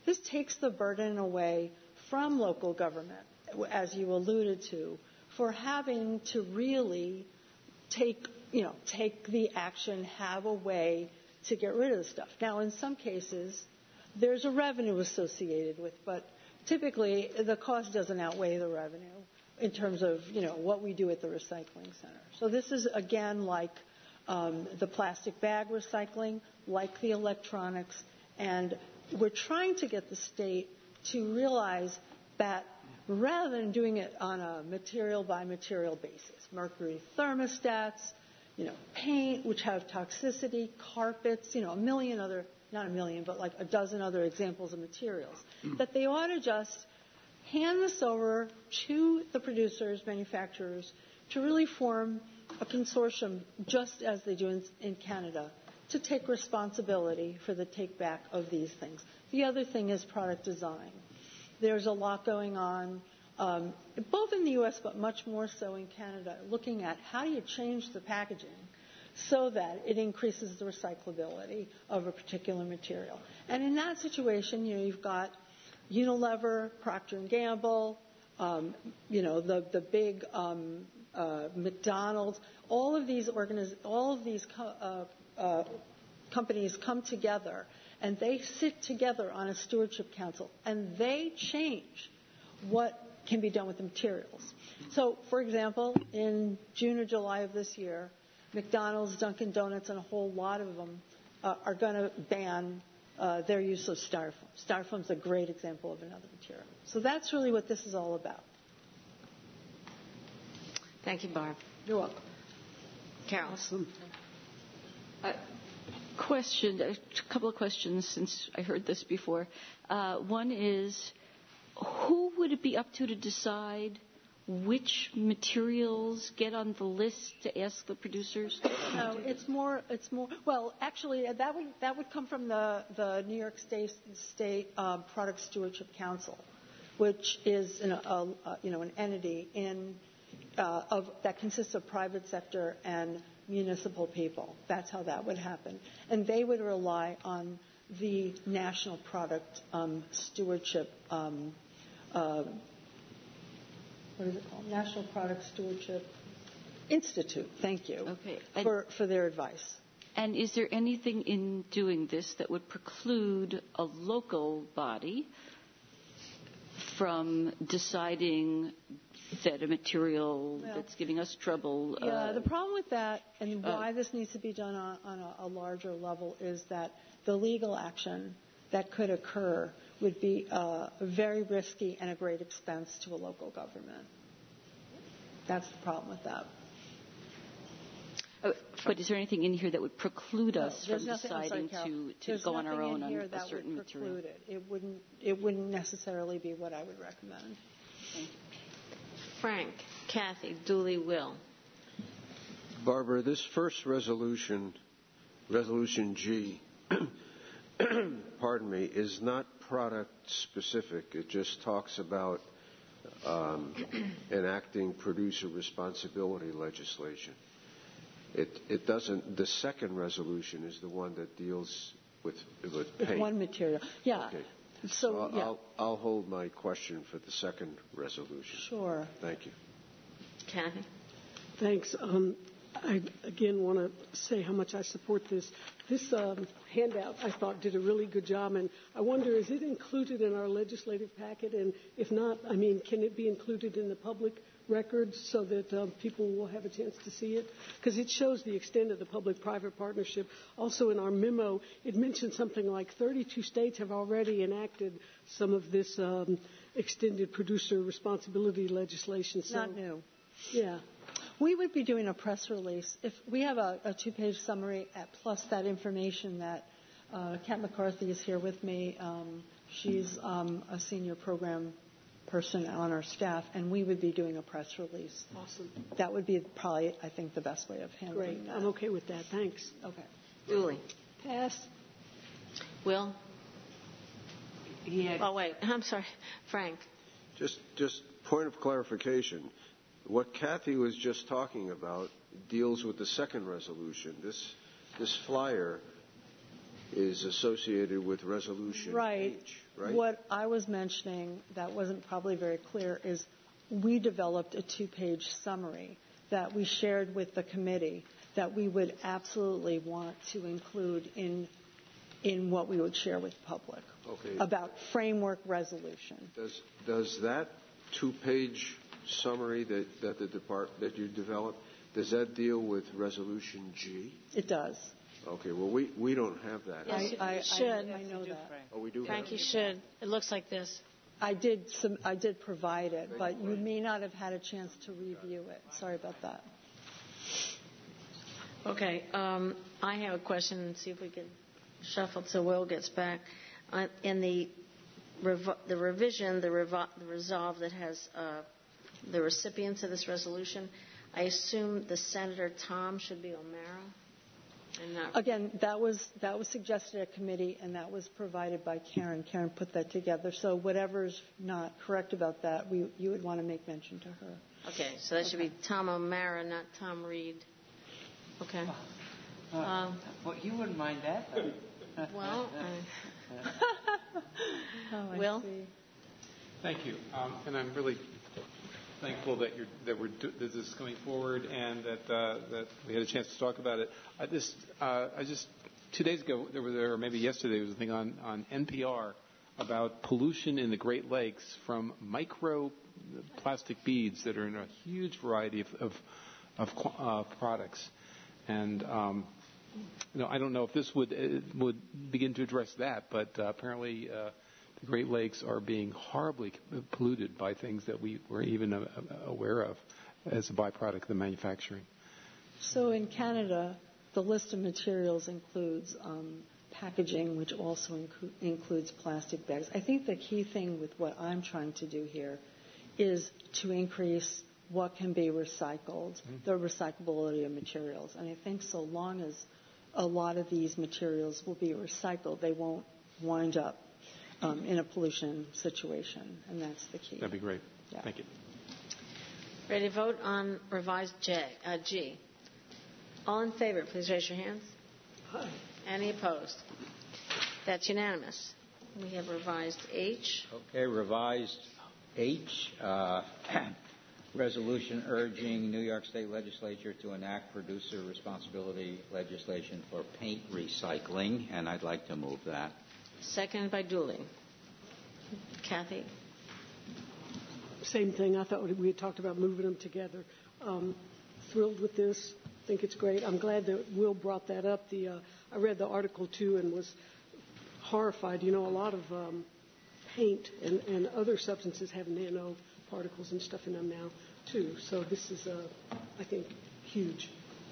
this takes the burden away from local government, as you alluded to, for having to really take, you know, take the action, have a way to get rid of the stuff. Now, in some cases, there's a revenue associated with, but typically the cost doesn't outweigh the revenue in terms of, you know, what we do at the recycling center. So this is, again, like um, the plastic bag recycling, like the electronics, and we're trying to get the state to realize that rather than doing it on a material-by-material basis, mercury thermostats, you know, paint, which have toxicity, carpets, you know, a million other, not a million, but like a dozen other examples of materials, mm. that they ought to just hand this over to the producers, manufacturers, to really form a consortium, just as they do in, in Canada, to take responsibility for the take-back of these things. The other thing is product design. There's a lot going on, um, both in the U S but much more so in Canada, looking at how do you change the packaging so that it increases the recyclability of a particular material. And in that situation, you know, you've got Unilever, Procter and Gamble, um, you know, the the big um, uh, McDonald's. All of these organiz- all of these co- uh, uh, companies come together and they sit together on a stewardship council and they change what can be done with the materials. So, for example, in June or July of this year, McDonald's, Dunkin' Donuts, and a whole lot of them uh, are going to ban uh, their use of styrofoam. Styrofoam is a great example of another material. So that's really what this is all about. Thank you, Barb. You're welcome. Carol. Awesome. Uh, question, a couple of questions since I heard this before. Uh, one is, who would it be up to to decide which materials get on the list to ask the producers? No, it's more. It's more. Well, actually, that would that would come from the the New York State State uh, Product Stewardship Council, which is an, a, a, you know an entity in uh, of that consists of private sector and municipal people. That's how that would happen, and they would rely on the National Product um, Stewardship. Um, uh, What is it called? National Product Stewardship Institute. Thank you. Okay. For, for their advice. And is there anything in doing this that would preclude a local body from deciding that a material well, that's giving us trouble? Yeah, uh, the problem with that and why uh, this needs to be done on, on a, a larger level is that the legal action that could occur would be uh, very risky and a great expense to a local government. That's the problem with that. uh, but is there anything in here that would preclude No, us there's from nothing, I'm sorry, deciding Carol, to, to go on our own on here a that certain would material? It. it wouldn't. It wouldn't necessarily be what I would recommend. Frank, Kathy, Dooley, Will. Barbara, this first resolution, Resolution G, pardon me, is not product specific. It just talks about um, enacting producer responsibility legislation. It, it doesn't. The second resolution is the one that deals with with paint. With one material, yeah. Okay. So, so I'll, yeah. I'll, I'll hold my question for the second resolution. Sure. Thank you. Kathy. Thanks. Um, I again want to say how much I support this. This um, handout, I thought, did a really good job, and I wonder, is it included in our legislative packet? And if not, I mean, can it be included in the public records so that um, people will have a chance to see it? Because it shows the extent of the public-private partnership. Also, in our memo, it mentioned something like thirty-two states have already enacted some of this um, extended producer responsibility legislation. So, Not new. Yeah. We would be doing a press release. If we have a, a two-page summary at, plus that information that uh, Kat McCarthy is here with me. Um, she's um, a senior program person on our staff, and we would be doing a press release. Awesome. That would be probably, I think, the best way of handling Great. that. I'm okay with that. Thanks. Okay. Dooley. Pass. Will. Yeah. Oh, wait. I'm sorry. Frank. Just, just point of clarification. What Kathy was just talking about deals with the second resolution. This, this flyer is associated with resolution Right. H, right? What I was mentioning that wasn't probably very clear is we developed a two-page summary that we shared with the committee that we would absolutely want to include in in what we would share with the public Okay. about framework resolution. Does does that two-page summary that, that the depart that you developed, does that deal with resolution G? It does. Okay. Well, we, we don't have that. Yes, you I, I, should. I, I know that. Oh, we do. Frank, have you it? should. It looks like this. I did some, I did provide it, but you may not have had a chance to review it. Sorry about that. Okay. Um, I have a question and see if we can shuffle till Will gets back. Uh, in the rev- the revision, the, revo- the resolve that has uh, the recipients of this resolution, I assume the Senator Tom should be O'Mara. And not Again, that was that was suggested at committee, and that was provided by Karen. Karen put that together. So whatever's not correct about that, we you would want to make mention to her. Okay, so that should be Tom O'Mara, not Tom Reed. Okay. Uh, Um, well, you wouldn't mind that, though. Well, Oh, I Will? see. Thank you. Um, and I'm really thankful that you're that we're do, that this is coming forward and that uh, that we had a chance to talk about it. I just uh, I just two days ago there was or maybe yesterday there was a thing on on N P R about pollution in the Great Lakes from micro plastic beads that are in a huge variety of of, of uh, products, and um, you know I don't know if this would uh, would begin to address that, but uh, apparently. Uh, The Great Lakes are being horribly polluted by things that we were even uh, aware of as a byproduct of the manufacturing. So in Canada, the list of materials includes um, packaging, which also inc- includes plastic bags. I think the key thing with what I'm trying to do here is to increase what can be recycled, mm-hmm. the recyclability of materials. And I think so long as a lot of these materials will be recycled, they won't wind up Um, in a pollution situation, and that's the key. That'd be great. Yeah. Thank you. ready to vote on revised J, uh, G. All in favor, please raise your hands. Aye. Any opposed? That's unanimous. We have revised H. Okay, revised H. Uh, resolution urging New York State Legislature to enact producer responsibility legislation for paint recycling, and I'd like to move that. Seconded by Dooley. Kathy? Same thing. I thought we had talked about moving them together. Um, thrilled with this. Think it's great. I'm glad that Will brought that up. The uh, I read the article too and was horrified. You know, a lot of um, paint and, and other substances have nano particles and stuff in them now too. So this is, uh, I think, huge.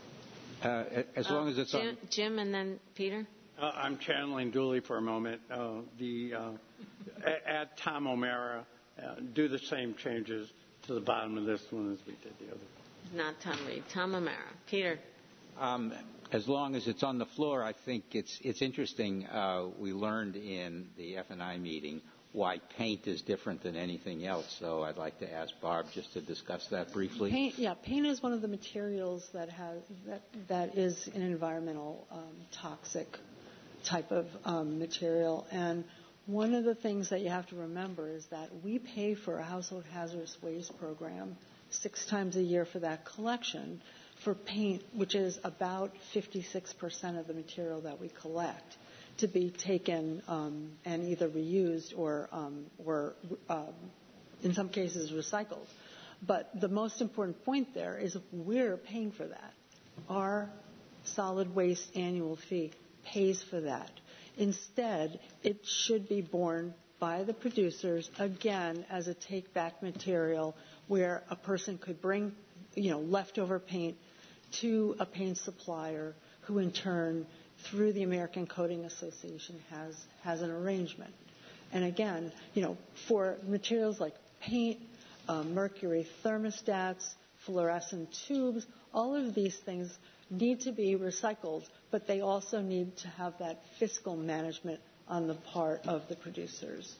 Uh, as long uh, as it's Jim, on. Jim and then Peter. Uh, I'm channeling Dooley for a moment. Uh, the uh, add Tom O'Mara, uh, do the same changes to the bottom of this one as we did the other. Not Tom Reed. Tom O'Mara. Peter. Um, as long as it's on the floor, I think it's it's interesting. Uh, we learned in the F and I meeting why paint is different than anything else. So I'd like to ask Barb just to discuss that briefly. Paint, yeah, paint is one of the materials that has that that is an environmental um, toxic type of um, material. And one of the things that you have to remember is that we pay for a household hazardous waste program six times a year for that collection for paint, which is about fifty-six percent of the material that we collect, to be taken um, and either reused or, um, or um, in some cases, recycled. But the most important point there is we're paying for that. Our solid waste annual fee pays for that. Instead, it should be borne by the producers, again, as a take-back material where a person could bring, you know, leftover paint to a paint supplier who, in turn, through the American Coating Association, has, has an arrangement. And again, you know, for materials like paint, uh, mercury thermostats, fluorescent tubes, all of these things need to be recycled, but they also need to have that fiscal management on the part of the producers.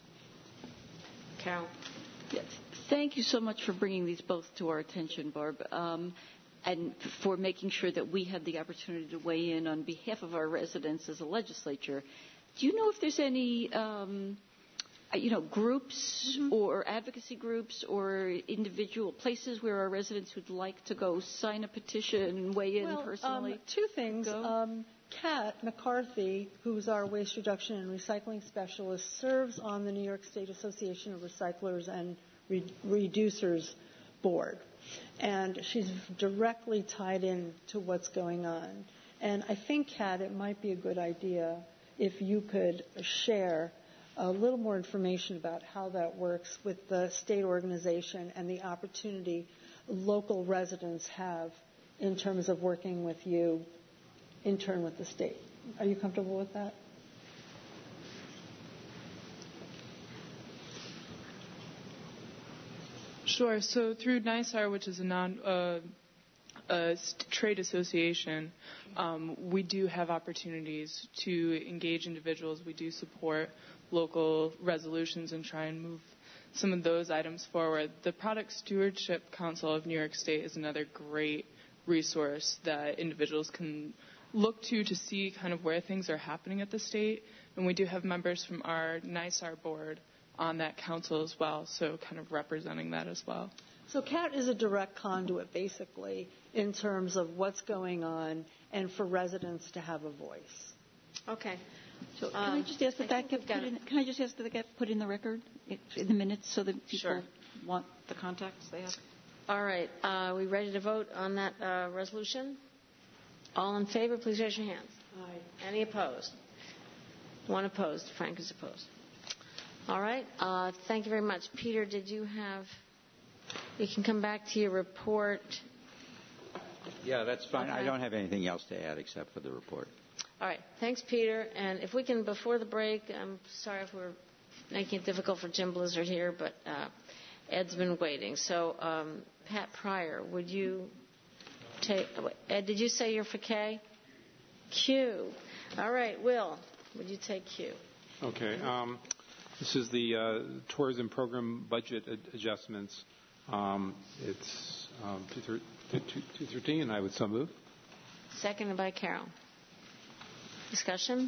Carol. Yes. Thank you so much for bringing these both to our attention, Barb. Um, and for making sure that we had the opportunity to weigh in on behalf of our residents as a legislature. Do you know if there's any, um, you know, groups mm-hmm. or advocacy groups or individual places where our residents would like to go sign a petition and weigh in well, personally? Um, two things. Um, Kat McCarthy, who's our waste reduction and recycling specialist, serves on the New York State Association of Recyclers and Re- Reducers Board. And she's directly tied in to what's going on. And I think, Kat, it might be a good idea if you could share a little more information about how that works with the state organization and the opportunity local residents have in terms of working with you in turn with the state. Are you comfortable with that? Sure. So through NYSAR, which is a non uh, a trade association, um, we do have opportunities to engage individuals. We do support local resolutions and try and move some of those items forward. The Product Stewardship Council of New York State is another great resource that individuals can look to to see kind of where things are happening at the state. And we do have members from our NYSAR board on that council as well, so kind of representing that as well. So Kat is a direct conduit, basically, in terms of what's going on and for residents to have a voice. Okay. So can um, I just ask that that get put in, can I just ask that that get put in the record in the minutes so that people sure. want the contacts they have? All right. Uh, are we ready to vote on that uh, resolution? All in favor, please raise your hands. Aye. Any opposed? One opposed. Frank is opposed. All right. Uh, thank you very much. Peter, did you have... You can come back to your report. Yeah, that's fine. Okay. I don't have anything else to add except for the report. All right. Thanks, Peter. And if we can, before the break, I'm sorry if we're making it difficult for Jim Blizzard here, but uh, Ed's been waiting. So, um, Pat Pryor, would you take... Ed, did you say you're for K? Q. All right. Will, would you take Q? Okay. Um, this is the uh, tourism program budget ad- adjustments. Um, it's um, two thirteen, and I would so move. Seconded by Carol. Discussion?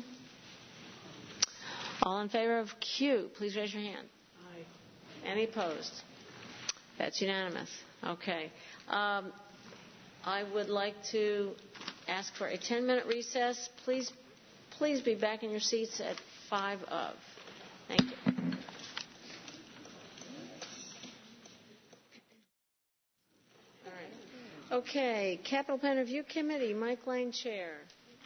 All in favor of Q, please raise your hand. Aye. Any opposed? That's unanimous. Okay. Um, I would like to ask for a ten-minute recess. Please, please be back in your seats at five of. Thank you. All right. Okay. Capital Plan Review Committee, Mike Lane, Chair.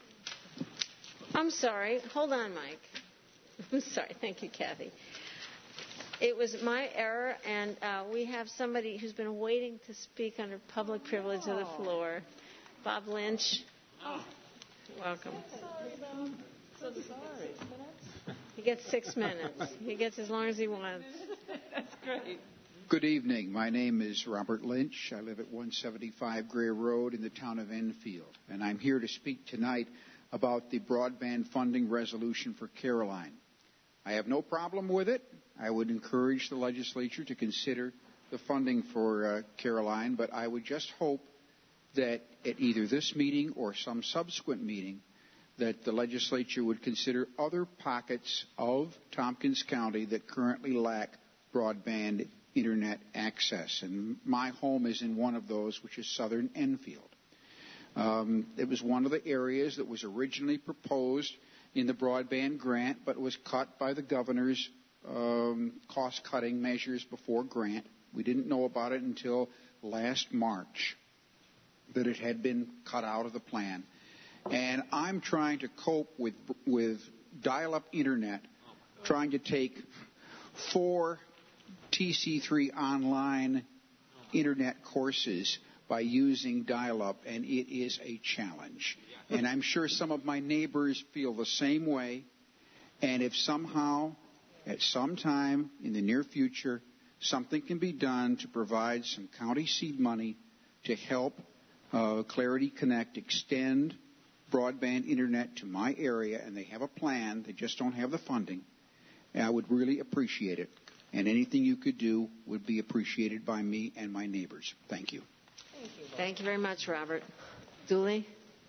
I'm sorry. Hold on, Mike. I'm sorry. Thank you, Kathy. It was my error, and uh, we have somebody who's been waiting to speak under public privilege of the floor. Bob Lynch. Oh. Welcome. Sorry, so sorry. He gets six minutes. He gets as long as he wants. That's great. Good evening. My name is Robert Lynch. I live at one seventy-five Greer Road in the town of Enfield, and I'm here to speak tonight about the broadband funding resolution for Caroline. I have no problem with it. I would encourage the legislature to consider the funding for uh, Caroline, but I would just hope that at either this meeting or some subsequent meeting that the legislature would consider other pockets of Tompkins County that currently lack broadband internet access. And my home is in one of those, which is southern Enfield. Um, it was one of the areas that was originally proposed in the broadband grant, but was cut by the governor's um, cost-cutting measures before grant. We didn't know about it until last March, that it had been cut out of the plan. And I'm trying to cope with with dial-up internet, trying to take four T C three online internet courses by using dial-up, and it is a challenge. And I'm sure some of my neighbors feel the same way. And if somehow, at some time in the near future, something can be done to provide some county seed money to help uh, Clarity Connect extend broadband internet to my area, and they have a plan, they just don't have the funding, I would really appreciate it. And anything you could do would be appreciated by me and my neighbors. Thank you. Thank you. Thank you very much, Robert. Dooley?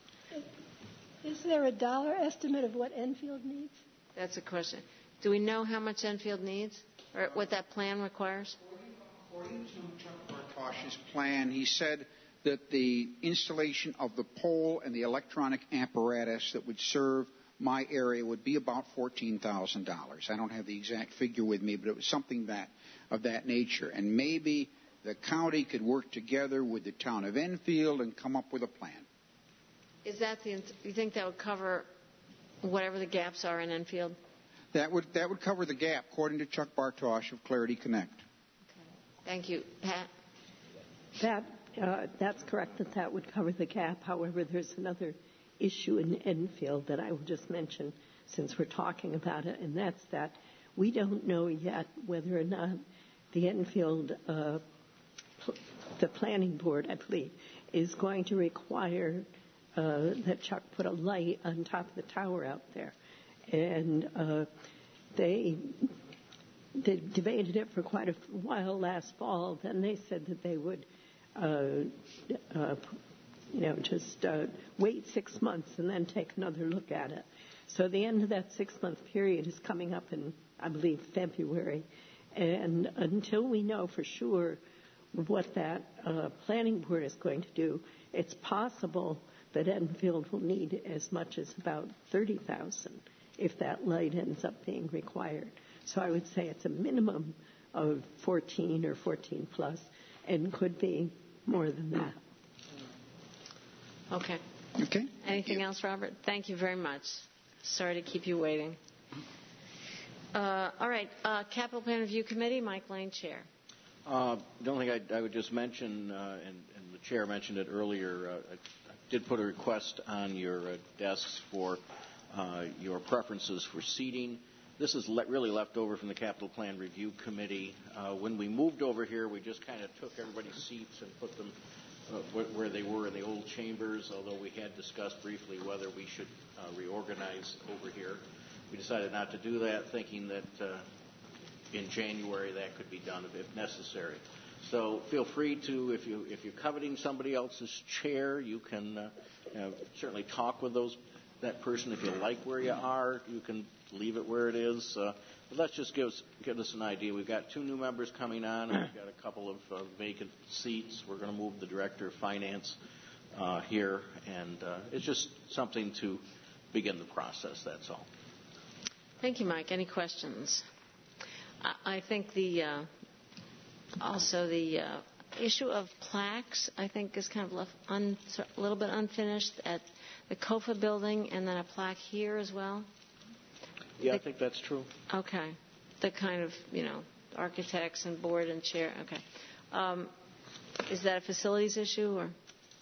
Is there a dollar estimate of what Enfield needs? That's a question. Do we know how much Enfield needs, or what that plan requires? According to Chuck Bartosh's plan, he said that the installation of the pole and the electronic apparatus that would serve my area would be about fourteen thousand dollars. I don't have the exact figure with me, but it was something that of that nature. And maybe the county could work together with the town of Enfield and come up with a plan. Is that the? You think that would cover whatever the gaps are in Enfield? That would that would cover the gap, according to Chuck Bartosh of Clarity Connect. Okay. Thank you, Pat. That uh, that's correct. That that would cover the gap. However, there's another issue in Enfield that I will just mention since we're talking about it, and that's that we don't know yet whether or not the Enfield, uh, pl- the planning board, I believe, is going to require uh, that Chuck put a light on top of the tower out there. And uh, they, they debated it for quite a while last fall. Then they said that they would uh, uh, you know, just uh, wait six months and then take another look at it. So the end of that six-month period is coming up in, I believe, February. And until we know for sure what that uh, planning board is going to do, it's possible that Enfield will need as much as about thirty thousand dollars if that light ends up being required. So I would say it's a minimum of fourteen or fourteen plus, and could be more than that. Okay. Okay. Anything else, Robert? Thank you very much. Sorry to keep you waiting. Uh, all right. Uh, Capital Plan Review Committee, Mike Lane, Chair. Uh, the only thing I, I would just mention, uh, and, and the Chair mentioned it earlier, uh, I, I did put a request on your uh, desks for uh, your preferences for seating. This is le- really left over from the Capital Plan Review Committee. Uh, when we moved over here, we just kind of took everybody's seats and put them Uh, where they were in the old chambers, although we had discussed briefly whether we should uh, reorganize over here. We decided not to do that, thinking that uh, in January that could be done if necessary. So feel free to, if, you, if you're coveting somebody else's chair, you can uh, you know, certainly talk with those that person. If you like where you are, you can leave it where it is. Uh, but let's just give us, give us an idea. We've got two new members coming on, and we've got a couple of uh, vacant seats. We're going to move the Director of Finance uh, here, and uh, it's just something to begin the process, that's all. Thank you, Mike. Any questions? I, I think the uh, also the uh, issue of plaques, I think, is kind of left un, a little bit unfinished at the C O F A building, and then a plaque here as well. Yeah, I think that's true. Okay. The kind of, you know, architects and board and chair. Okay. Um, is that a facilities issue or?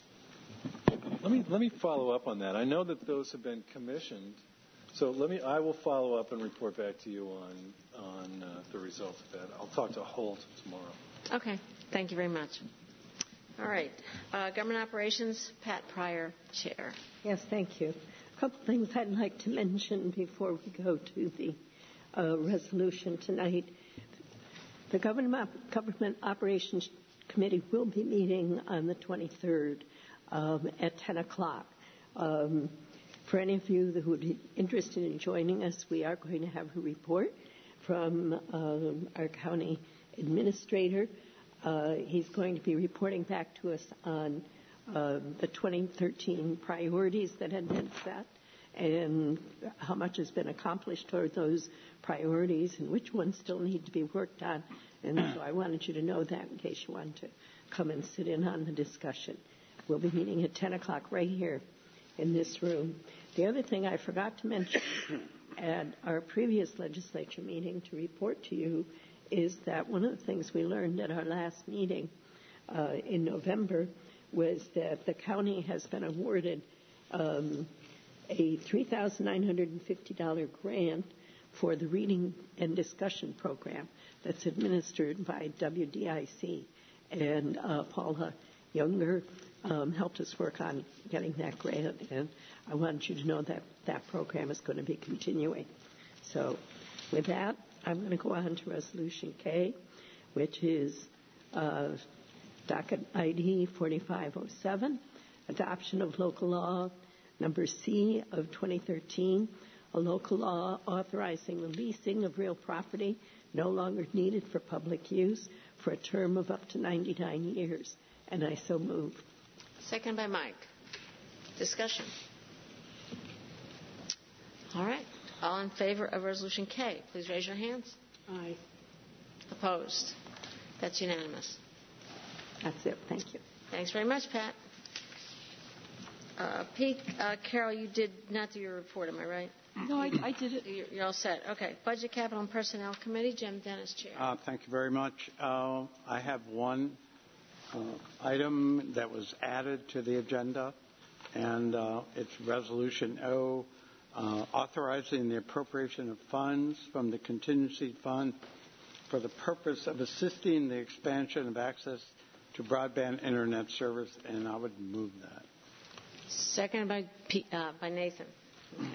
Let me let me follow up on that. I know that those have been commissioned, so let me. I will follow up and report back to you on on uh, the results of that. I'll talk to Holt tomorrow. Okay. Thank you very much. All right. Uh, Government Operations, Pat Pryor, Chair. Yes, thank you. A couple things I'd like to mention before we go to the uh, resolution tonight. The Government, Government Operations Committee will be meeting on the twenty-third um, at ten o'clock. Um, for any of you who would be interested in joining us, we are going to have a report from um, our county administrator. Uh, he's going to be reporting back to us on uh, the twenty thirteen priorities that had been set and how much has been accomplished toward those priorities and which ones still need to be worked on. And so I wanted you to know that in case you want to come and sit in on the discussion. We'll be meeting at ten o'clock right here in this room. The other thing I forgot to mention at our previous legislature meeting to report to you is that one of the things we learned at our last meeting uh, in November was that the county has been awarded um, a three thousand nine hundred fifty dollars grant for the reading and discussion program that's administered by W D I C. And uh, Paula Younger um, helped us work on getting that grant, and I wanted you to know that that program is going to be continuing. So with that, I'm going to go on to Resolution K, which is uh, docket I D forty-five oh seven, adoption of local law number C of twenty thirteen, a local law authorizing the leasing of real property no longer needed for public use for a term of up to ninety-nine years. And I so move. Second by Mike. Discussion. All right. All in favor of Resolution K, please raise your hands. Aye. Opposed? That's unanimous. That's it. Thank you. Thanks very much, Pat. Uh, Pete, uh, Carol, you did not do your report, am I right? No, I, I did it. You're, you're all set. Okay. Budget, Capital, and Personnel Committee. Jim Dennis, Chair. Uh, thank you very much. Uh, I have one uh, item that was added to the agenda, and uh, it's Resolution O, uh, authorizing the appropriation of funds from the contingency fund for the purpose of assisting the expansion of access to broadband internet service, and I would move that. Second by, P, uh, by Nathan. Okay.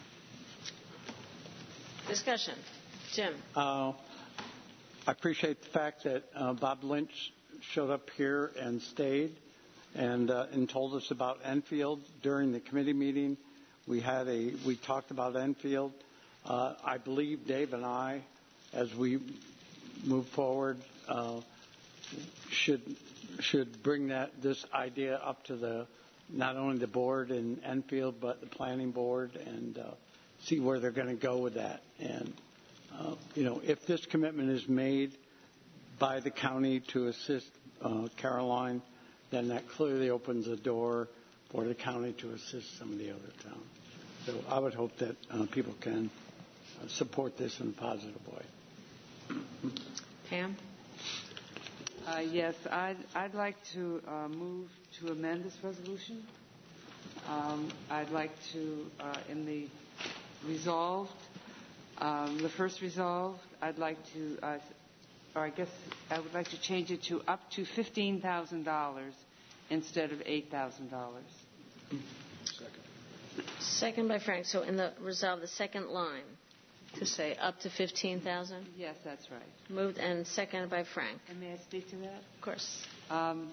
Discussion. Jim. Uh, I appreciate the fact that uh, Bob Lynch showed up here and stayed and, uh, and told us about Enfield during the committee meeting. We had a we talked about Enfield. Uh, I believe Dave and I, as we move forward, uh, should should bring that this idea up to the not only the board in Enfield but the planning board and uh, see where they're going to go with that. And uh, you know, if this commitment is made by the county to assist uh, Caroline, then that clearly opens the door for the county to assist some of the other towns. So I would hope that uh, people can uh, support this in a positive way. Pam? Uh, yes, I'd, I'd like to uh, move to amend this resolution. Um, I'd like to, uh, in the resolved, um, the first resolved, I'd like to, uh, or I guess I would like to change it to up to fifteen thousand dollars instead of eight thousand dollars. Second. Second by Frank. So in the resolve, the second line, to say up to fifteen thousand dollars? Yes, that's right. Moved and seconded by Frank. And may I speak to that? Of course. Um,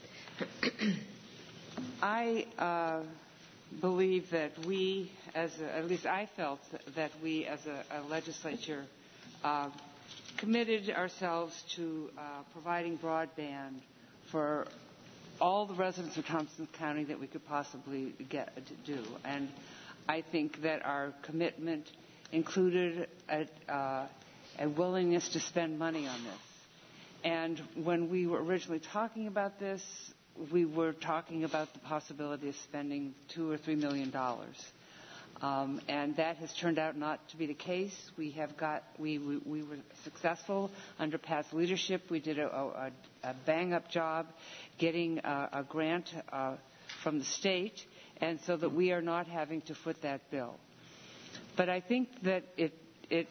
I uh, believe that we, as a, at least I felt that we as a, a legislature uh, committed ourselves to uh, providing broadband for all the residents of Thompson County that we could possibly get to do. And I think that our commitment included a, uh, a willingness to spend money on this. And when we were originally talking about this, we were talking about the possibility of spending two or three million dollars. Um, and that has turned out not to be the case. We have got, we, we, we were successful under Pat's leadership. We did a, a, a bang-up job getting a, a grant uh, from the state, and so that we are not having to foot that bill. But I think that it, it,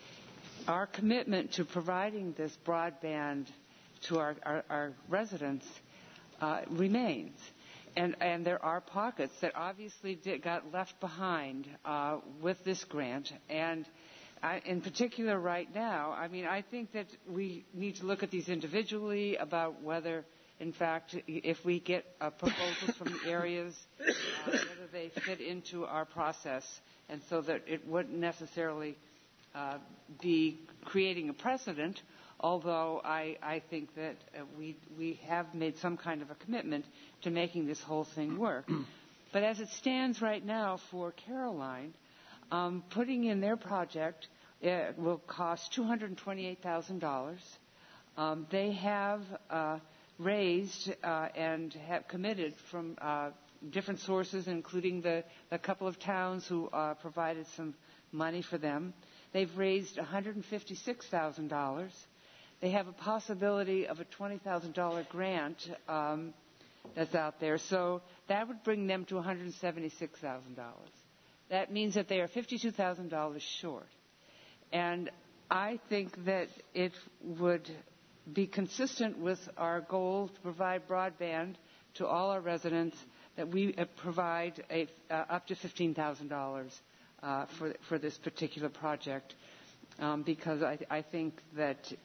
our commitment to providing this broadband to our, our, our residents uh, remains. And, and there are pockets that obviously did, got left behind uh, with this grant. And I, in particular right now, I mean, I think that we need to look at these individually about whether, in fact, if we get uh, proposals from the areas, uh, whether they fit into our process, and so that it wouldn't necessarily uh, be creating a precedent, although I, I think that uh, we, we have made some kind of a commitment to making this whole thing work. But as it stands right now for Caroline, um, putting in their project uh, will cost two hundred twenty-eight thousand dollars. Um, they have uh, raised uh, and have committed from uh, different sources, including the, the couple of towns who uh, provided some money for them. They've raised one hundred fifty-six thousand dollars. They have a possibility of a twenty thousand dollars grant um, that's out there. So that would bring them to one hundred seventy-six thousand dollars. That means that they are fifty-two thousand dollars short. And I think that it would be consistent with our goal to provide broadband to all our residents, that we provide a, uh, up to fifteen thousand dollars uh, for, for this particular project, um, because I, I think that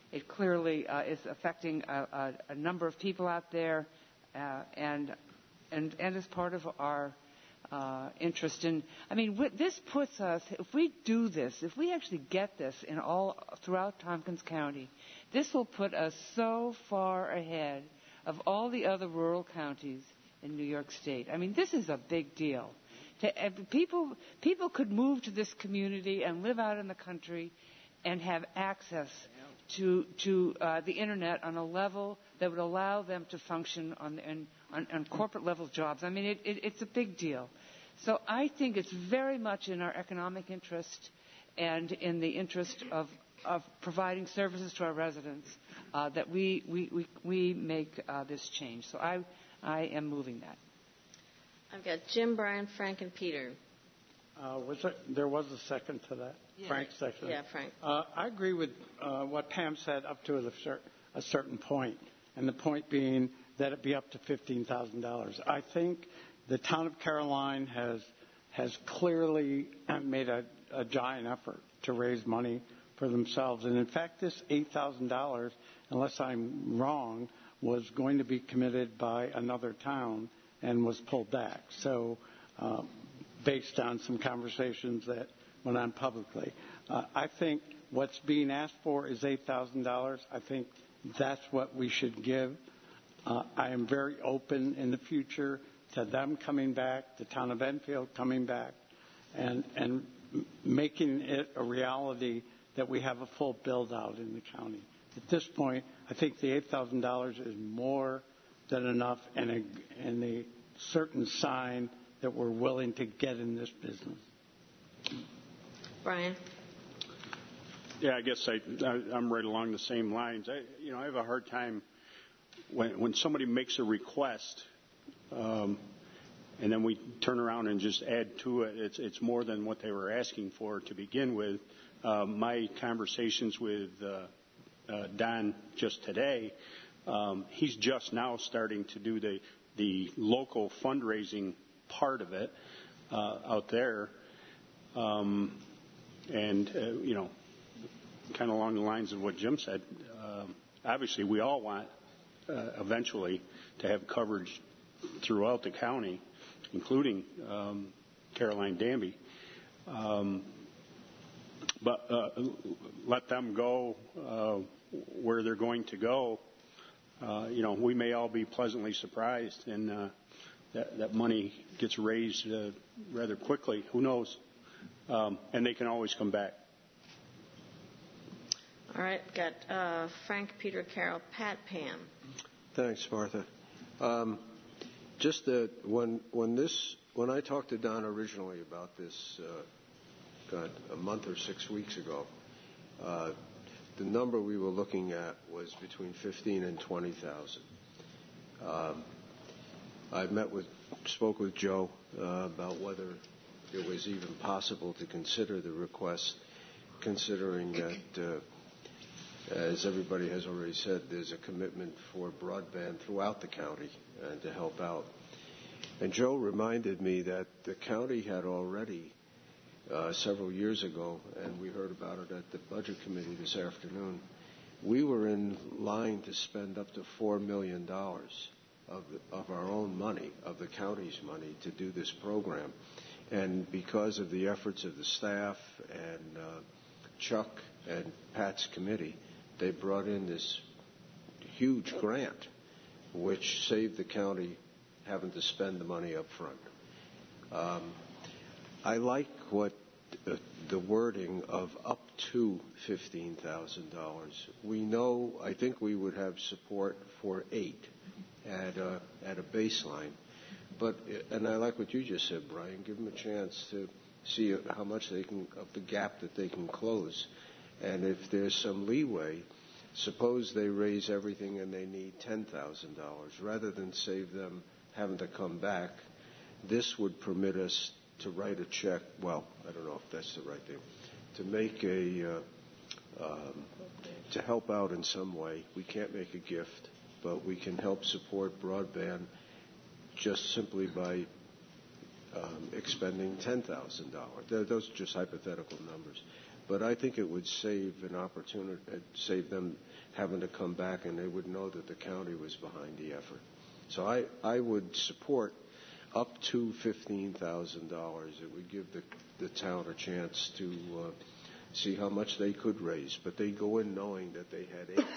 It clearly uh, is affecting a, a, a number of people out there, uh, and and and is part of our uh, interest in. I mean, w- this puts us. If we do this, if we actually get this in all throughout Tompkins County, this will put us so far ahead of all the other rural counties in New York State. I mean, this is a big deal. To, uh, people people could move to this community and live out in the country and have access to to uh, the internet on a level that would allow them to function on, in, on, on corporate level jobs. I mean, it, it, it's a big deal. So I think it's very much in our economic interest and in the interest of, of providing services to our residents uh, that we we we, we make uh, this change. So I I am moving that. I've got Jim, Brian, Frank, and Peter. Uh, was there, there was a second to that? Yeah. Frank second. Yeah, Frank. Uh, I agree with uh, what Pam said up to a, cer- a certain point, and the point being that it be up to fifteen thousand dollars. I think the town of Caroline has has clearly made a, a giant effort to raise money for themselves, and in fact, this eight thousand dollars, unless I'm wrong, was going to be committed by another town and was pulled back. So. Uh, based on some conversations that went on publicly. Uh, I think what's being asked for is eight thousand dollars. I think that's what we should give. Uh, I am very open in the future to them coming back, the town of Enfield coming back, and, and making it a reality that we have a full build-out in the county. At this point, I think the eight thousand dollars is more than enough and a, and a certain sign that we're willing to get in this business. Brian? Yeah, I guess I, I, I'm right along the same lines. I, you know, I have a hard time when, when somebody makes a request um, and then we turn around and just add to it. It's, it's more than what they were asking for to begin with. Uh, my conversations with uh, uh, Don just today, um, he's just now starting to do the, the local fundraising part of it uh, out there, um, and uh, you know, kind of along the lines of what Jim said. Uh, obviously, we all want uh, eventually to have coverage throughout the county, including um, Caroline Danby. Um, but uh, let them go uh, where they're going to go. Uh, you know, we may all be pleasantly surprised and. Uh, That, that money gets raised uh, rather quickly. Who knows? Um, and they can always come back. All right, got uh, Frank, Peter, Carol, Pat, Pam. Thanks, Martha. Um, just that when when this when I talked to Don originally about this, uh, God, a month or six weeks ago, uh, the number we were looking at was between fifteen and twenty thousand. Um, I met with, spoke with Joe uh, about whether it was even possible to consider the request, considering that, uh, as everybody has already said, there's a commitment for broadband throughout the county and to help out. And Joe reminded me that the county had already, uh, several years ago, and we heard about it at the Budget Committee this afternoon, we were in line to spend up to four million dollars. Of, the, of our own money, of the county's money, to do this program. And because of the efforts of the staff and uh, Chuck and Pat's committee, they brought in this huge grant, which saved the county having to spend the money up front. Um, I like what uh, the wording of up to fifteen thousand dollars. We know, I think we would have support for eight. At a, at a baseline. But, and I like what you just said, Brian, give them a chance to see how much they can, of the gap that they can close. And if there's some leeway, suppose they raise everything and they need ten thousand dollars. Rather than save them having to come back, this would permit us to write a check, well, I don't know if that's the right thing, to make a, uh, um, to help out in some way. We can't make a gift, but we can help support broadband just simply by um, expending ten thousand dollars. Those are just hypothetical numbers. but I think it would save an opportunity, save them having to come back, and they would know that the county was behind the effort. So I, I would support up to fifteen thousand dollars. It would give the, the town a chance to uh, see how much they could raise, but they go in knowing that they had eight.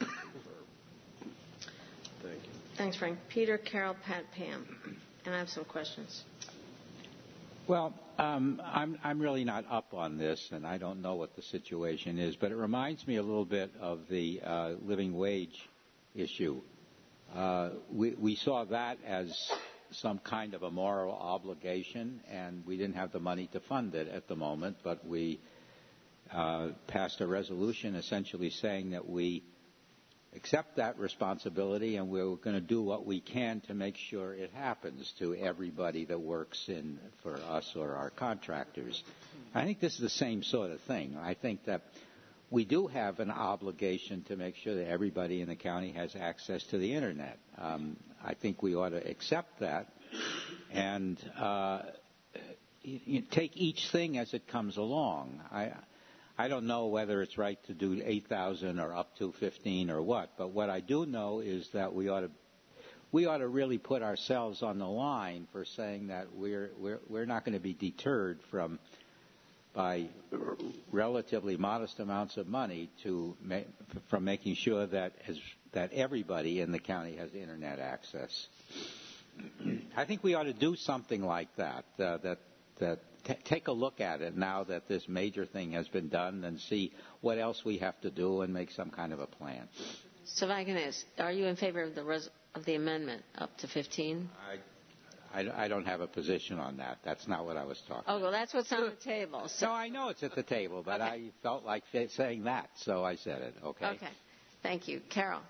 Thank you. Thanks, Frank. Peter, Carol, Pat, Pam. And I have some questions. Well, um, I'm, I'm really not up on this, and I don't know what the situation is, but it reminds me a little bit of the uh, living wage issue. Uh, we, we saw that as some kind of a moral obligation, and we didn't have the money to fund it at the moment, but we uh, passed a resolution essentially saying that we accept that responsibility, and we're going to do what we can to make sure it happens to everybody that works in for us or our contractors. I think this is the same sort of thing. I think that we do have an obligation to make sure that everybody in the county has access to the Internet. Um, I think we ought to accept that and uh, you, you take each thing as it comes along. I, I don't know whether it's right to do eight thousand or up to fifteen or what, but what I do know is that we ought to we ought to really put ourselves on the line for saying that we're we're we're not going to be deterred from by relatively modest amounts of money to ma- from making sure that as, that everybody in the county has internet access. I think we ought to do something like that. Uh, that that t- take a look at it now that this major thing has been done, and see what else we have to do, and make some kind of a plan. So if I can ask, are you in favor of the res- of the amendment up to fifteen? I, I, I don't have a position on that. That's not what I was talking Oh, well, that's what's on the table. So No, I know it's at the table, but okay. I felt like saying that, so I said it. Okay. Okay. Thank you. Carol.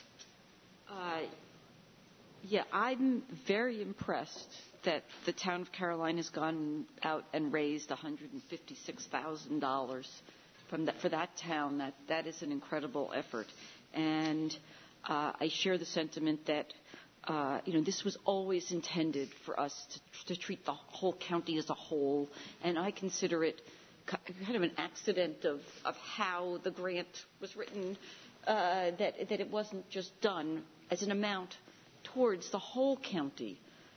Uh, yeah, I'm very impressed that the town of Caroline has gone out and raised one hundred fifty-six thousand dollars from that, for that town. That that is an incredible effort, and uh, I share the sentiment that uh, you know this was always intended for us to, to treat the whole county as a whole, and I consider it kind of an accident of, of how the grant was written, uh, that that it wasn't just done as an amount towards the whole county.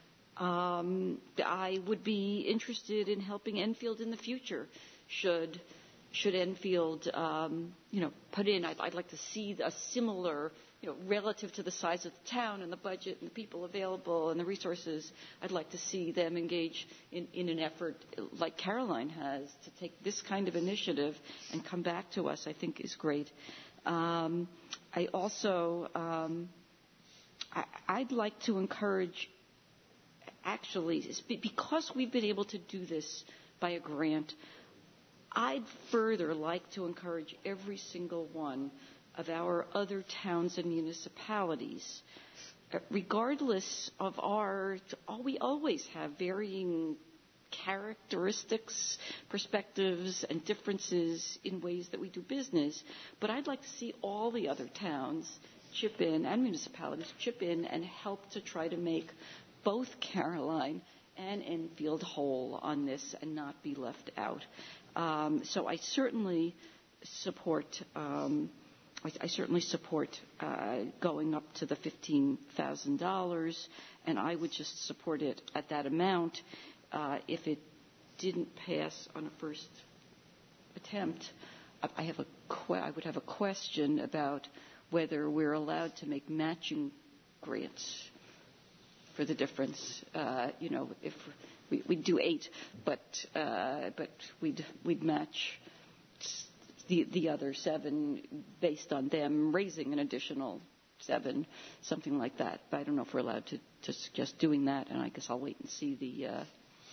Um, I would be interested in helping Enfield in the future. Should should Enfield, um, you know, put in? I'd, I'd like to see a similar, you know, relative to the size of the town and the budget and the people available and the resources. I'd like to see them engage in, in an effort like Caroline has to take this kind of initiative and come back to us. I think is great. Um, I also um, I, I'd like to encourage. Actually, because we've been able to do this by a grant, I'd further like to encourage every single one of our other towns and municipalities, regardless of our, we always have varying characteristics, perspectives, and differences in ways that we do business, but I'd like to see all the other towns chip in, and municipalities chip in and help to try to make both Caroline and Enfield whole on this and not be left out. Um, so I certainly support. Um, I, I certainly support uh, going up to the fifteen thousand dollars, and I would just support it at that amount. Uh, if it didn't pass on a first attempt, I have a que- I would have a question about whether we're allowed to make matching grants for the difference. Uh, you know, if we, we'd do eight, but uh, but we'd we'd match the the other seven based on them raising an additional seven, something like that. But I don't know if we're allowed to, to suggest doing that, and I guess I'll wait and see the uh,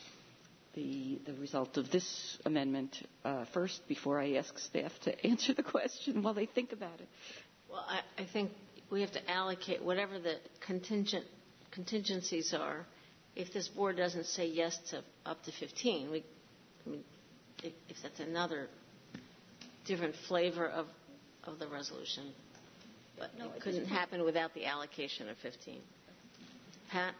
the the result of this amendment uh, first before I ask staff to answer the question while they think about it. Well, I, I think we have to allocate whatever the contingent contingencies are. If this board doesn't say yes to up to fifteen, we, I mean, if, if that's another different flavor of, of the resolution. But no, it couldn't happen without the allocation of fifteen. Pat?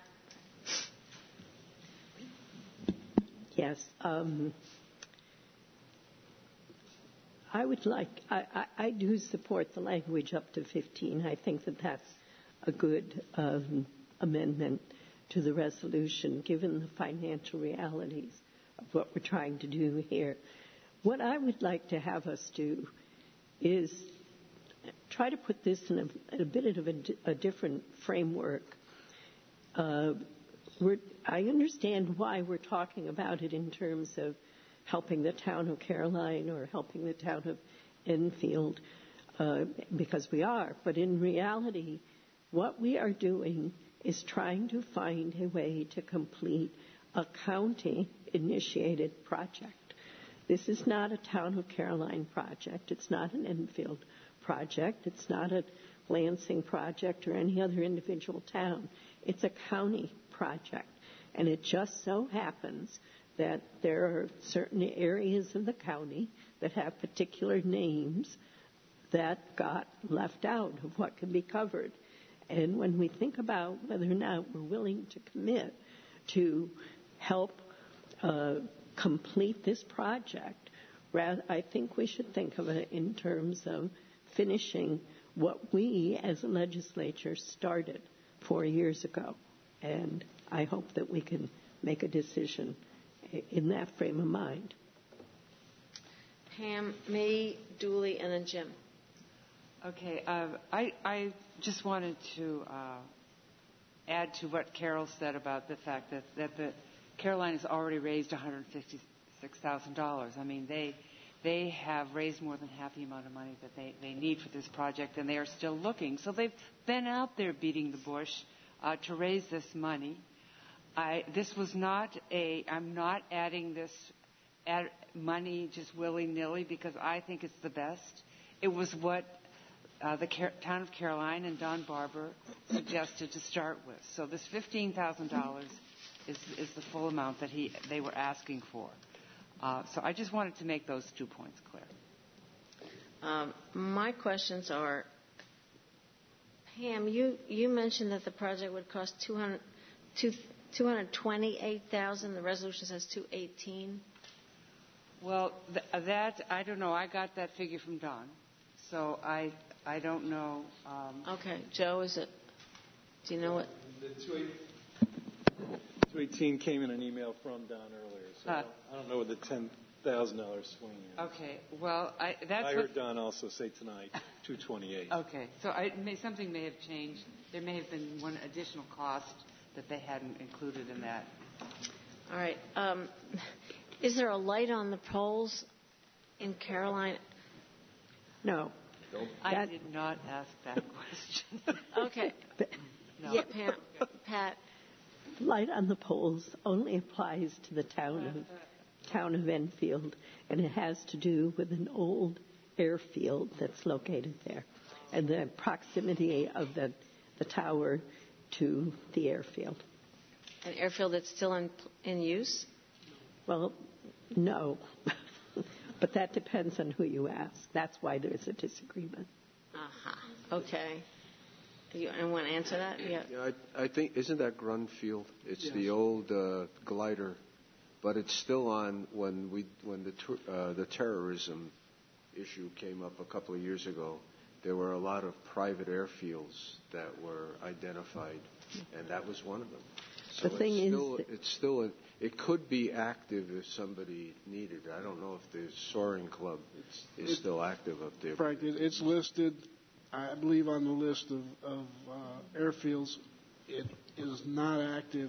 Yes. Um, I would like, I, I, I do support the language up to fifteen. I think that that's a good um, amendment to the resolution, given the financial realities of what we're trying to do here. What I would like to have us do is try to put this in a, a bit of a, a different framework. Uh, we're, I understand why we're talking about it in terms of helping the town of Caroline or helping the town of Enfield, uh, because we are. But in reality, what we are doing is trying to find a way to complete a county-initiated project. This is not a town of Caroline project. It's not an Enfield project. It's not a Lansing project or any other individual town. It's a county project. And it just so happens that there are certain areas of the county that have particular names that got left out of what can be covered. And when we think about whether or not we're willing to commit to help uh, complete this project, rather, I think we should think of it in terms of finishing what we as a legislature started four years ago. And I hope that we can make a decision in that frame of mind. Pam, me, Dooley, and then Jim. Okay, uh, I, I just wanted to uh, add to what Carol said about the fact that, that the Caroline has already raised one hundred fifty-six thousand dollars. I mean, they they have raised more than half the amount of money that they, they need for this project, and they are still looking. So they've been out there beating the bush uh, to raise this money. I, this was not a, I'm not adding this add money just willy-nilly because I think it's the best. It was what uh, the Car- town of Caroline and Don Barber suggested to start with. So this fifteen thousand dollars is, is the full amount that he, they were asking for. Uh, so I just wanted to make those two points clear. Um, my questions are, Pam, you, you mentioned that the project would cost two hundred, two hundred twenty-eight thousand dollars. The resolution says two hundred eighteen thousand dollars. Well, th- that, I don't know. I got that figure from Don. So I I don't know. Um, okay. Joe, is it? Do you know what? The two eighteen came in an email from Don earlier, so uh, I don't know what the ten thousand dollars swing is. Okay. Well, I, that's I what, heard Don also say tonight two twenty-eight. Okay. So I, may, something may have changed. There may have been one additional cost that they hadn't included in that. All right. Um, is there a light on the poles in Caroline? No. I that, did not ask that question. Okay. No. Yeah, Pat. Pat. Light on the poles only applies to the town of town of Enfield, and it has to do with an old airfield that's located there, and the proximity of the the tower to the airfield. An airfield that's still in in use? Well, no. But that depends on who you ask. That's why there's a disagreement. Uh-huh. Okay. You want to answer that? Yeah. yeah I, I think, isn't that Grunfield? It's yes. the old uh, glider, but it's still on when we when the uh, the terrorism issue came up a couple of years ago. There were a lot of private airfields that were identified, and that was one of them. So the thing it's still, is, it's still a, it could be active if somebody needed. I don't know if the Soaring Club is it, still active up there. Frank, it, it's listed, I believe, on the list of, of uh, airfields. It is not active,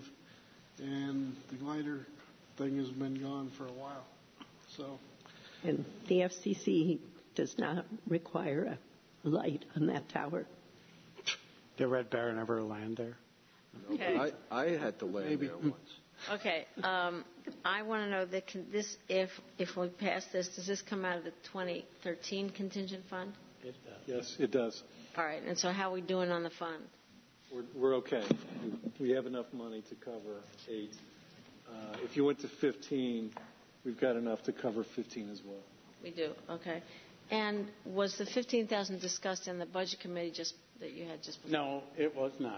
and the glider thing has been gone for a while. So, and the F C C does not require a light on that tower. Did Red Baron ever land there? No, okay. but I, I had to land Maybe. there once. Okay. Um, I want to know that can this, if if we pass this, does this come out of the twenty thirteen contingent fund? It does. Yes, it does. All right. And so how are we doing on the fund? We're, we're okay. We have enough money to cover eight. Uh, if you went to fifteen, we've got enough to cover fifteen as well. We do. Okay. And was the fifteen thousand discussed in the budget committee just that you had just before? No, it was not.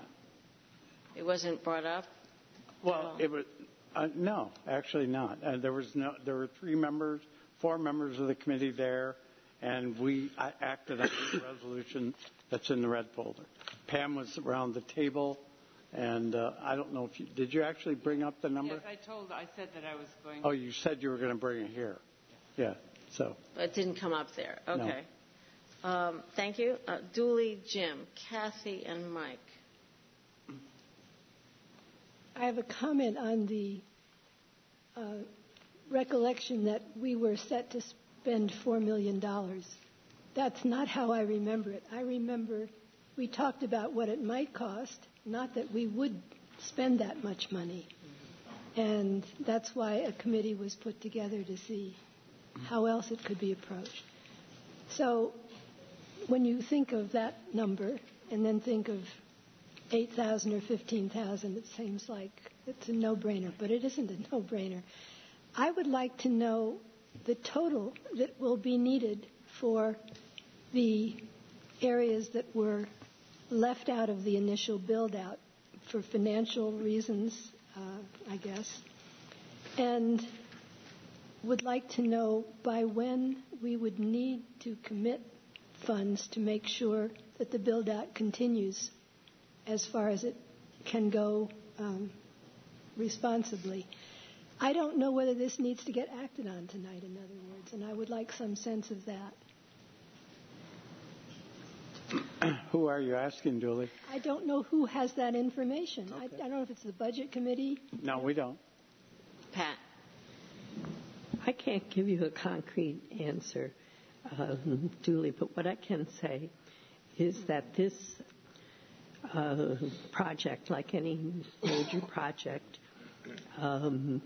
It wasn't brought up? Well, it was uh, no, actually not. Uh, there was no. There were three members, four members of the committee there, and we I acted on the resolution that's in the red folder. Pam was around the table, and uh, I don't know if you did you actually bring up the number? Yes, I told. I said that I was going. Oh, you said you were going to bring it here. Yeah. So. But it didn't come up there. Okay. No. Um, thank you. Uh, Dooley, Jim, Kathy, and Mike. I have a comment on the uh, recollection that we were set to spend four million dollars. That's not how I remember it. I remember we talked about what it might cost, not that we would spend that much money. And that's why a committee was put together to see how else it could be approached. So when you think of that number and then think of eight thousand or fifteen thousand, it seems like it's a no-brainer, but it isn't a no-brainer. I would like to know the total that will be needed for the areas that were left out of the initial build-out for financial reasons, uh, I guess, and would like to know by when we would need to commit funds to make sure that the build-out continues as far as it can go um, responsibly. I don't know whether this needs to get acted on tonight, in other words, and I would like some sense of that. Who are you asking, Julie? I don't know who has that information. Okay. I, I don't know if it's the Budget Committee. No, we don't. Pat. I can't give you a concrete answer, um, Julie, but what I can say is that this uh, project, like any major project, um,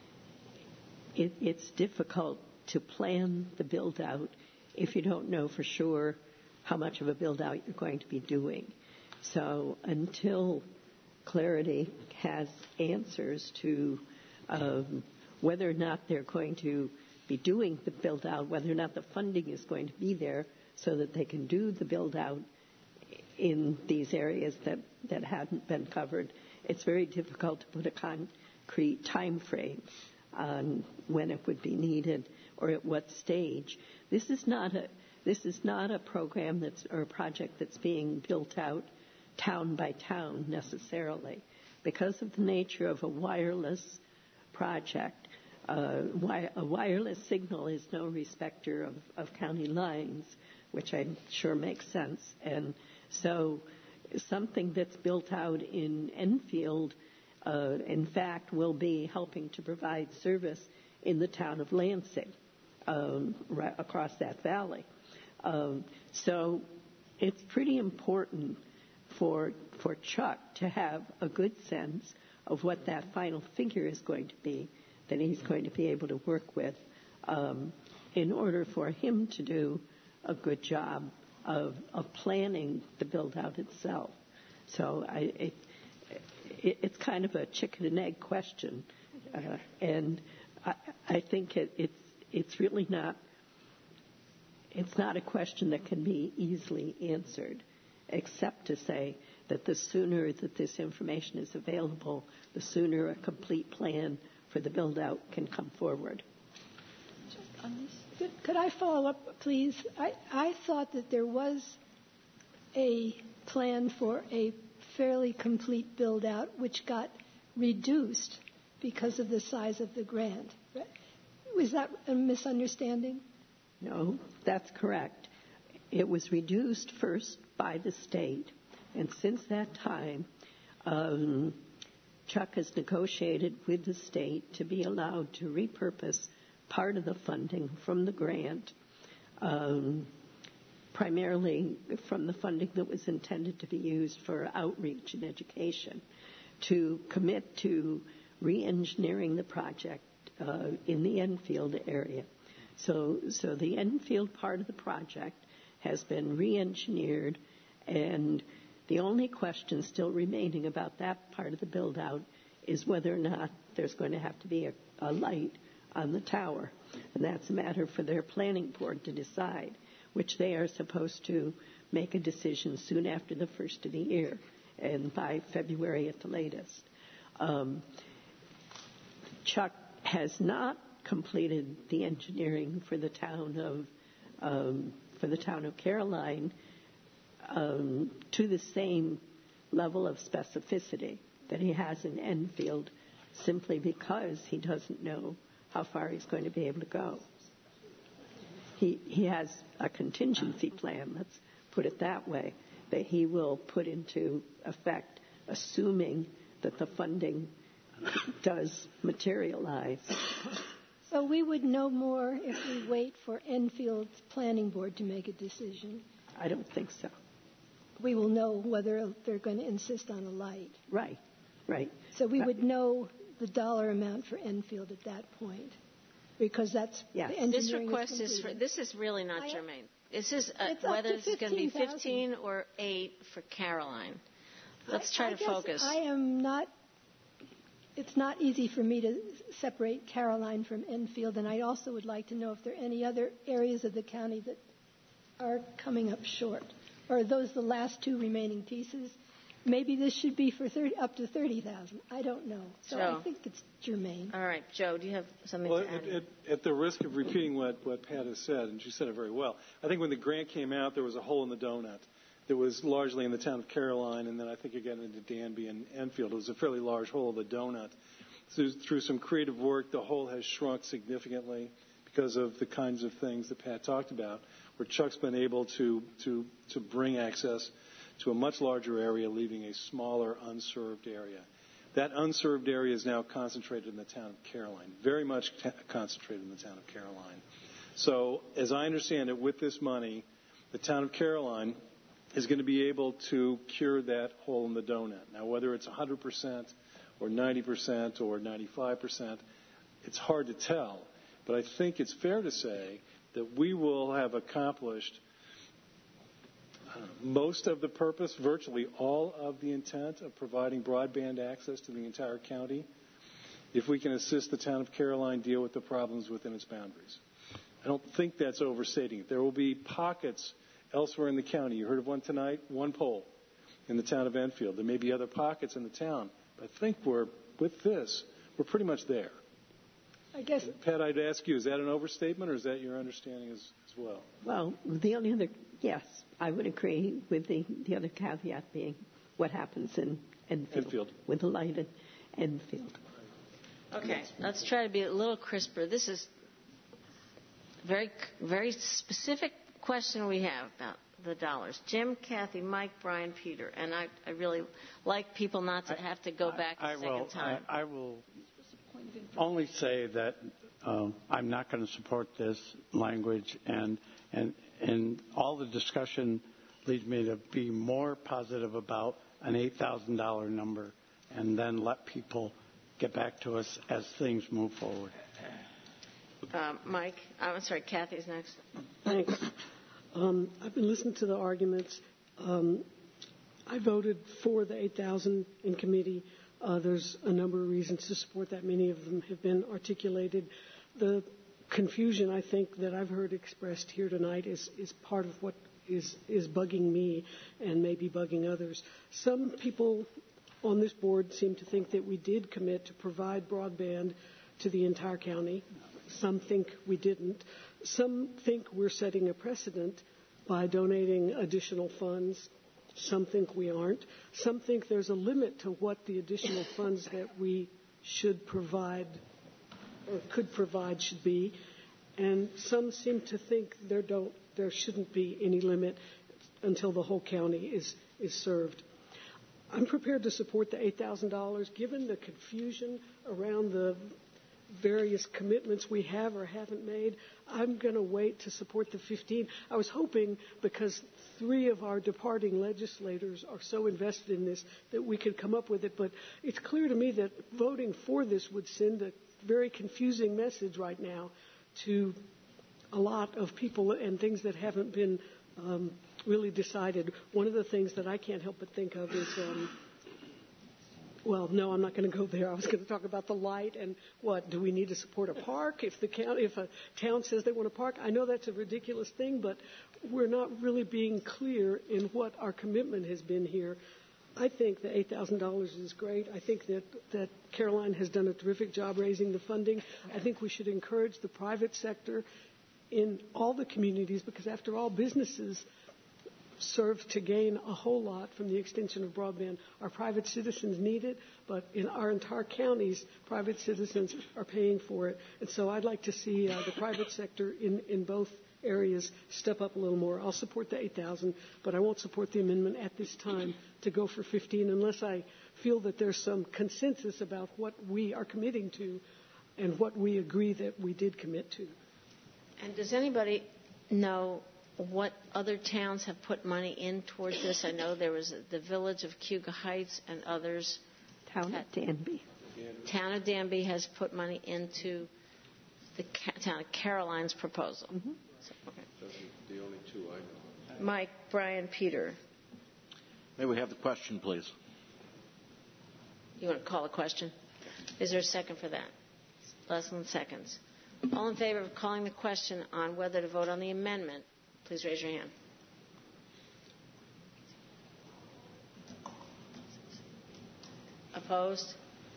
it, it's difficult to plan the build-out if you don't know for sure how much of a build-out you're going to be doing. So until Clarity has answers to um, whether or not they're going to be doing the build-out, whether or not the funding is going to be there so that they can do the build-out in these areas that, that hadn't been covered, it's very difficult to put a concrete time frame on when it would be needed or at what stage. This is not a This is not a program that's or a project that's being built out town by town necessarily. Because of the nature of a wireless project, uh, wi- a wireless signal is no respecter of, of county lines, which I'm sure makes sense. And so something that's built out in Enfield, uh, in fact, will be helping to provide service in the town of Lansing, um, right across that valley. Um, so it's pretty important for for Chuck to have a good sense of what that final figure is going to be that he's going to be able to work with um, in order for him to do a good job of, of planning the build-out itself. So I, it, it, it's kind of a chicken and egg question, uh, and I, I think it, it's it's really not. It's not a question that can be easily answered, except to say that the sooner that this information is available, the sooner a complete plan for the build-out can come forward. Could, could I follow up, please? I, I thought that there was a plan for a fairly complete build-out, which got reduced because of the size of the grant. Was that a misunderstanding? No, that's correct. It was reduced first by the state, and since that time, um, Chuck has negotiated with the state to be allowed to repurpose part of the funding from the grant, um, primarily from the funding that was intended to be used for outreach and education, to commit to re-engineering the project uh, in the Enfield area. So, so the Enfield part of the project has been re-engineered, and the only question still remaining about that part of the build-out is whether or not there's going to have to be a, a light on the tower. And that's a matter for their planning board to decide, which they are supposed to make a decision soon after the first of the year, and by February at the latest. Um, Chuck has not completed the engineering for the town of um, for the town of Caroline um, to the same level of specificity that he has in Enfield, simply because he doesn't know how far he's going to be able to go. He, he has a contingency plan, let's put it that way, that he will put into effect, assuming that the funding does materialize. So we would know more if we wait for Enfield's planning board to make a decision. I don't think so. We will know whether they're going to insist on a light. Right, right. So we would know the dollar amount for Enfield at that point, because that's yes. the engineering. This request is, is for, this is really not I, germane. This is uh, it's whether to it's going to be fifteen fifteen or eight for Caroline. Let's try I, I to guess focus. I am not. It's not easy for me to separate Caroline from Enfield, and I also would like to know if there are any other areas of the county that are coming up short, or are those the last two remaining pieces? Maybe this should be for thirty, up to thirty thousand. I don't know. So Joe. I think it's germane. All right, Joe, do you have something well, to add? At, at, at the risk of repeating what, what Pat has said, and she said it very well, I think when the grant came out, there was a hole in the donut. That was largely in the town of Caroline, and then I think again into Danby and Enfield. It was a fairly large hole in the donut. So through some creative work, the hole has shrunk significantly because of the kinds of things that Pat talked about, where Chuck's been able to, to, to bring access to a much larger area, leaving a smaller, unserved area. That unserved area is now concentrated in the town of Caroline, very much t- concentrated in the town of Caroline. So as I understand it, with this money, the town of Caroline is going to be able to cure that hole in the donut. Now, whether it's one hundred percent or ninety percent or ninety-five percent, it's hard to tell. But I think it's fair to say that we will have accomplished uh, most of the purpose, virtually all of the intent of providing broadband access to the entire county if we can assist the town of Caroline deal with the problems within its boundaries. I don't think that's overstating it. There will be pockets elsewhere in the county. You heard of one tonight, one pole in the town of Enfield. There may be other pockets in the town. But I think we're, with this, we're pretty much there. I guess. Pat, I'd ask you, is that an overstatement or is that your understanding as, as well? Well, the only other, yes, I would agree with the, the other caveat being what happens in Enfield, Enfield. with the light in Enfield. Okay, let's try to be a little crisper. This is very, very specific question we have about the dollars. Jim, Kathy, Mike, Brian, Peter, and I, I really like people not to have to go back I, a I second will, time. I, I will only say that um, I'm not going to support this language, and and and all the discussion leads me to be more positive about an eight thousand dollars number, and then let people get back to us as things move forward. Um, Mike, I'm sorry, Kathy's next. Thanks. Um, I've been listening to the arguments. Um, I voted for the eight thousand in committee. Uh, there's a number of reasons to support that. Many of them have been articulated. The confusion, I think, that I've heard expressed here tonight is, is part of what is, is bugging me and maybe bugging others. Some people on this board seem to think that we did commit to provide broadband to the entire county. Some think we didn't. Some think we're setting a precedent by donating additional funds. Some think we aren't. Some think there's a limit to what the additional funds that we should provide or could provide should be. And some seem to think there don't, there shouldn't be any limit until the whole county is, is served. I'm prepared to support the eight thousand dollars given the confusion around the various commitments we have or haven't made. I'm going to wait to support the fifteen. I was hoping, because three of our departing legislators are so invested in this, that we could come up with it. But it's clear to me that voting for this would send a very confusing message right now to a lot of people and things that haven't been um, really decided. One of the things that I can't help but think of is um, Well, no, I'm not going to go there. I was going to talk about the light and what, do we need to support a park? If the county, if a town says they want a park, I know that's a ridiculous thing, but we're not really being clear in what our commitment has been here. I think the eight thousand dollars is great. I think that, that Caroline has done a terrific job raising the funding. I think we should encourage the private sector in all the communities, because after all, businesses serve to gain a whole lot from the extension of broadband. Our private citizens need it, but in our entire counties, private citizens are paying for it. And so I'd like to see uh, the private sector in, in both areas step up a little more. I'll support the eight thousand, but I won't support the amendment at this time to go for fifteen unless I feel that there's some consensus about what we are committing to and what we agree that we did commit to. And does anybody know what other towns have put money in towards this? I know there was the village of Cuga Heights and others. Town of Danby. Town of Danby has put money into the ca- town of Caroline's proposal. Mm-hmm. So, okay. Those are the only two I know. Mike, Brian, Peter. May we have the question, please? You want to call a question? Is there a second for that? Less than seconds. All in favor of calling the question on whether to vote on the amendment, please raise your hand. Opposed?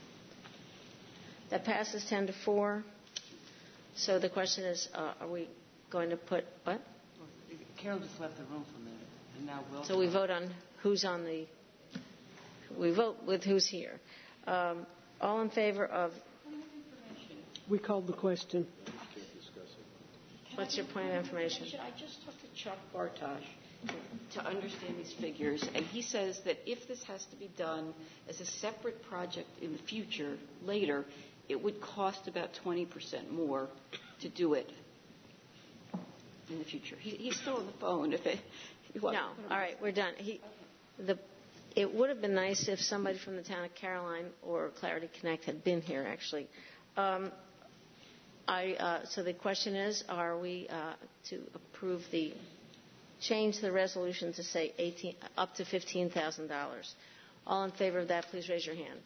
That passes ten to four. So the question is, uh, are we going to put what? Carol just left the room for a minute, and now we'll. So we vote on who's on the. We vote with who's here. Um, all in favor of. We called the question. What's your point of information? Should I just talk to Chuck Bartosh to understand these figures? And he says that if this has to be done as a separate project in the future, later, it would cost about twenty percent more to do it in the future. He, he's still on the phone. If it, no. All right, we're done. He, the, it would have been nice if somebody from the town of Caroline or Clarity Connect had been here, actually. Um, I, uh, so the question is, are we uh, to approve the change the resolution to say eighteen, up to fifteen thousand dollars? All in favor of that, please raise your hand.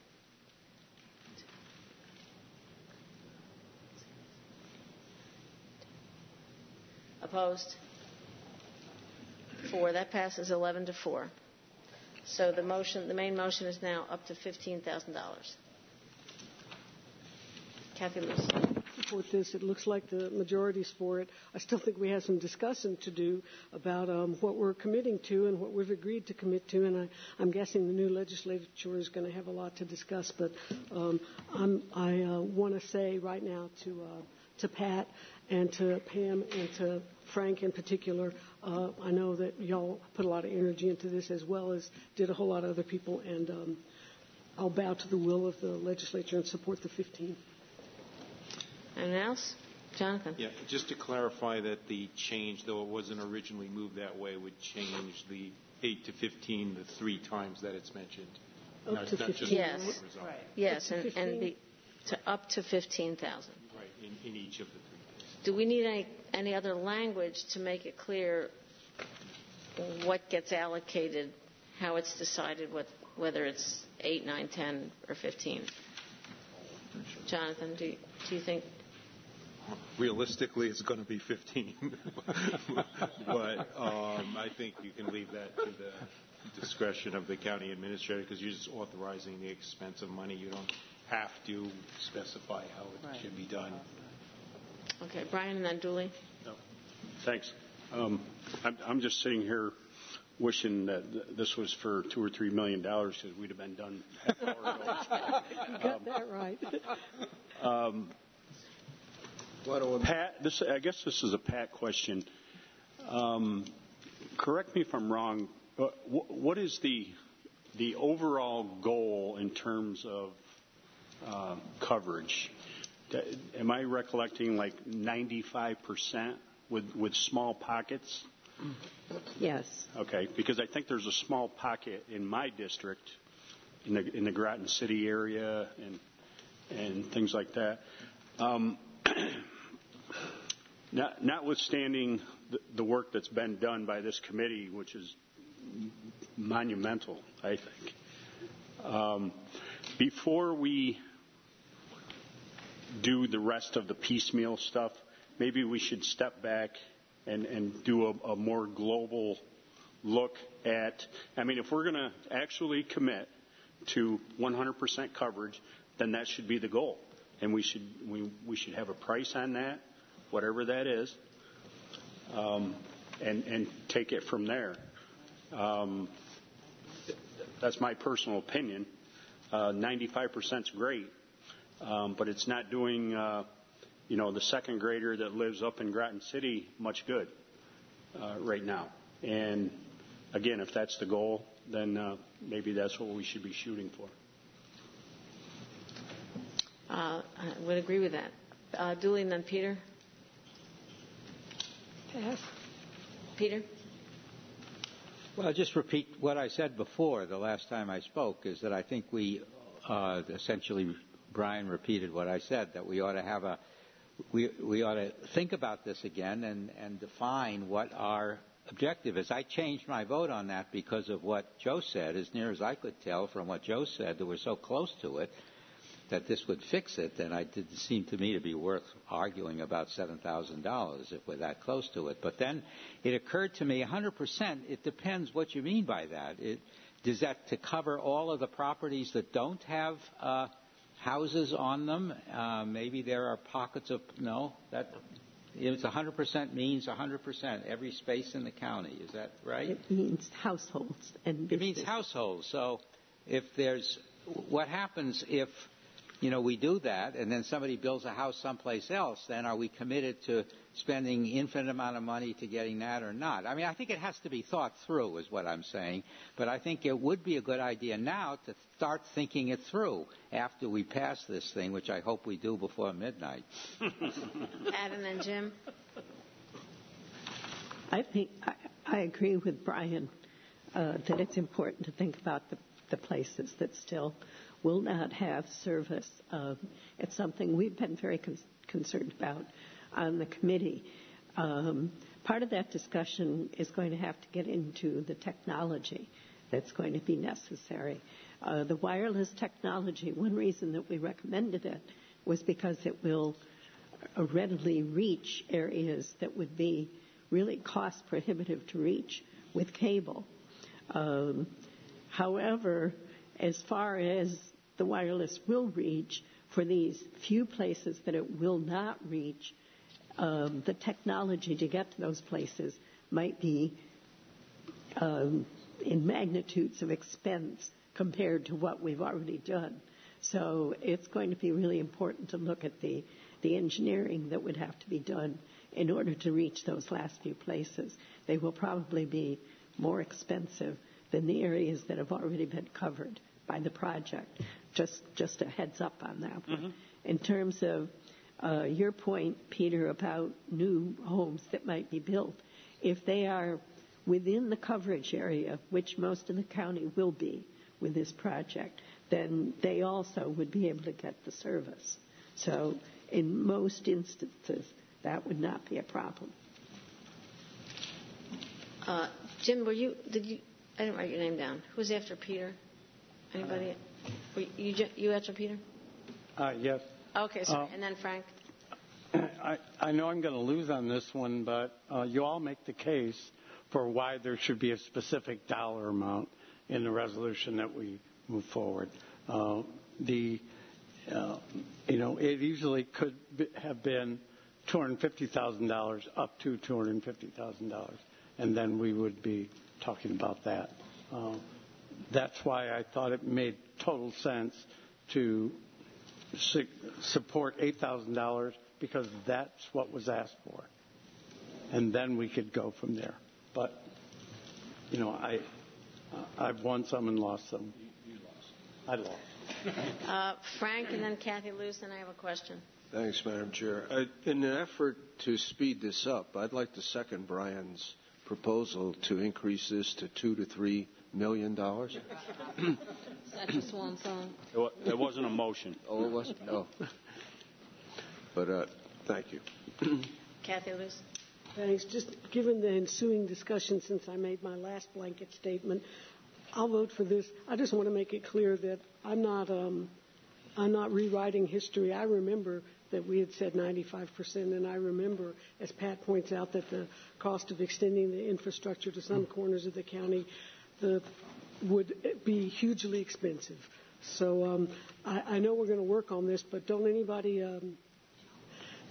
Opposed? Four. That passes eleven to four. So the motion, the main motion is now up to fifteen thousand dollars. Kathy Lewis. Support this. It looks like the majority's for it. I still think we have some discussion to do about um, what we're committing to and what we've agreed to commit to, and I, I'm guessing the new legislature is going to have a lot to discuss. But um, I'm, I uh, want to say right now to uh, to Pat and to Pam and to Frank in particular, uh, I know that y'all put a lot of energy into this as well as did a whole lot of other people, and um, I'll bow to the will of the legislature and support the fifteen. Anyone else? Jonathan? Yeah, just to clarify that the change, though it wasn't originally moved that way, would change the eight to fifteen the three times that it's mentioned. Up not, to not fifteen. Just yes. result. Right. Yes, and, and be, to up to fifteen thousand. Right, in, in each of the three. Do we need any, any other language to make it clear what gets allocated, how it's decided, what, whether it's eight, nine, ten, or fifteen? Jonathan, do you, do you think? Realistically, it's going to be fifteen. But um, I think you can leave that to the discretion of the county administrator because you're just authorizing the expense of money. You don't have to specify how it Right. should be done. Okay, Brian and then Dooley. No. Thanks. Um, I'm, I'm just sitting here wishing that th- this was for two or three million dollars because we'd have been done half an hour ago. You got um, that right. um, Pat, this, I guess this is a Pat question. Um, correct me if I'm wrong. But w- what is the the overall goal in terms of uh, coverage? Am I recollecting like ninety-five percent with with small pockets? Yes. Okay, because I think there's a small pocket in my district, in the in the Groton City area, and and things like that. Um, Not, notwithstanding the, the work that's been done by this committee, which is monumental, I think. Um, before we do the rest of the piecemeal stuff, maybe we should step back and, and do a, a more global look at, I mean, if we're going to actually commit to one hundred percent coverage, then that should be the goal. And we should, we, we should have a price on that, whatever that is. um, and, and take it from there. Um, that's my personal opinion. Uh, ninety-five percent is great, um, but it's not doing, uh, you know, the second grader that lives up in Groton City much good uh, right now. And again, if that's the goal, then uh, maybe that's what we should be shooting for. Uh, I would agree with that. Uh, Dooley and then Peter. Pass. Peter? Well, I'll just repeat what I said before the last time I spoke, is that I think we uh, essentially, Brian repeated what I said, that we ought to have a, we, we ought to think about this again and, and define what our objective is. I changed my vote on that because of what Joe said. As near as I could tell from what Joe said, that we're so close to it that this would fix it, then it didn't seem to me to be worth arguing about seven thousand dollars if we're that close to it. But then it occurred to me one hundred percent, it depends what you mean by that. It, is that to cover all of the properties that don't have uh, houses on them? Uh, maybe there are pockets of, no, that it's one hundred percent means one hundred percent, every space in the county. Is that right? It means households. And it means households. So if there's, what happens if, you know, we do that and then somebody builds a house someplace else, then are we committed to spending infinite amount of money to getting that or not? I mean, I think it has to be thought through is what I'm saying. But I think it would be a good idea now to start thinking it through after we pass this thing, which I hope we do before midnight. Adam and Jim? I think I, I agree with Brian uh, that it's important to think about the, the places that still will not have service. Um, it's something we've been very con- concerned about on the committee. Um, part of that discussion is going to have to get into the technology that's going to be necessary. Uh, the wireless technology, one reason that we recommended it was because it will readily reach areas that would be really cost prohibitive to reach with cable. Um, however, as far as the wireless will reach, for these few places that it will not reach, um, the technology to get to those places might be um, in magnitudes of expense compared to what we've already done. So it's going to be really important to look at the, the engineering that would have to be done in order to reach those last few places. They will probably be more expensive than the areas that have already been covered by the project. Just just a heads up on that one. Mm-hmm. In terms of uh, your point, Peter, about new homes that might be built, if they are within the coverage area, which most of the county will be with this project, then they also would be able to get the service. So in most instances, that would not be a problem. Uh, Jim, were you, did you, I didn't write your name down. Who's after Peter? Anybody? Were you, you after Peter? Uh, yes. Okay, sorry. Uh, and then Frank? I, I know I'm going to lose on this one, but uh, you all make the case for why there should be a specific dollar amount in the resolution that we move forward. Uh, the, uh, you know, it easily could be, have been two hundred fifty thousand dollars up to two hundred fifty thousand dollars, and then we would be talking about that. Uh, that's why I thought it made total sense to su- support eight thousand dollars, because that's what was asked for. And then we could go from there. But, you know, I, uh, I've won some and lost some. You, you lost. I lost. uh, Frank and then Kathy Luce, and I have a question. Thanks, Madam Chair. I, in an effort to speed this up, I'd like to second Brian's proposal to increase this to two to three million dollars. Is that your swan song? It wasn't a motion. Oh, it wasn't? No. But uh, thank you. Kathy Luce. Thanks. Just given the ensuing discussion since I made my last blanket statement, I'll vote for this. I just want to make it clear that I'm not um, I'm not rewriting history. I remember that we had said ninety-five percent, and I remember, as Pat points out, that the cost of extending the infrastructure to some corners of the county the, would be hugely expensive. So um, I, I know we're going to work on this, but don't anybody um,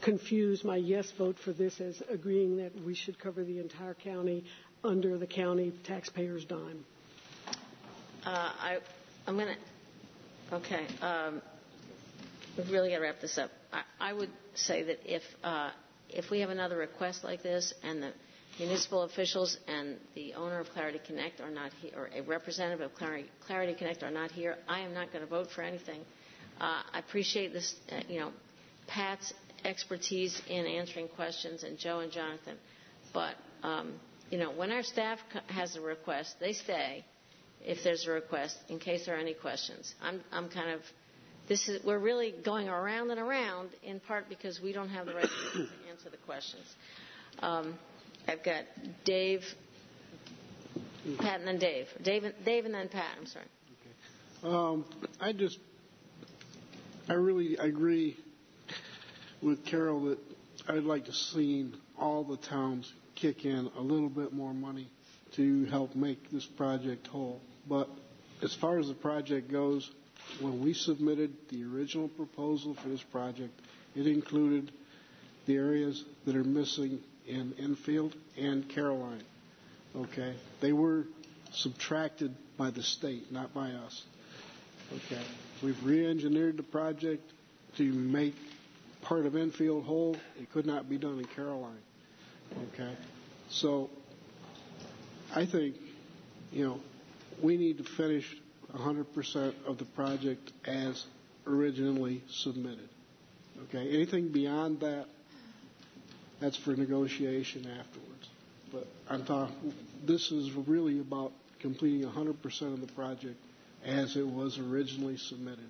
confuse my yes vote for this as agreeing that we should cover the entire county under the county taxpayers' dime. Uh, I, I'm going to, okay, um, we've really got to wrap this up. I, I would say that if, uh, if we have another request like this and the municipal officials and the owner of Clarity Connect are not here, or a representative of Clarity, Clarity Connect are not here, I am not going to vote for anything. Uh, I appreciate this, uh, you know, Pat's expertise in answering questions, and Joe and Jonathan. But, um, you know, when our staff has a request, they stay if there's a request in case there are any questions. I'm, I'm kind of, this is, we're really going around and around in part because we don't have the right to answer the questions. Um, I've got Dave, Pat, and then Dave. Dave, Dave and then Pat, I'm sorry. Okay. Um, I just, I really agree with Carol that I'd like to see all the towns kick in a little bit more money to help make this project whole. But as far as the project goes, when we submitted the original proposal for this project, it included the areas that are missing in Enfield and Caroline. Okay? They were subtracted by the state, not by us. Okay? We've re-engineered the project to make part of Enfield whole. It could not be done in Caroline. Okay? So I think, you know, we need to finish one hundred percent of the project as originally submitted. Okay? Anything beyond that, that's for negotiation afterwards. But I'm talking, this is really about completing one hundred percent of the project as it was originally submitted.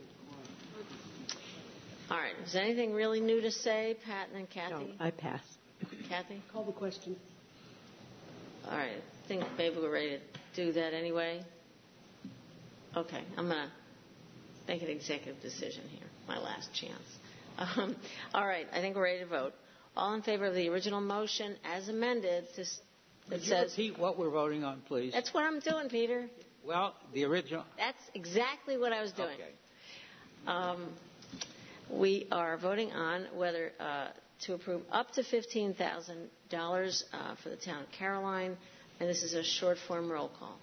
All right. Is there anything really new to say, Pat and then Kathy? No, I pass. Kathy? Call the question. All right. I think maybe we're ready to do that anyway. Okay. I'm going to make an executive decision here. My last chance. Um, all right. I think we're ready to vote. All in favor of the original motion as amended? This, Could it you says, repeat what we're voting on, please? That's what I'm doing, Peter. Well, the original. That's exactly what I was doing. Okay. Um, we are voting on whether uh, to approve up to fifteen thousand dollars uh, for the town of Caroline, and this is a short form roll call.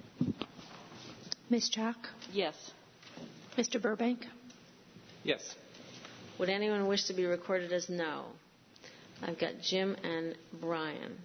Miz Jack? Yes. Mister Burbank? Yes. Would anyone wish to be recorded as no? I've got Jim and Brian.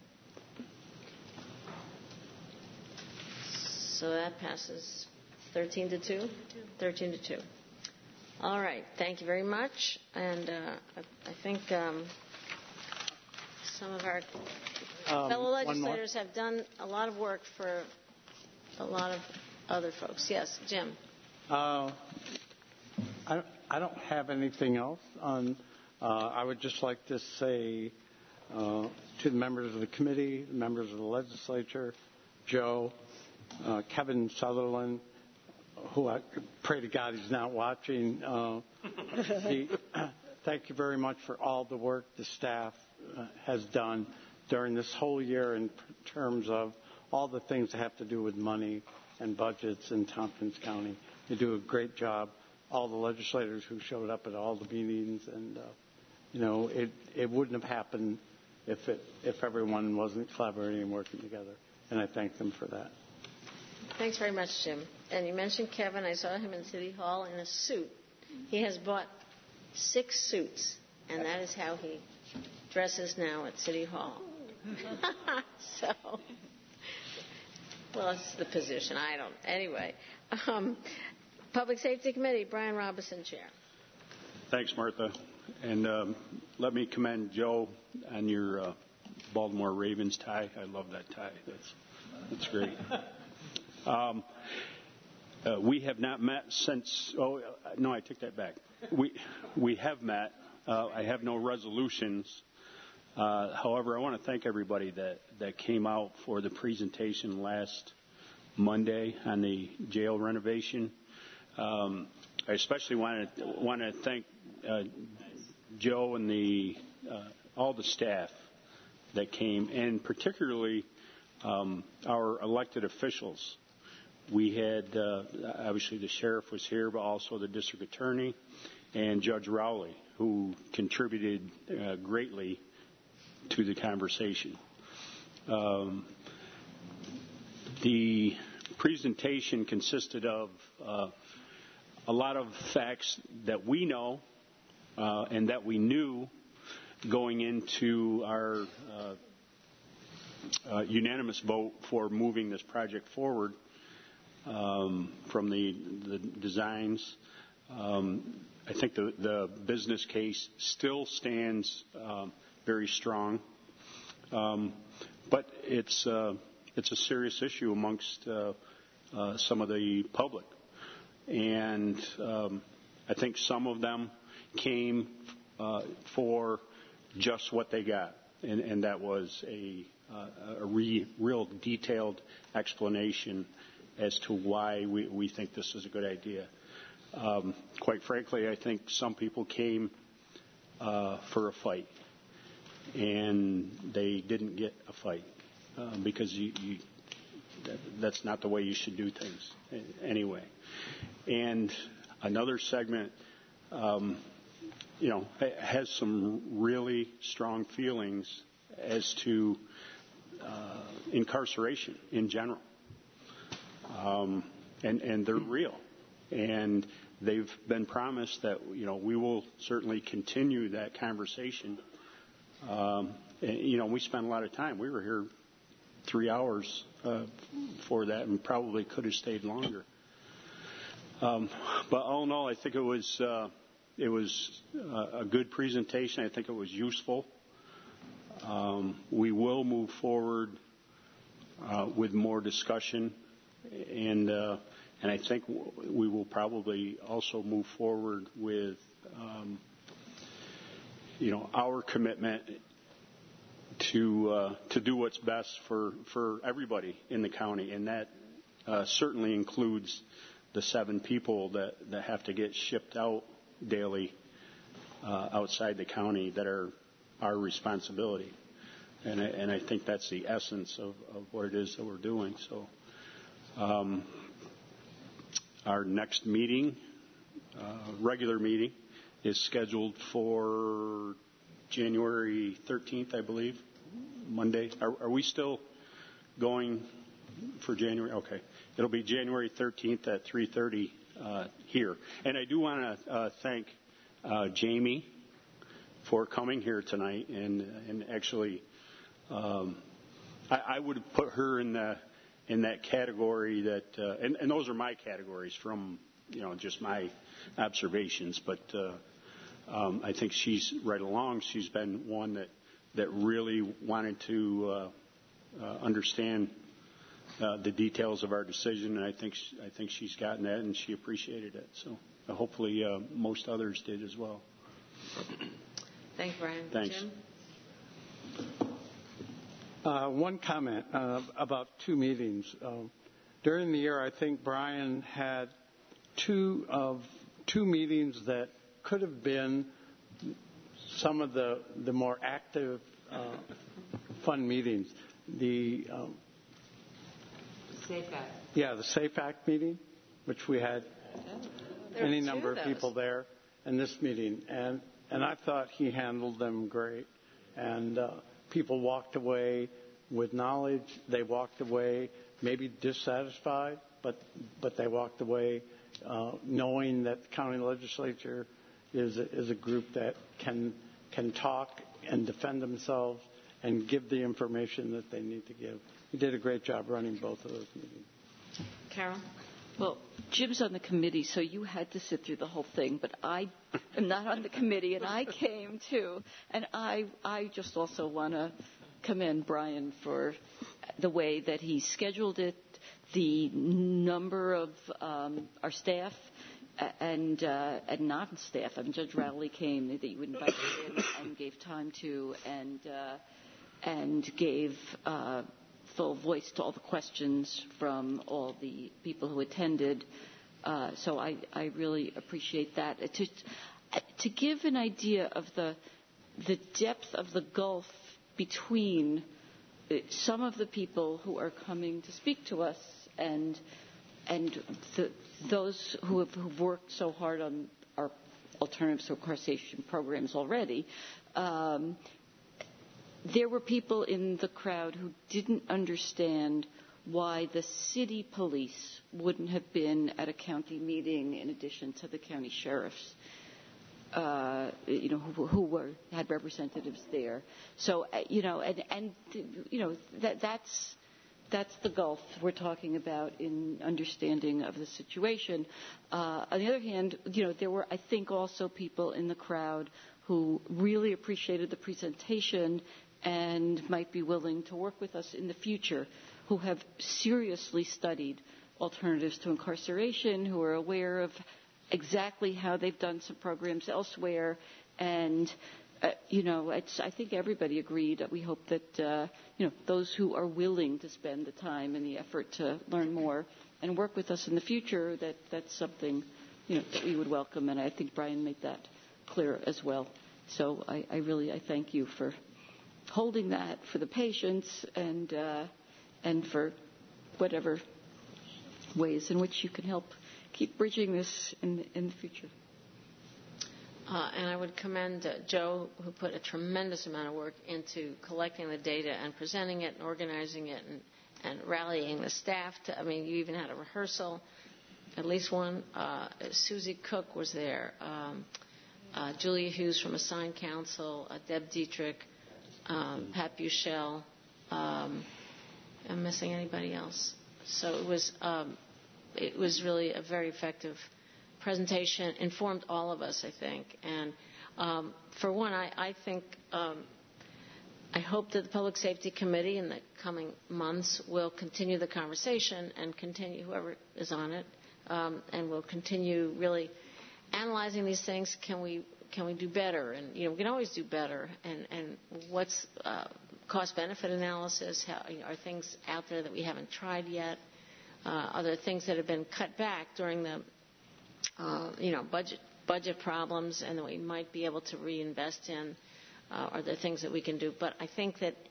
So that passes thirteen to two? thirteen to two. All right. Thank you very much. And uh, I, I think um, some of our Um, fellow one more. legislators have done a lot of work for a lot of other folks. Yes, Jim. Uh, I, I don't have anything else on. Uh, I would just like to say uh, to the members of the committee, the members of the legislature, Joe, uh, Kevin Sutherland, who I pray to God he's not watching. Uh, the, thank you very much for all the work the staff uh, has done during this whole year in terms of all the things that have to do with money and budgets in Tompkins County. You do a great job. All the legislators who showed up at all the meetings, and uh, you know, it it wouldn't have happened if it if everyone wasn't collaborating and working together. And I thank them for that. Thanks very much, Jim. And you mentioned Kevin. I saw him in City Hall in a suit. He has bought six suits, and that is how he dresses now at City Hall. So, well, it's the position. I don't. Anyway, um, Public Safety Committee, Brian Robinson, Chair. Thanks, Martha. And um, let me commend Joe on your uh, Baltimore Ravens tie. I love that tie. That's that's great. Um, uh, we have not met since. Oh no, I take that back. We we have met. Uh, I have no resolutions. Uh, however, I want to thank everybody that, that came out for the presentation last Monday on the jail renovation. Um, I especially want to want to thank uh, Joe and the uh, all the staff that came, and particularly um, our elected officials. We had uh, obviously the sheriff was here, but also the district attorney, and Judge Rowley, who contributed uh, greatly to the conversation. Um, the presentation consisted of uh, a lot of facts that we know uh, and that we knew going into our uh, uh, unanimous vote for moving this project forward, um, from the, the designs. Um, I think the, the business case still stands uh, very strong, um, but it's uh, it's a serious issue amongst uh, uh, some of the public, and um, I think some of them came uh, for just what they got, and, and that was a, uh, a re, real detailed explanation as to why we, we think this is a good idea. Um, quite frankly, I think some people came uh, for a fight, and they didn't get a fight uh, because you, you, that, that's not the way you should do things anyway. And another segment, um, you know, has some really strong feelings as to uh, incarceration in general, um, and and they're real. And they've been promised that, you know, we will certainly continue that conversation. Um, and, you know, we spent a lot of time. We were here three hours uh, for that, and probably could have stayed longer. Um, but all in all, I think it was uh, it was a good presentation. I think it was useful. Um, we will move forward uh, with more discussion, and. Uh, And I think we will probably also move forward with, um, you know, our commitment to uh, to do what's best for, for everybody in the county, and that uh, certainly includes the seven people that, that have to get shipped out daily uh, outside the county that are our responsibility. And I, and I think that's the essence of, of what it is that we're doing. So. Um, Our next meeting, uh, regular meeting, is scheduled for January thirteenth, I believe, Monday. Are, are we still going for January? Okay. It'll be January thirteenth at three thirty uh, here. And I do want to uh, thank uh, Jamie for coming here tonight. And, and actually, um, I, I would put her in the in that category that, uh, and, and those are my categories from, you know, just my observations, but uh, um, I think she's right along. She's been one that, that really wanted to uh, uh, understand uh, the details of our decision, and I think, I think she's gotten that, and she appreciated it. So uh, hopefully uh, most others did as well. Thanks, Brian. Thanks. Jim? Uh, one comment uh, about two meetings. Uh, during the year, I think Brian had two of two meetings that could have been some of the the more active, uh, fun meetings. The um, Safe Act. Yeah, the Safe Act meeting, which we had There any were two number of of those. people there, and this meeting, and and I thought he handled them great, and. Uh, People walked away with knowledge. They walked away maybe dissatisfied, but but they walked away uh, knowing that the county legislature is a, is a group that can can talk and defend themselves and give the information that they need to give. He did a great job running both of those meetings. Carol? Well, Jim's on the committee, so you had to sit through the whole thing, but I am not on the committee, and I came too. And I, I just also want to commend Brian for the way that he scheduled it, the number of um, our staff and, uh, and non-staff. I mean, Judge Rowley came, that you invited him and gave time to, and, uh, and gave uh, full voice to all the questions from all the people who attended. Uh, so I, I really appreciate that. Uh, to, to give an idea of the, the depth of the gulf between uh, some of the people who are coming to speak to us and and the, those who have who've worked so hard on our alternatives to incarceration programs already. Um, there were people in the crowd who didn't understand why the city police wouldn't have been at a county meeting in addition to the county sheriffs, uh, you know, who, who were had representatives there. So, uh, you know, and, and you know that that's that's the gulf we're talking about in understanding of the situation. Uh, on the other hand, you know, there were, I think, also people in the crowd who really appreciated the presentation and might be willing to work with us in the future, who have seriously studied alternatives to incarceration, who are aware of exactly how they've done some programs elsewhere. And, uh, you know, it's, I think everybody agreed that we hope that, uh, you know, those who are willing to spend the time and the effort to learn more and work with us in the future, that that's something, you know, that we would welcome. And I think Brian made that clear as well. So I, I really, I thank you for holding that, for the patience, and uh, and for whatever ways in which you can help keep bridging this in, in the future. Uh, and I would commend uh, Joe, who put a tremendous amount of work into collecting the data and presenting it and organizing it and, and rallying the staff. To, I mean, you even had a rehearsal, at least one. Uh, Susie Cook was there, um, uh, Julia Hughes from Assigned Counsel, uh, Deb Dietrich, um, Pat Buchel. Um, I'm missing anybody else. So it was um, it was really a very effective presentation, informed all of us, I think. And um, for one, I, I think um, I hope that the Public Safety Committee in the coming months will continue the conversation and continue, whoever is on it, um, and will continue really analyzing these things. Can we can we do better? And you know, we can always do better. And and what's uh, cost-benefit analysis? How, you know, are things out there that we haven't tried yet? Uh, are there things that have been cut back during the uh, you know budget budget problems, and that we might be able to reinvest in? Uh, are there things that we can do? But I think that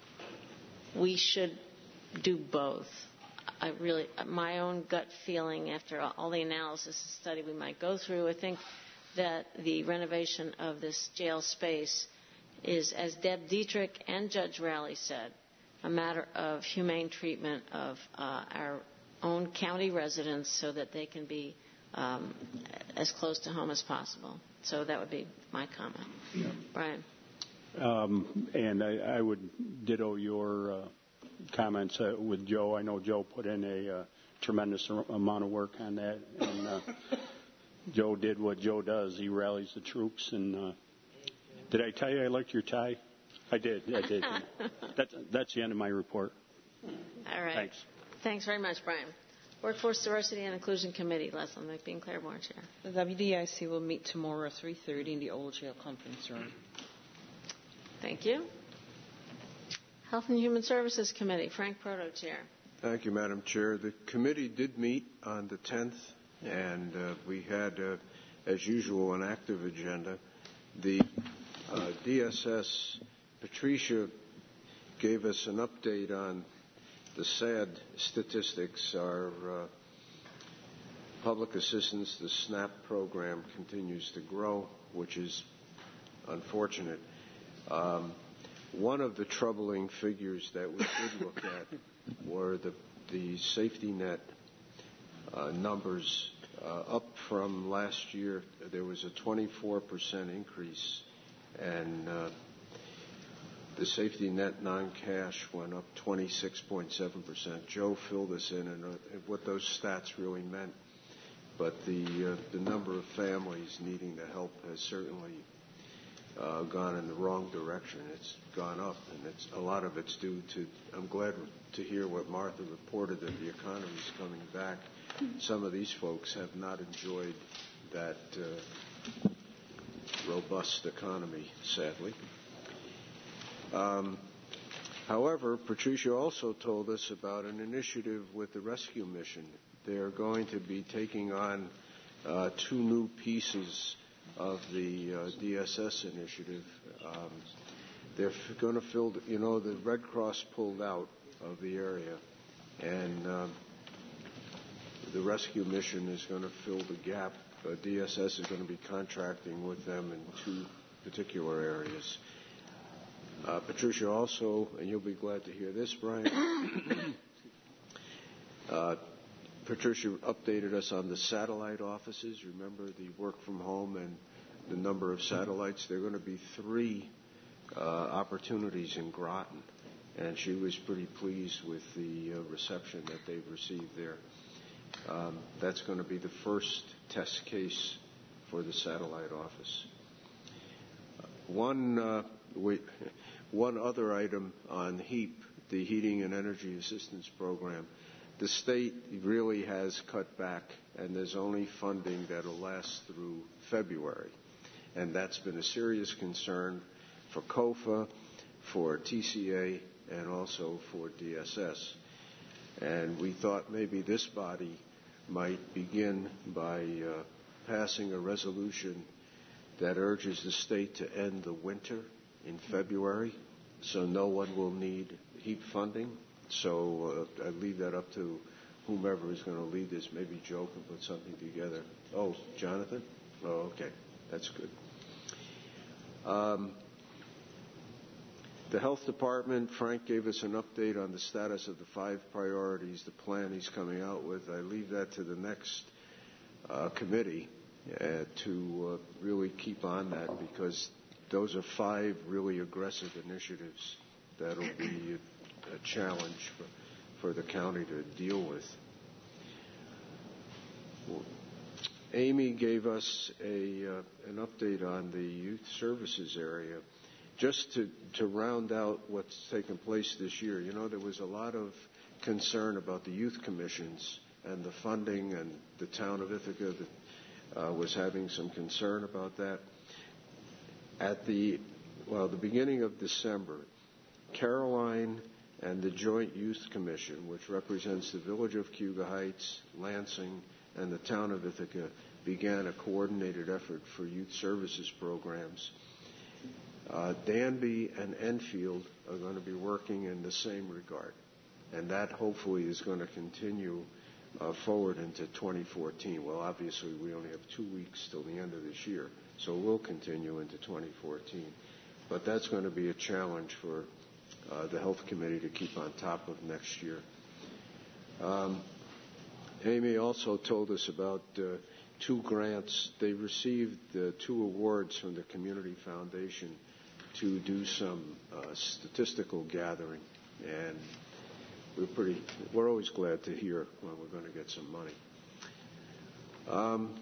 we should do both. I really, my own gut feeling after all the analysis and study we might go through, I think that the renovation of this jail space is, as Deb Dietrich and Judge Rowley said, a matter of humane treatment of uh, our own county residents so that they can be um, as close to home as possible. So that would be my comment. Yeah. Brian. Um, and I, I would ditto your uh, comments uh, with Joe. I know Joe put in a uh, tremendous amount of work on that, and uh, Joe did what Joe does. He rallies the troops. And uh, did I tell you I liked your tie? I did. I did. that's, that's the end of my report. All right. Thanks. Thanks very much, Brian. Workforce Diversity and Inclusion Committee, Leslie McBean, Claiborne Chair. The W D I C will meet tomorrow at three thirty in the old jail conference room. Thank you. Health and Human Services Committee, Frank Proto, Chair. Thank you, Madam Chair. The committee did meet on the tenth, and uh, we had, uh, as usual, an active agenda. The uh, D S S, Patricia, gave us an update on the sad statistics. Our uh, public assistance, the SNAP program, continues to grow, which is unfortunate. Um, one of the troubling figures that we did look at were the, the safety net uh, numbers. Uh, up from last year, there was a twenty-four percent increase, and uh, the safety net non-cash went up twenty-six point seven percent. Joe filled us in on uh, what those stats really meant, but the, uh, the number of families needing the help has certainly Uh, gone in the wrong direction. It's gone up, and it's a lot of it's due to. I'm glad to hear what Martha reported, that the economy is coming back. Some of these folks have not enjoyed that uh, robust economy, sadly. Um, however, Patricia also told us about an initiative with the rescue mission. They're going to be taking on uh, two new pieces of the uh, D S S initiative. Um, they're f- going to fill, the, you know, the Red Cross pulled out of the area, and um, the rescue mission is going to fill the gap uh, D S S is going to be contracting with them in two particular areas. Uh, Patricia also, and you'll be glad to hear this, Brian, uh, Patricia updated us on the satellite offices. Remember the work from home and the number of satellites? There are going to be three uh, opportunities in Groton, and she was pretty pleased with the uh, reception that they've received there. Um, that's going to be the first test case for the satellite office. Uh, one, uh, we, one other item on HEAP, the Heating and Energy Assistance Program. The state really has cut back, and there's only funding that will last through February. And that's been a serious concern for COFA, for T C A, and also for D S S. And we thought maybe this body might begin by uh, passing a resolution that urges the state to end the winter in February so no one will need HEAP funding. So uh, I leave that up to whomever is going to lead this. Maybe Joe can put something together. Oh, Jonathan? Oh, okay. That's good. Um, the health department, Frank gave us an update on the status of the five priorities, the plan he's coming out with. I leave that to the next uh, committee uh, to uh, really keep on that, because those are five really aggressive initiatives that will be a, a challenge for, for the county to deal with. Well, Amy gave us a, uh, an update on the youth services area. Just to, to round out what's taken place this year, you know, there was a lot of concern about the youth commissions and the funding, and the town of Ithaca that, uh, was having some concern about that. At the, well, the beginning of December, Caroline and the Joint Youth Commission, which represents the village of Cayuga Heights, Lansing, and the town of Ithaca, began a coordinated effort for youth services programs. Uh, Danby and Enfield are going to be working in the same regard, and that hopefully is going to continue uh, forward into twenty fourteen. Well, obviously, we only have two weeks till the end of this year, so we'll continue into twenty fourteen. But that's going to be a challenge for uh, the Health Committee to keep on top of next year. Um, Amy also told us about uh, two grants. They received uh, two awards from the Community Foundation to do some uh, statistical gathering, and we're pretty. We're always glad to hear when we're going to get some money. Um,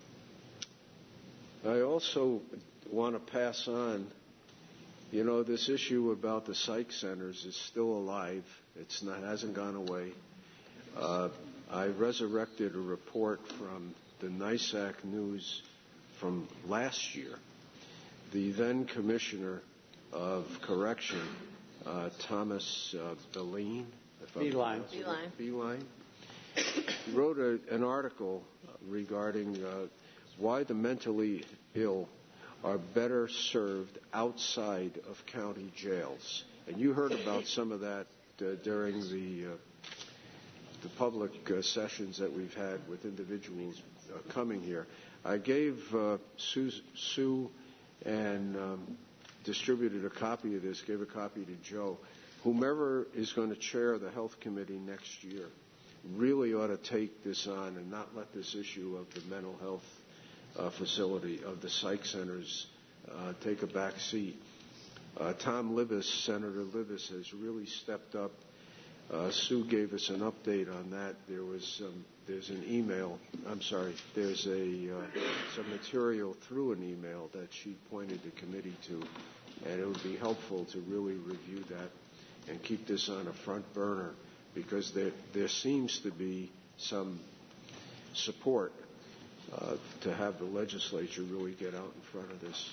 I also want to pass on. You know, this issue about the psych centers is still alive. It's not hasn't gone away. Uh, I resurrected a report from the NYSAC News from last year. The then Commissioner of Correction, uh, Thomas uh, Beline, Beeline. Beeline. Beeline, wrote a, an article regarding uh, why the mentally ill are better served outside of county jails. And you heard about some of that uh, during the uh, the public uh, sessions that we've had with individuals uh, coming here. I gave uh, Sue, Sue and um, distributed a copy of this, gave a copy to Joe. Whomever is going to chair the health committee next year really ought to take this on and not let this issue of the mental health uh, facility, of the psych centers, uh, take a back seat. Uh, Tom Libous, Senator Libous, has really stepped up. Uh, Sue gave us an update on that. There was um, there's an email. I'm sorry. There's a uh, some material through an email that she pointed the committee to, and it would be helpful to really review that and keep this on a front burner, because there there seems to be some support uh, to have the legislature really get out in front of this.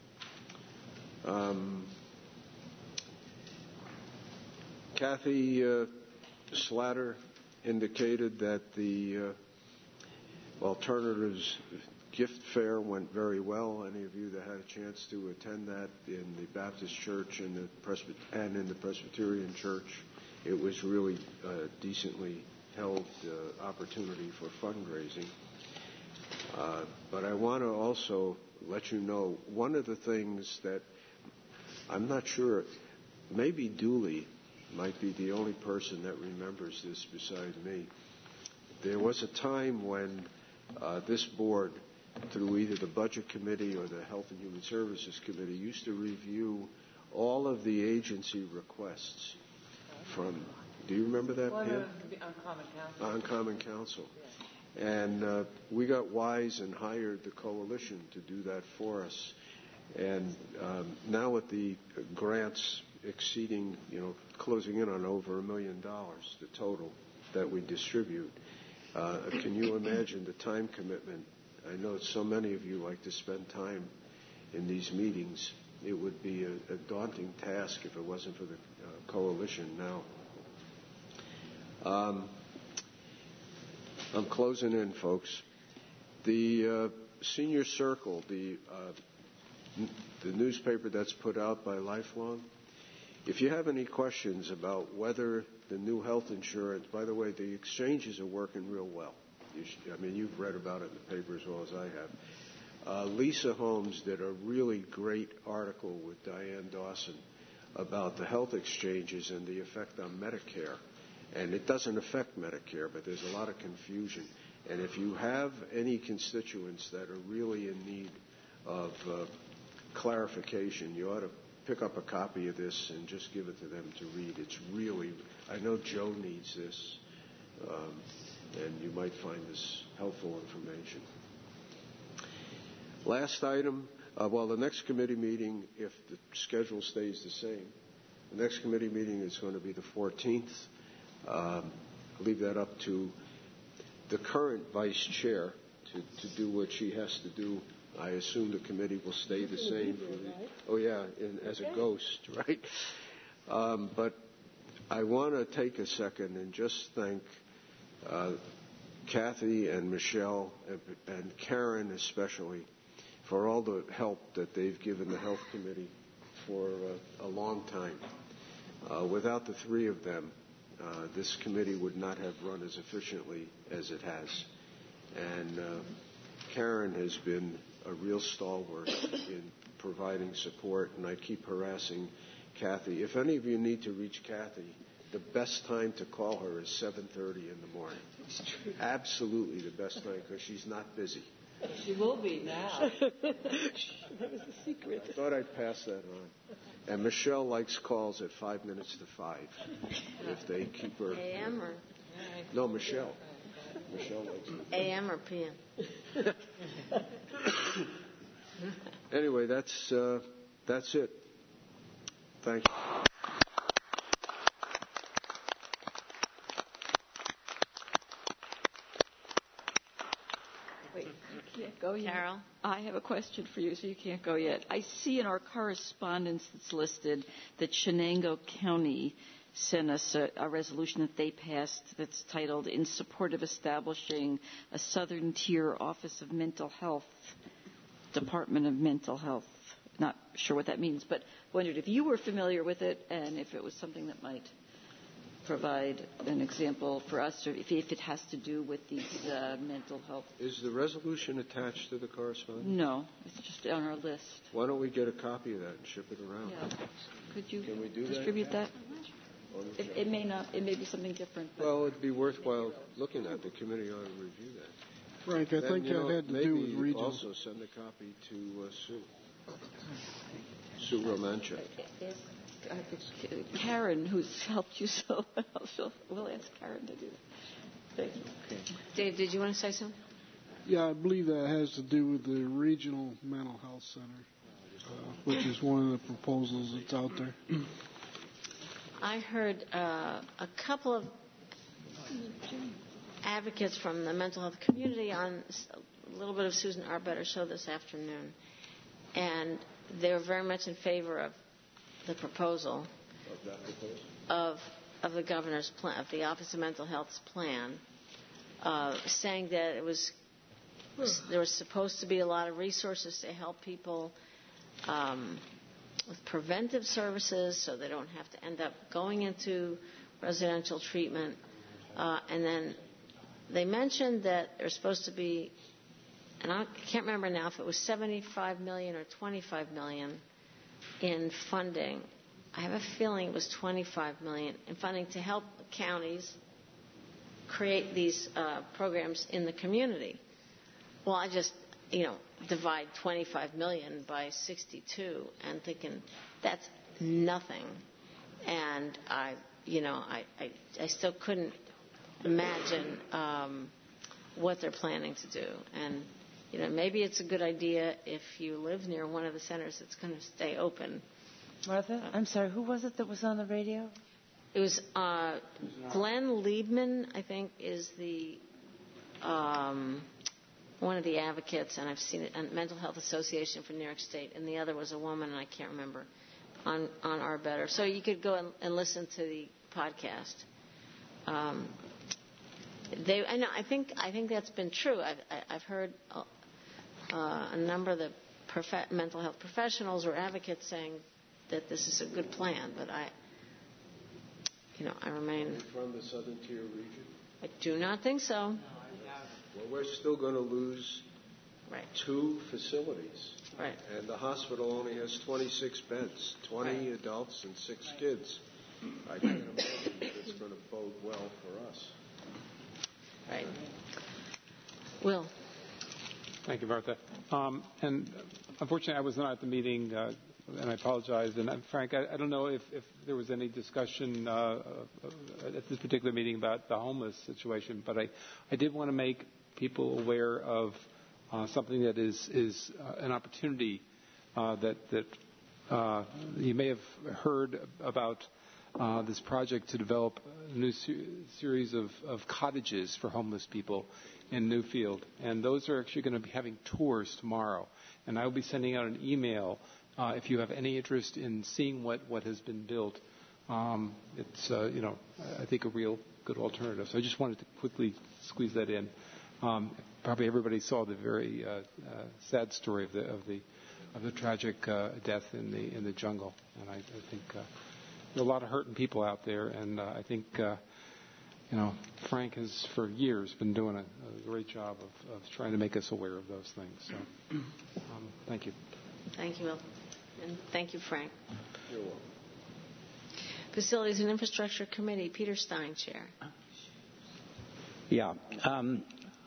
Um, Kathy uh, Slatter indicated that the uh, alternatives gift fair went very well. Any of you that had a chance to attend that in the Baptist Church and, the Presbyter- and in the Presbyterian Church, it was really a decently held uh, opportunity for fundraising. Uh, but I want to also let you know one of the things that I'm not sure, maybe Dooley might be the only person that remembers this besides me. There was a time when uh, this board, through either the Budget Committee or the Health and Human Services Committee, used to review all of the agency requests from, do you remember that, Well, Pam? on Common Council. On Common Council. And uh, we got wise and hired the coalition to do that for us. And um, now with the grants exceeding, you know, closing in on over a million dollars, the total that we distribute, uh, can you imagine the time commitment? I know so many of you like to spend time in these meetings. It would be a, a daunting task if it wasn't for the uh, coalition now. Um, I'm closing in, folks. The uh, Senior Circle, the uh, n- the newspaper that's put out by Lifelong, if you have any questions about whether the new health insurance, by the way, the exchanges are working real well. You should, I mean, you've read about it in the paper as well as I have. Uh, Lisa Holmes did a really great article with Diane Dawson about the health exchanges and the effect on Medicare. And it doesn't affect Medicare, but there's a lot of confusion. And if you have any constituents that are really in need of uh, clarification, you ought to pick up a copy of this and just give it to them to read. It's really, I know Joe needs this, um, and you might find this helpful information. Last item, uh, well, the next committee meeting, if the schedule stays the same, the next committee meeting is going to be the fourteenth. Um, I'll leave that up to the current vice chair to, to do what she has to do. I assume the committee will stay the same. For the, oh, yeah, in, as a ghost, right? Um, but I want to take a second and just thank uh, Kathy and Michelle and, and Karen especially for all the help that they've given the Health Committee for uh, a long time. Uh, without the three of them, Uh, this committee would not have run as efficiently as it has. And uh, Karen has been a real stalwart in providing support, and I keep harassing Kathy. If any of you need to reach Kathy, the best time to call her is seven thirty in the morning. Absolutely the best time, because she's not busy. She will be now. That was the secret. I thought I'd pass that on. And Michelle likes calls at five minutes to five, if they keep her. A M or? No, Michelle. Michelle likes it. A M or P M? Anyway, that's uh, that's it. Thank you. Wait, you can't go yet. Carol? I have a question for you, so you can't go yet. I see in our correspondence that's listed that Shenango County sent us a, a resolution that they passed that's titled, "In Support of Establishing a Southern Tier Office of Mental Health, Department of Mental Health." Not sure what that means, but wondered if you were familiar with it and if it was something that might provide an example for us, or if, if it has to do with these uh, mental health. Is the resolution attached to the correspondence? No, it's just on our list. Why don't we get a copy of that and ship it around? Yeah. Could you Can we do distribute that? that? It, it may not. It may be something different. But Well, it'd be worthwhile looking at. The committee ought to review that. Frank, I Then, think you that know, had to maybe do with regional. also send a copy to uh, Sue. Sue Romanchek. Karen, who's helped you so well, she'll, we'll ask Karen to do that. Thank you. Okay. Dave, did you want to say something? Yeah, I believe that has to do with the regional mental health center, uh, which is one of the proposals that's out there. I heard uh, a couple of advocates from the mental health community on a little bit of Susan Arbetter's show this afternoon, and they were very much in favor of the proposal of of the governor's plan, of the Office of Mental Health's plan, uh, saying that it was there was supposed to be a lot of resources to help people um, with preventive services, so they don't have to end up going into residential treatment. Uh, and then they mentioned that there's supposed to be and I can't remember now if it was seventy-five million dollars or twenty-five million dollars in funding. I have a feeling it was twenty-five million dollars in funding to help counties create these uh, programs in the community. Well, I just, you know, divide twenty-five million dollars by sixty-two and thinking that's nothing. And I, you know, I, I, I still couldn't imagine um, what they're planning to do. And, you know, maybe it's a good idea if you live near one of the centers that's going to stay open. Martha, I'm sorry, who was it that was on the radio? It was uh, Glenn Liebman, I think, is the um, one of the advocates, and I've seen it on Mental Health Association for New York State, and the other was a woman, and I can't remember, on, on Our Better. So you could go and, and listen to the podcast. Um, they, I, know, I think I think that's been true. I've, I've heard uh, a number of the prof- mental health professionals or advocates saying that this is a good plan, but I, you know, I remain. From the Southern Tier region? I do not think so. Well, we're still going to lose right. two facilities. Right. And the hospital only has twenty-six beds, twenty right. adults and six right. kids. I can't imagine that it's going to bode well for us. Right. Will. Thank you, Martha. Um, and unfortunately, I was not at the meeting, uh, and I apologize. And uh, Frank, I, I don't know if, if there was any discussion uh, at this particular meeting about the homeless situation, but I, I did want to make people aware of uh, something that is, is uh, an opportunity uh, that, that uh, you may have heard about. Uh, this project to develop a new ser- series of, of cottages for homeless people in Newfield. And those are actually going to be having tours tomorrow. And I will be sending out an email uh, if you have any interest in seeing what, what has been built. Um, it's, uh, you know, I think a real good alternative. So I just wanted to quickly squeeze that in. Um, probably everybody saw the very uh, uh, sad story of the of the of the tragic uh, death in the in the jungle. And I, I think. Uh, There are a lot of hurting people out there, and uh, I think, uh, you know, Frank has for years been doing a, a great job of, of trying to make us aware of those things. So, um, thank you. Thank you, Will. And thank you, Frank. You're welcome. Facilities and Infrastructure Committee, Peter Stein, Chair. Yeah. Um,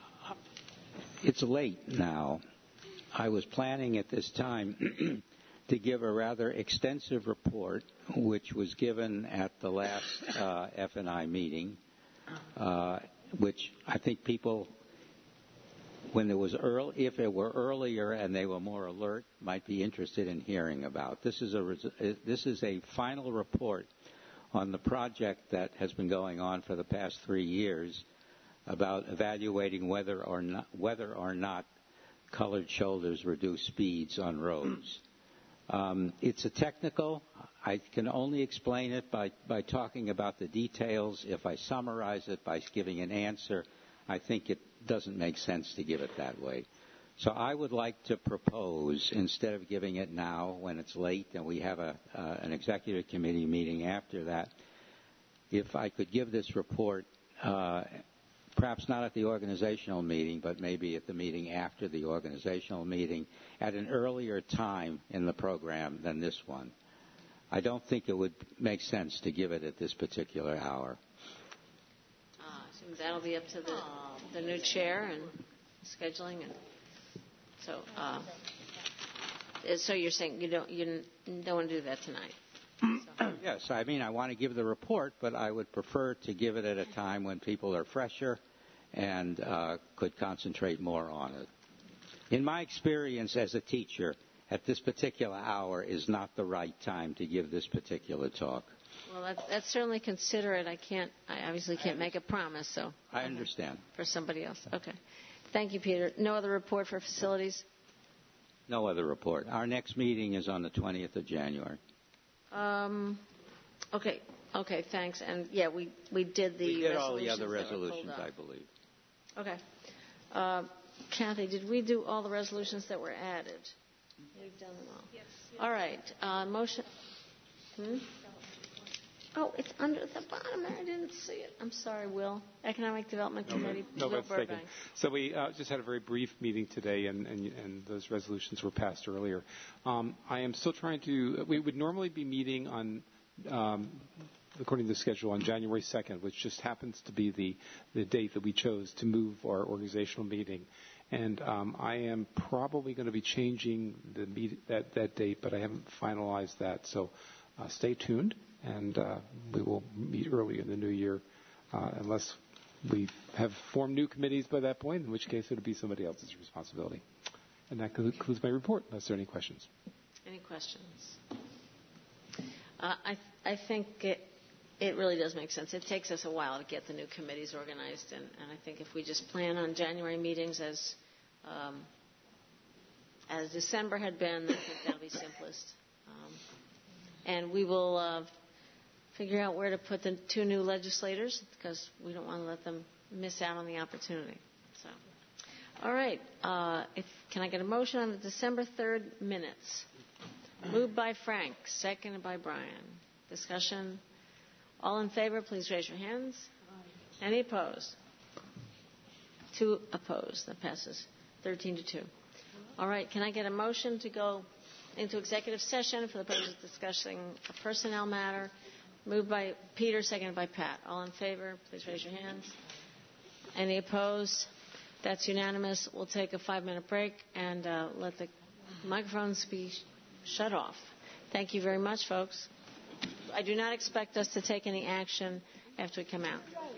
it's late now. I was planning at this time to give a rather extensive report, which was given at the last uh, F and I meeting, uh, which I think people, when it was early, if it were earlier and they were more alert, might be interested in hearing about. This is a this is a final report on the project that has been going on for the past three years about evaluating whether or not whether or not colored shoulders reduce speeds on roads. Um, it's a technical. I can only explain it by, by talking about the details. If I summarize it by giving an answer, I think it doesn't make sense to give it that way. So I would like to propose, instead of giving it now when it's late and we have a, uh, an executive committee meeting after that, if I could give this report uh, perhaps not at the organizational meeting, but maybe at the meeting after the organizational meeting, at an earlier time in the program than this one. I don't think it would make sense to give it at this particular hour. Uh, so that'll be up to the, the new chair and scheduling, and so. Uh, so you're saying you don't you don't want to do that tonight? So. Yes, I mean I want to give the report, but I would prefer to give it at a time when people are fresher and uh, could concentrate more on it. In my experience as a teacher, at this particular hour is not the right time to give this particular talk. Well, that's, that's certainly considerate. I can't. I obviously can't make a promise. So I understand. For somebody else. Okay. Thank you, Peter. No other report for facilities? No other report. Our next meeting is on the twentieth of January. Um. Okay. Okay. Thanks. And yeah, we we did the. We did all the other resolutions, I believe. Okay. Uh, Kathy, did we do all the resolutions that were added? We've done them all. Yes. All right. Uh, motion. Hmm? Oh, it's under the bottom there. I didn't see it. I'm sorry, Will. Economic Development No, Committee. no, Will that's taken. Burbank. So we uh, just had a very brief meeting today, and, and, and those resolutions were passed earlier. Um, I am still trying to. We would normally be meeting on, um, according to the schedule, on January second, which just happens to be the the date that we chose to move our organizational meeting. And um, I am probably going to be changing the meet, that that date, but I haven't finalized that. So uh, stay tuned. And uh, we will meet early in the new year, uh, unless we have formed new committees by that point, in which case it would be somebody else's responsibility. And that concludes my report, unless there are any questions. Any questions? Uh, I, I think it, it really does make sense. It takes us a while to get the new committees organized, and, and I think if we just plan on January meetings as, um, as December had been, I think that'll be simplest. Um, and we will uh, figure out where to put the two new legislators, because we don't want to let them miss out on the opportunity. So, all right. Uh, if, can I get a motion on the December third minutes? Moved by Frank, seconded by Brian. Discussion. All in favor, please raise your hands. Any opposed? Two opposed. That passes thirteen to two. All right. Can I get a motion to go into executive session for the purpose of discussing a personnel matter? Moved by Peter, seconded by Pat. All in favor, please raise your hands. Any opposed? That's unanimous. We'll take a five-minute break and uh, let the microphones be shut off. Thank you very much, folks. I do not expect us to take any action after we come out.